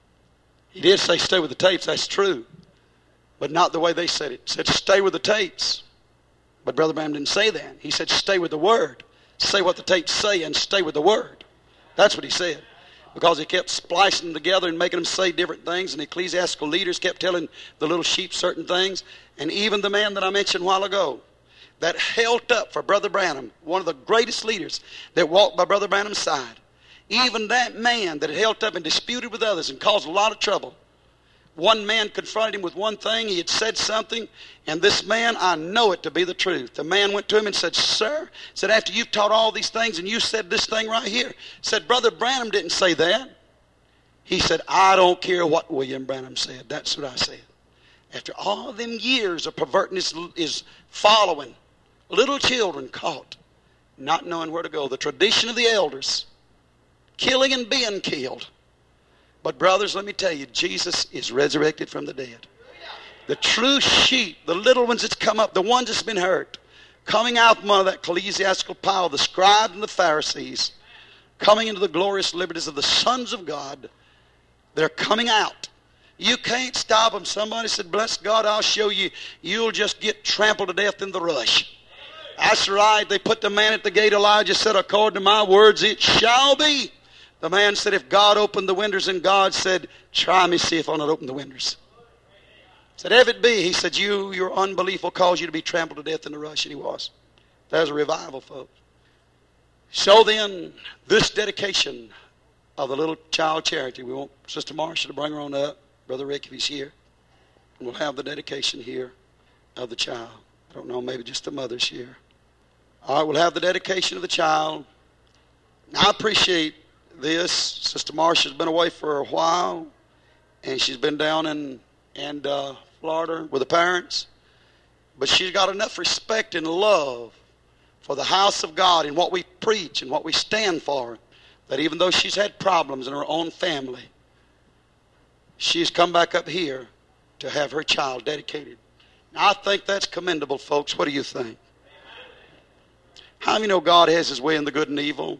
He did say stay with the tapes. That's true. But not the way they said it. He said, stay with the tapes. But Brother Branham didn't say that. He said, stay with the word. Say what the tapes say and stay with the word. That's what he said. Because he kept splicing them together and making them say different things. And the ecclesiastical leaders kept telling the little sheep certain things. And even the man that I mentioned a while ago, that held up for Brother Branham, one of the greatest leaders that walked by Brother Branham's side. Even that man that held up and disputed with others and caused a lot of trouble. One man confronted him with one thing. He had said something, and this man, I know it to be the truth. The man went to him and said, sir, said, after you've taught all these things and you said this thing right here, said, Brother Branham didn't say that. He said, I don't care what William Branham said. That's what I said. After all them years of perverting his, his following, little children caught, not knowing where to go. The tradition of the elders, killing and being killed. But brothers, let me tell you, Jesus is resurrected from the dead. The true sheep, the little ones that's come up, the ones that's been hurt, coming out from under that ecclesiastical power, the scribes and the Pharisees, coming into the glorious liberties of the sons of God. They're coming out. You can't stop them. Somebody said, bless God, I'll show you. You'll just get trampled to death in the rush. That's right. They put the man at the gate. Elijah said, according to my words, it shall be. The man said, if God opened the windows, and God said, try me, see if I'll not open the windows. Said, if it be, he said, you, your unbelief will cause you to be trampled to death in the rush. And he was. There's a revival, folks. So then, this dedication of the little child charity, we want Sister Marcia to bring her on up. Brother Rick, if he's here. And we'll have the dedication here of the child. I don't know, maybe just the mother's here. All right, we'll have the dedication of the child. I appreciate this. Sister Marcia's been away for a while, and she's been down in, in uh, Florida with the parents. But she's got enough respect and love for the house of God and what we preach and what we stand for, that even though she's had problems in her own family, she's come back up here to have her child dedicated. Now, I think that's commendable, folks. What do you think? How many know God has his way in the good and evil?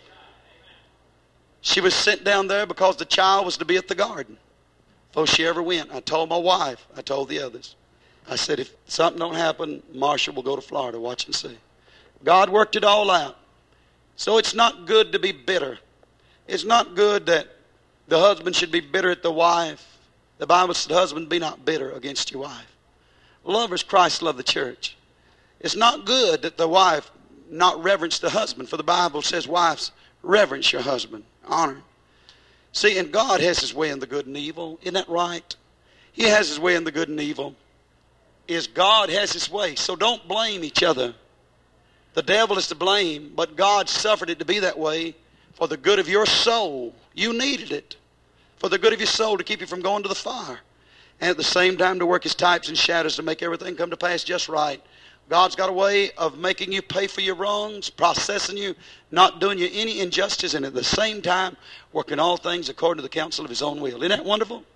She was sent down there because the child was to be at the garden. Before she ever went, I told my wife, I told the others. I said, if something don't happen, Marcia will go to Florida, watch and see. God worked it all out. So it's not good to be bitter. It's not good that the husband should be bitter at the wife. The Bible said, husband, be not bitter against your wife. Love as Christ loved the church. It's not good that the wife not reverence the husband, for the Bible says, wives, reverence your husband. Honor him. See, and God has his way in the good and evil. Isn't that right? He has his way in the good and evil. Is God has his way. So don't blame each other. The devil is to blame, but God suffered it to be that way for the good of your soul. You needed it. For the good of your soul, to keep you from going to the fire. And at the same time to work his types and shadows to make everything come to pass just right. God's got a way of making you pay for your wrongs, processing you, not doing you any injustice, and at the same time working all things according to the counsel of his own will. Isn't that wonderful?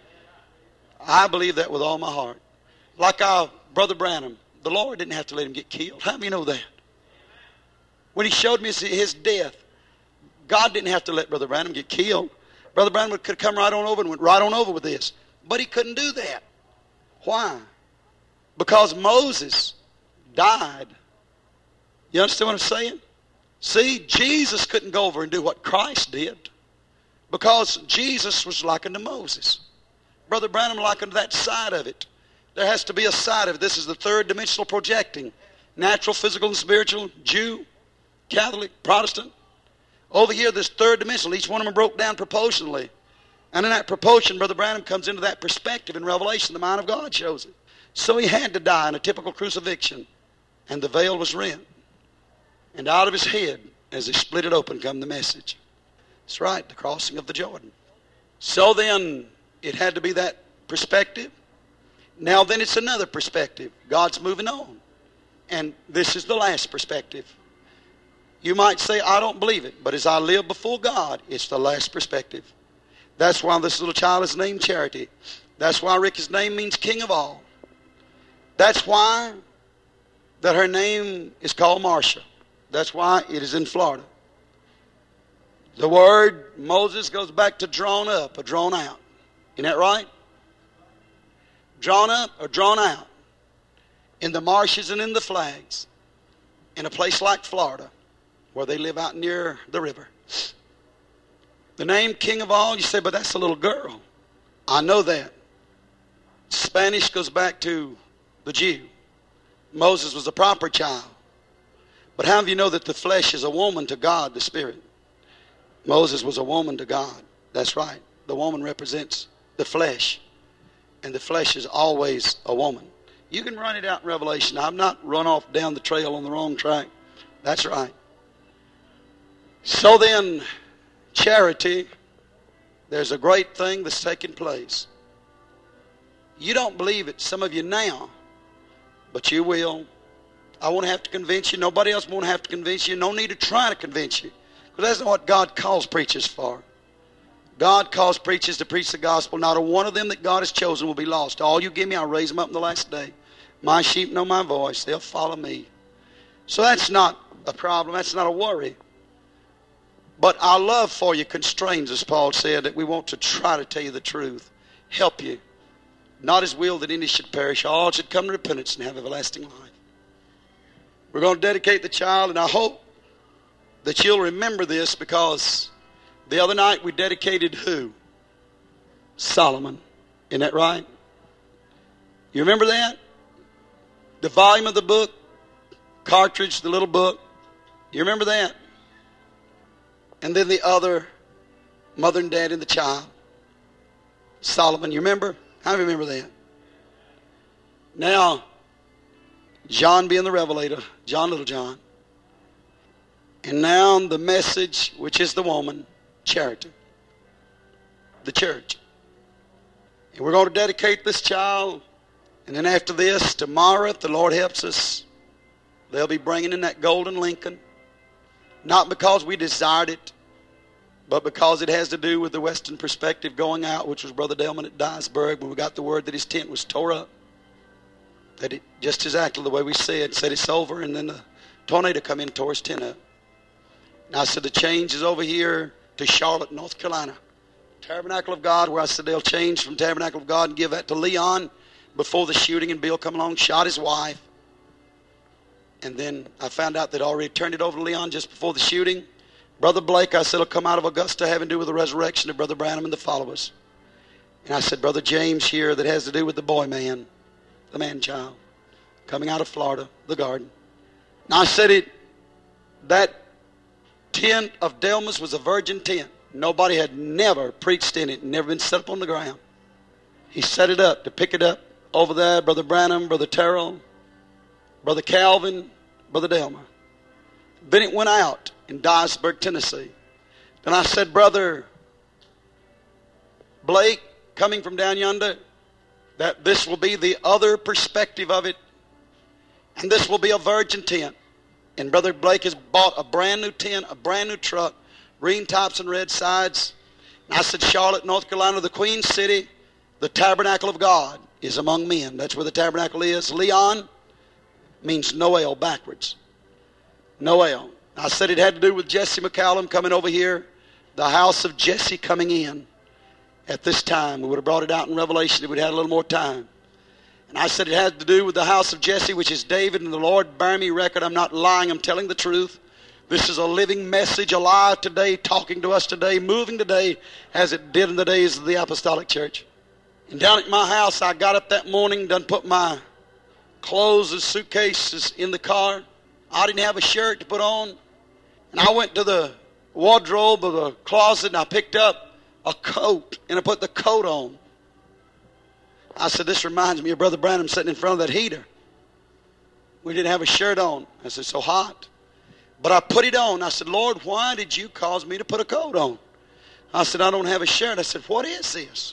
I believe that with all my heart. Like our Brother Branham, the Lord didn't have to let him get killed. How many know that? When he showed me his death, God didn't have to let Brother Branham get killed. Brother Branham could have come right on over and went right on over with this. But he couldn't do that. Why? Because Moses died. You understand what I'm saying? See, Jesus couldn't go over and do what Christ did. Because Jesus was like unto Moses. Brother Branham like unto that side of it. There has to be a side of it. This is the third dimensional projecting. Natural, physical, and spiritual. Jew, Catholic, Protestant. Over here, this third dimensional. Each one of them broke down proportionally. And in that proportion, Brother Branham comes into that perspective in Revelation. The mind of God shows it. So he had to die in a typical crucifixion. And the veil was rent. And out of his head, as he split it open, come the message. That's right, the crossing of the Jordan. So then, it had to be that perspective. Now then it's another perspective. God's moving on. And this is the last perspective. You might say, I don't believe it. But as I live before God, it's the last perspective. That's why this little child is named Charity. That's why Ricky's name means King of All. That's why that her name is called Marcia. That's why it is in Florida. The word Moses goes back to drawn up or drawn out. Isn't that right? Drawn up or drawn out. In the marshes and in the flags. In a place like Florida, where they live out near the river. The name King of All, you say, but that's a little girl. I know that. Spanish goes back to the Jew. Moses was a proper child. But how do you know that the flesh is a woman to God, the Spirit? Moses was a woman to God. That's right. The woman represents the flesh. And the flesh is always a woman. You can run it out in Revelation. I'm not run off down the trail on the wrong track. That's right. So then, Charity, there's a great thing that's taking place. You don't believe it, some of you now, but you will. I won't have to convince you. Nobody else won't have to convince you. No need to try to convince you. Because that's not what God calls preachers for. God calls preachers to preach the gospel. Not a one of them that God has chosen will be lost. All you give me, I'll raise them up in the last day. My sheep know my voice. They'll follow me. So that's not a problem. That's not a worry. But our love for you constrains us, Paul said, that we want to try to tell you the truth. Help you. Not his will that any should perish. All should come to repentance and have everlasting life. We're going to dedicate the child, and I hope that you'll remember this, because the other night we dedicated who? Solomon. Isn't that right? You remember that? The volume of the book, cartridge, the little book. You remember that? And then the other, mother and dad and the child. Solomon, you remember? I remember that. Now, John being the revelator, John Little John. And now the message, which is the woman, Charity. The church. And we're going to dedicate this child. And then after this, tomorrow, if the Lord helps us, they'll be bringing in that golden Lincoln. Not because we desired it, but because it has to do with the Western perspective going out, which was Brother Delman at Dyersburg when we got the word that his tent was tore up. That it, just exactly the way we said, said it's over, and then the tornado come in and tore his tent up. Now I said the change is over here to Charlotte, North Carolina. Tabernacle of God, where I said they'll change from Tabernacle of God and give that to Leon before the shooting, and Bill come along, shot his wife. And then I found out they'd already turned it over to Leon just before the shooting. Brother Blake, I said, will come out of Augusta having to do with the resurrection of Brother Branham and the followers. And I said, Brother James here, that has to do with the boy man, the man child, coming out of Florida, the garden. Now I said it, that tent of Delmas was a virgin tent. Nobody had never preached in it, never been set up on the ground. He set it up to pick it up over there, Brother Branham, Brother Terrell, Brother Calvin, Brother Delmer. Then it went out in Dyersburg, Tennessee. Then I said, Brother Blake, coming from down yonder, that this will be the other perspective of it. And this will be a virgin tent. And Brother Blake has bought a brand new tent, a brand new truck, green tops and red sides. And I said, Charlotte, North Carolina, the Queen City, the tabernacle of God is among men. That's where the tabernacle is. Leon means Noel backwards. Noel. I said it had to do with Jesse McCallum coming over here, the house of Jesse coming in at this time. We would have brought it out in Revelation if we'd had a little more time. And I said it had to do with the house of Jesse, which is David, and the Lord bear me record. I'm not lying, I'm telling the truth. This is a living message, alive today, talking to us today, moving today, as it did in the days of the Apostolic Church. And down at my house, I got up that morning, done put my clothes and suitcases in the car. I didn't have a shirt to put on. And I went to the wardrobe of the closet, and I picked up a coat, and I put the coat on. I said, this reminds me of Brother Branham sitting in front of that heater. We didn't have a shirt on. I said, so hot. But I put it on. I said, Lord, why did you cause me to put a coat on? I said, I don't have a shirt. I said, what is this?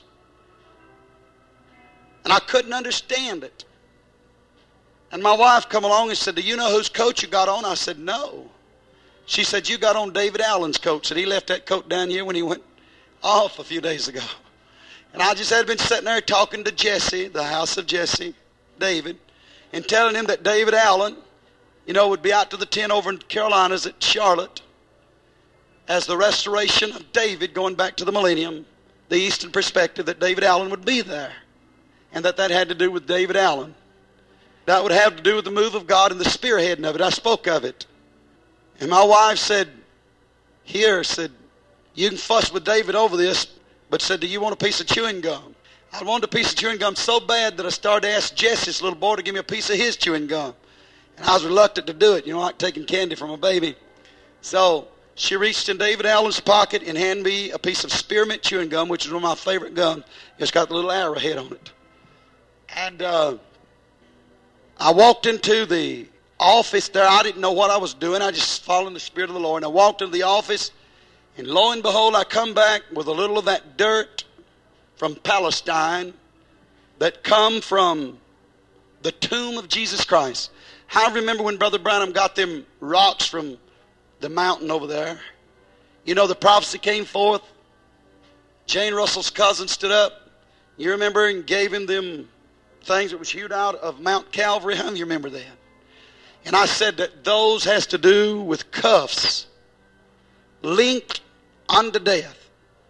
And I couldn't understand it. And my wife come along and said, do you know whose coat you got on? I said, no. She said, you got on David Allen's coat. Said he left that coat down here when he went off a few days ago. And I just had been sitting there talking to Jesse, the house of Jesse, David, and telling him that David Allen, you know, would be out to the tent over in Carolinas at Charlotte as the restoration of David going back to the millennium, the Eastern perspective, that David Allen would be there. And that that had to do with David Allen. That would have to do with the move of God and the spearheading of it. I spoke of it. And my wife said, here, said, you can fuss with David over this, but said, do you want a piece of chewing gum? I wanted a piece of chewing gum so bad that I started to ask Jesse, this little boy, to give me a piece of his chewing gum. And I was reluctant to do it, you know, like taking candy from a baby. So she reached in David Allen's pocket and handed me a piece of spearmint chewing gum, which is one of my favorite gums. It's got the little arrowhead on it. And uh, I walked into the office there. I didn't know what I was doing. I just followed the Spirit of the Lord. And I walked into the office, and lo and behold, I come back with a little of that dirt from Palestine that come from the tomb of Jesus Christ. I remember when Brother Branham got them rocks from the mountain over there. You know, the prophecy came forth Jane Russell's cousin stood up, you remember, and gave him them things that was hewed out of Mount Calvary. How do you remember that? And I said that those has to do with cuffs linked unto death.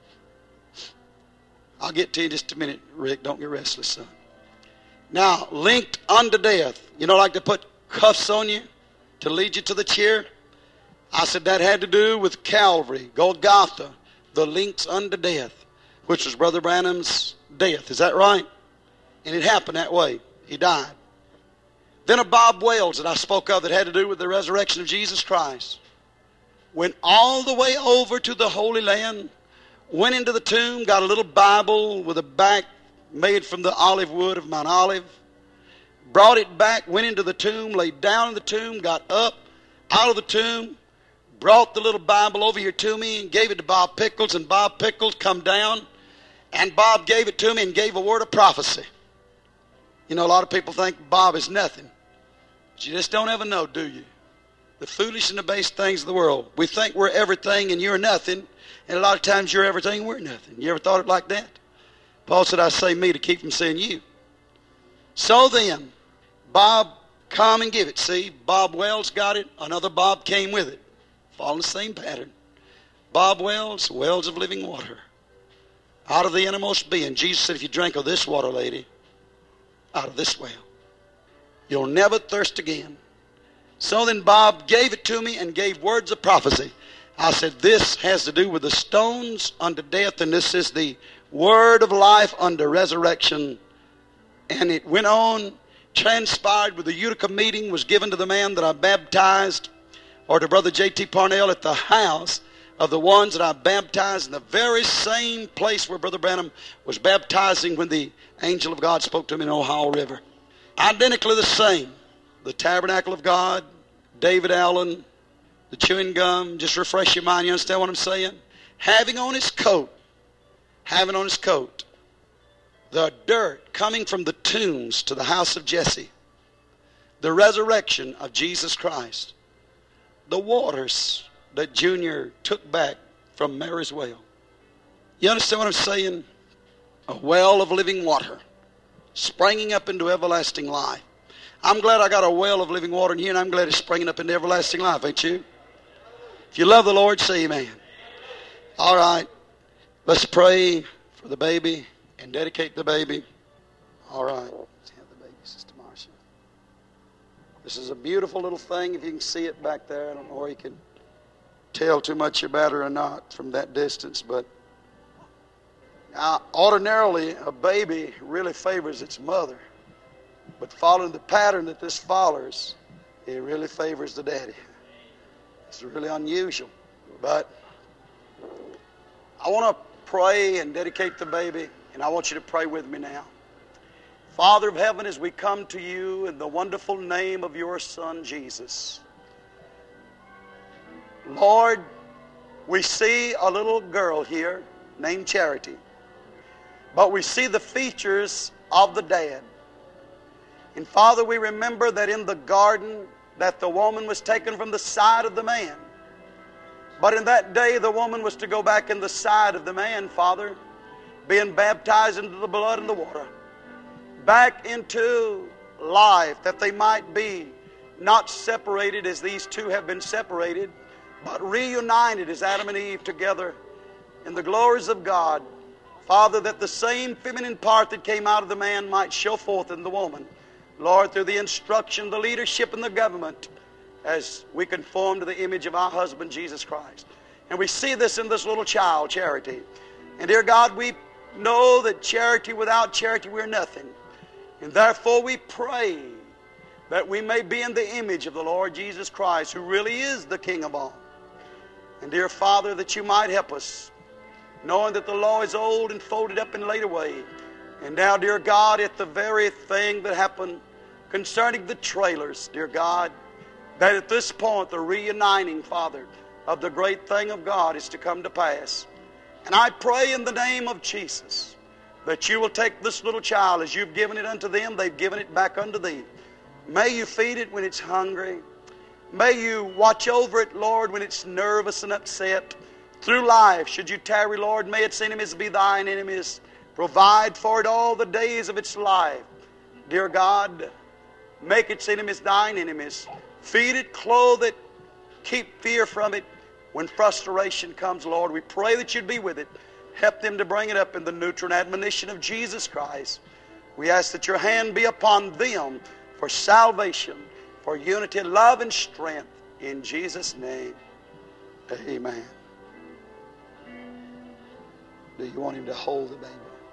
I'll get to you in just a minute, Rick. Don't get restless, son. Now, linked unto death. You know, like to put cuffs on you to lead you to the chair? I said that had to do with Calvary, Golgotha, the links unto death, which was Brother Branham's death. Is that right? And it happened that way. He died. Then a Bob Wells that I spoke of that had to do with the resurrection of Jesus Christ went all the way over to the Holy Land, went into the tomb, got a little Bible with a back made from the olive wood of Mount Olive, brought it back, went into the tomb, laid down in the tomb, got up out of the tomb, brought the little Bible over here to me and gave it to Bob Pickles, and Bob Pickles come down, and Bob gave it to me and gave a word of prophecy. You know, a lot of people think Bob is nothing. But you just don't ever know, do you? The foolish and the base things of the world. We think we're everything and you're nothing. And a lot of times you're everything and we're nothing. You ever thought it like that? Paul said, I say me to keep from saying you. So then, Bob, come and give it. See, Bob Wells got it. Another Bob came with it. Following the same pattern. Bob Wells, wells of living water. Out of the innermost being. Jesus said, if you drink of this water, lady, out of this well, you'll never thirst again. So then Bob gave it to me and gave words of prophecy. I said, this has to do with the stones unto death, and this is the word of life unto resurrection. And it went on, transpired with the Utica meeting, was given to the man that I baptized, or to Brother J T Parnell at the house of the ones that I baptized in the very same place where Brother Branham was baptizing when the angel of God spoke to him in Ohio River. Identically the same. The tabernacle of God, David Allen, the chewing gum. Just refresh your mind. You understand what I'm saying? Having on his coat, having on his coat, the dirt coming from the tombs to the house of Jesse, the resurrection of Jesus Christ, the waters that Junior took back from Mary's well. You understand what I'm saying? A well of living water, springing up into everlasting life. I'm glad I got a well of living water in here, and I'm glad it's springing up into everlasting life, ain't you? If you love the Lord, say amen. All right, let's pray for the baby and dedicate the baby. All right, let's have the baby, Sister Marcia. This is a beautiful little thing. If you can see it back there, I don't know where you can tell too much about her or not from that distance, but now, ordinarily, a baby really favors its mother. But following the pattern that this follows, it really favors the daddy. It's really unusual. But I want to pray and dedicate the baby, and I want you to pray with me now. Father of heaven, as we come to you in the wonderful name of your Son, Jesus. Lord, we see a little girl here named Charity. But we see the features of the dad. And Father, we remember that in the garden that the woman was taken from the side of the man. But in that day the woman was to go back in the side of the man, Father, being baptized into the blood and the water. Back into life, that they might be not separated as these two have been separated, but reunited as Adam and Eve together in the glories of God. Father, that the same feminine part that came out of the man might show forth in the woman. Lord, through the instruction, the leadership, and the government, as we conform to the image of our husband, Jesus Christ. And we see this in this little child, Charity. And dear God, we know that charity, without charity, we're nothing. And therefore we pray that we may be in the image of the Lord Jesus Christ, who really is the King of all. And dear Father, that you might help us, knowing that the law is old and folded up and laid away. And now, dear God, at the very thing that happened concerning the trailers, dear God, that at this point the reuniting, Father, of the great thing of God is to come to pass. And I pray in the name of Jesus that you will take this little child, as you've given it unto them, they've given it back unto thee. May you feed it when it's hungry. May you watch over it, Lord, when it's nervous and upset. through life. Should you tarry, Lord, may its enemies be thine enemies. Provide for it all the days of its life. Dear God, make its enemies thine enemies. Feed it, clothe it, keep fear from it. When frustration comes, Lord, we pray that you'd be with it. Help them to bring it up in the neutral admonition of Jesus Christ. We ask that your hand be upon them for salvation, for unity, love, and strength. In Jesus' name, amen. Do you want him to hold the baby?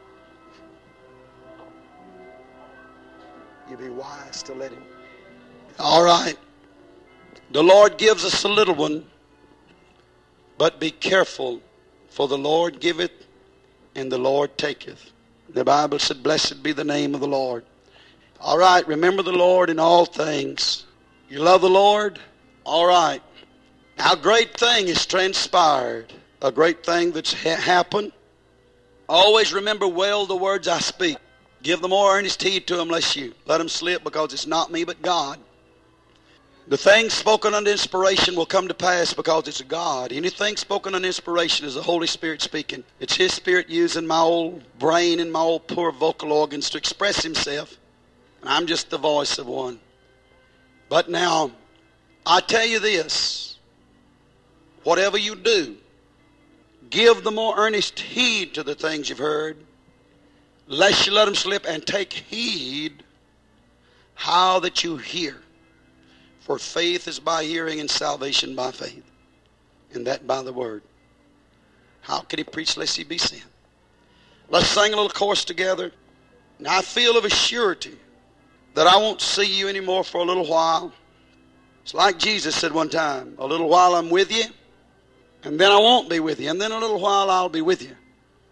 You'd be wise to let him. All right. The Lord gives us a little one, but be careful, for the Lord giveth and the Lord taketh. The Bible said, blessed be the name of the Lord. All right, remember the Lord in all things. You love the Lord? All right. Now, a great thing has transpired. A great thing that's ha- happened. Always remember well the words I speak. Give the more earnest heed to them, lest you let them slip, because it's not me but God. The things spoken under inspiration will come to pass because it's God. Anything spoken under inspiration is the Holy Spirit speaking. It's His Spirit using my old brain and my old poor vocal organs to express Himself. And I'm just the voice of one. But now, I tell you this. Whatever you do, give the more earnest heed to the things you've heard, lest you let them slip, and take heed how that you hear. For faith is by hearing, and salvation by faith, and that by the word. How can he preach lest he be sent? Let's sing a little chorus together. Now I feel of a surety that I won't see you anymore for a little while. It's like Jesus said one time, a little while I'm with you, and then I won't be with you, and then a little while I'll be with you.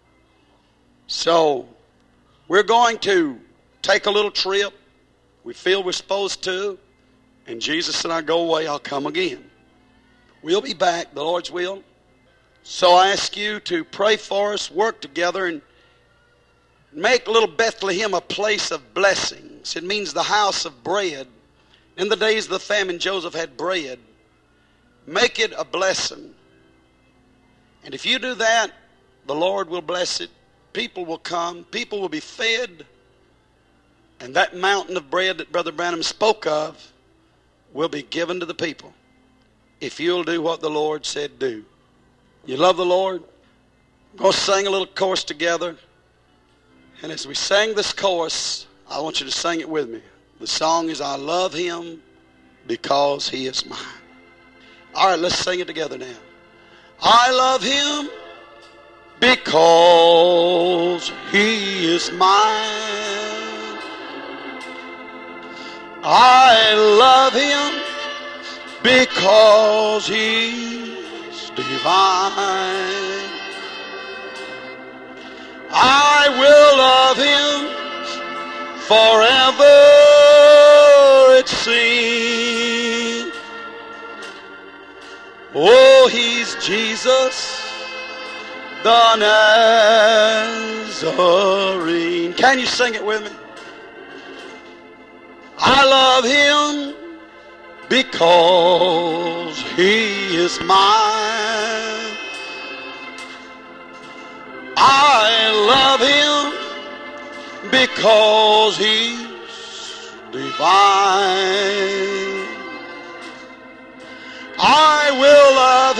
So we're going to take a little trip. We feel we're supposed to. And Jesus said, I go away, I'll come again. We'll be back, the Lord's will. So I ask you to pray for us, work together, and make little Bethlehem a place of blessings. It means the house of bread. In the days of the famine, Joseph had bread. Make it a blessing. And if you do that, the Lord will bless it. People will come. People will be fed. And that mountain of bread that Brother Branham spoke of will be given to the people if you'll do what the Lord said do. You love the Lord? We're going to sing a little chorus together. And as we sing this chorus, I want you to sing it with me. The song is, I love him because he is mine. All right, let's sing it together now. I love him because he is mine. I love him because he's divine. I will love him forever, it seems. Oh, he's Jesus, the Nazarene. Can you sing it with me? I love him because he is mine. I love him because he's divine. I will love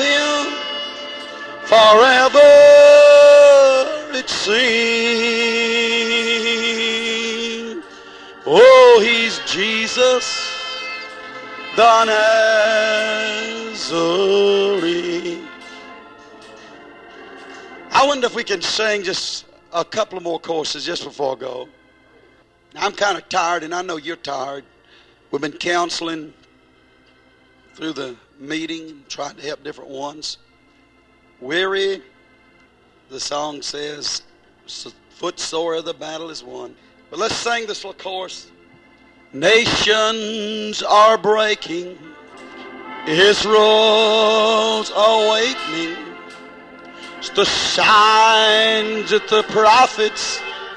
him forever, it seems. Oh, he's Jesus, the Nazarene. I wonder if we can sing just a couple of more courses just before I go. I'm kind of tired, and I know you're tired. We've been counseling through the meeting, trying to help different ones. Weary, the song says, foot sore, the battle is won. But let's sing this little chorus. Nations are breaking, Israel's awakening. It's the signs that the prophets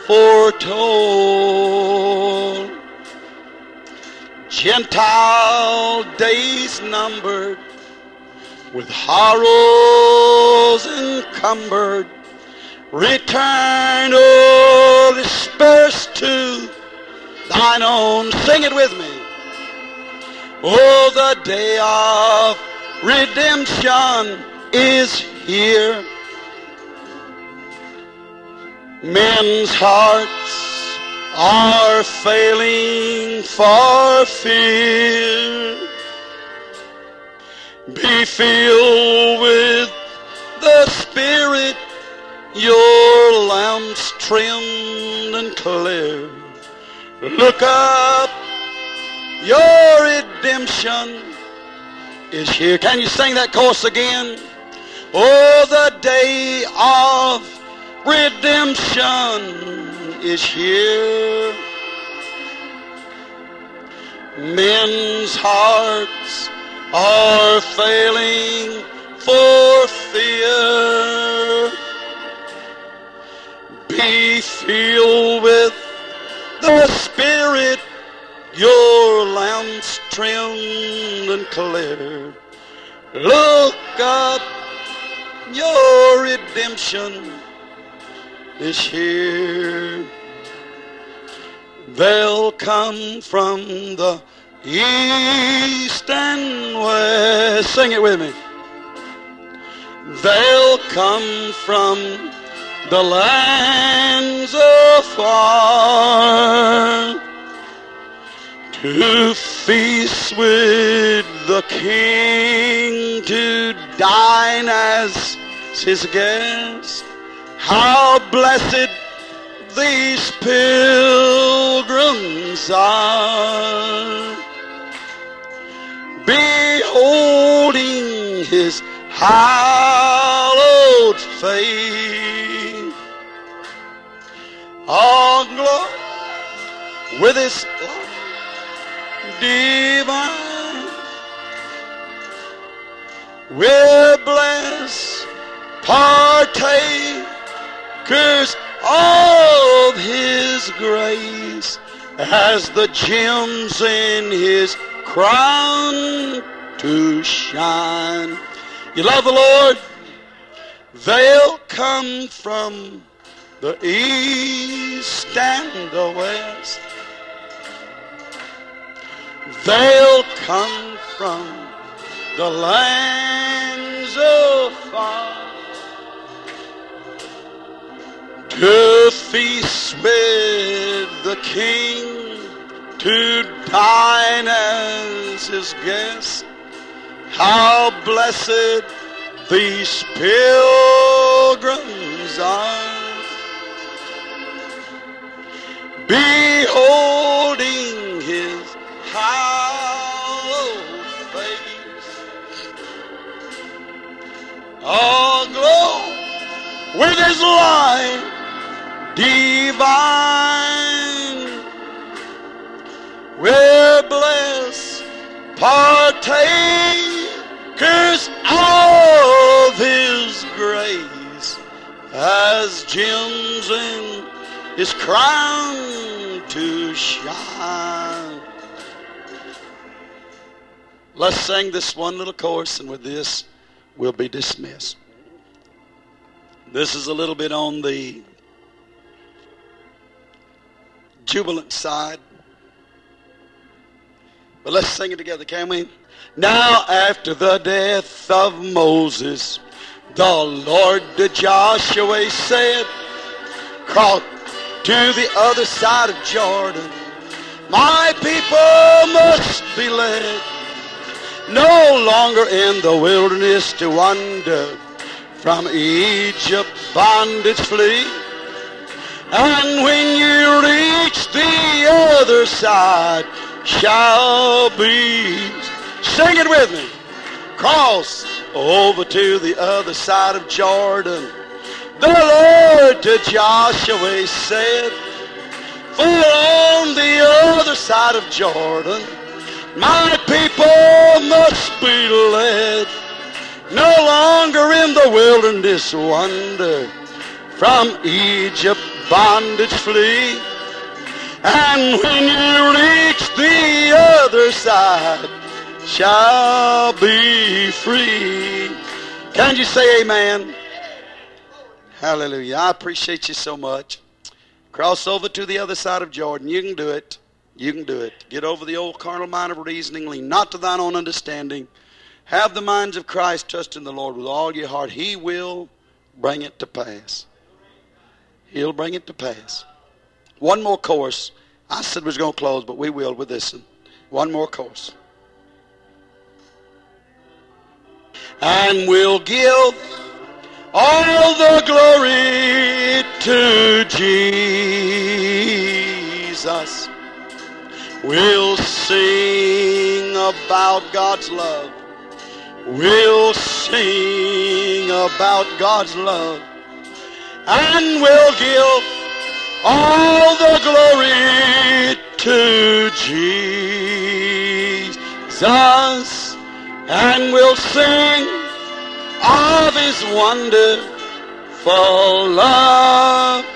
foretold. Gentile days numbered, with horrors encumbered. Return, O dispersed to thine own. Sing it with me. Oh, the day of redemption is here. Men's hearts are failing for fear. Be filled with the Spirit, your lamps trimmed and clear. Look up, your redemption is here. Can you sing that chorus again? Oh, the day of redemption is here. Men's hearts are failing for fear. Be filled with the Spirit, your lamps trimmed and clear. Look up, your redemption is here. They'll come from the east and west. Sing it with me. They'll come from the lands afar to feast with the King, to dine as his guest. How blessed these pilgrims are, beholding his hallowed face. All glory with his light divine. We're blessed partakers of his grace, as the gems in his crown to shine. You love the Lord? They'll come from the east and the west. They'll come from the lands afar to feast with the King, to dine as his guest. How blessed these pilgrims are, beholding his hallowed face. All glow with his light divine. We're blessed partakers of his grace, as gems in his crown to shine. Let's sing this one little chorus, and with this we'll be dismissed. This is a little bit on the jubilant side, but let's sing it together, can we? Now after the death of Moses, the Lord to Joshua said, cross to the other side of Jordan. My people must be led, no longer in the wilderness to wander, from Egypt bondage flee. And when you reach the other side, shall be, sing it with me, cross over to the other side of Jordan. The Lord to Joshua said, for on the other side of Jordan, my people must be led, no longer in the wilderness wander, from Egypt bondage flee. And when you reach the other side, shall be free. Can you say amen? Hallelujah. I appreciate you so much. Cross over to the other side of Jordan. You can do it. You can do it. Get over the old carnal mind of reasoning. Lean not to thine own understanding. Have the minds of Christ. Trust in the Lord with all your heart. He will bring it to pass. He'll bring it to pass. One more course. I said we was going to close, but we will with this one. One more course. And we'll give all the glory to Jesus. We'll sing about God's love. We'll sing about God's love. And we'll give all the glory to Jesus. And we'll sing of His wonderful love.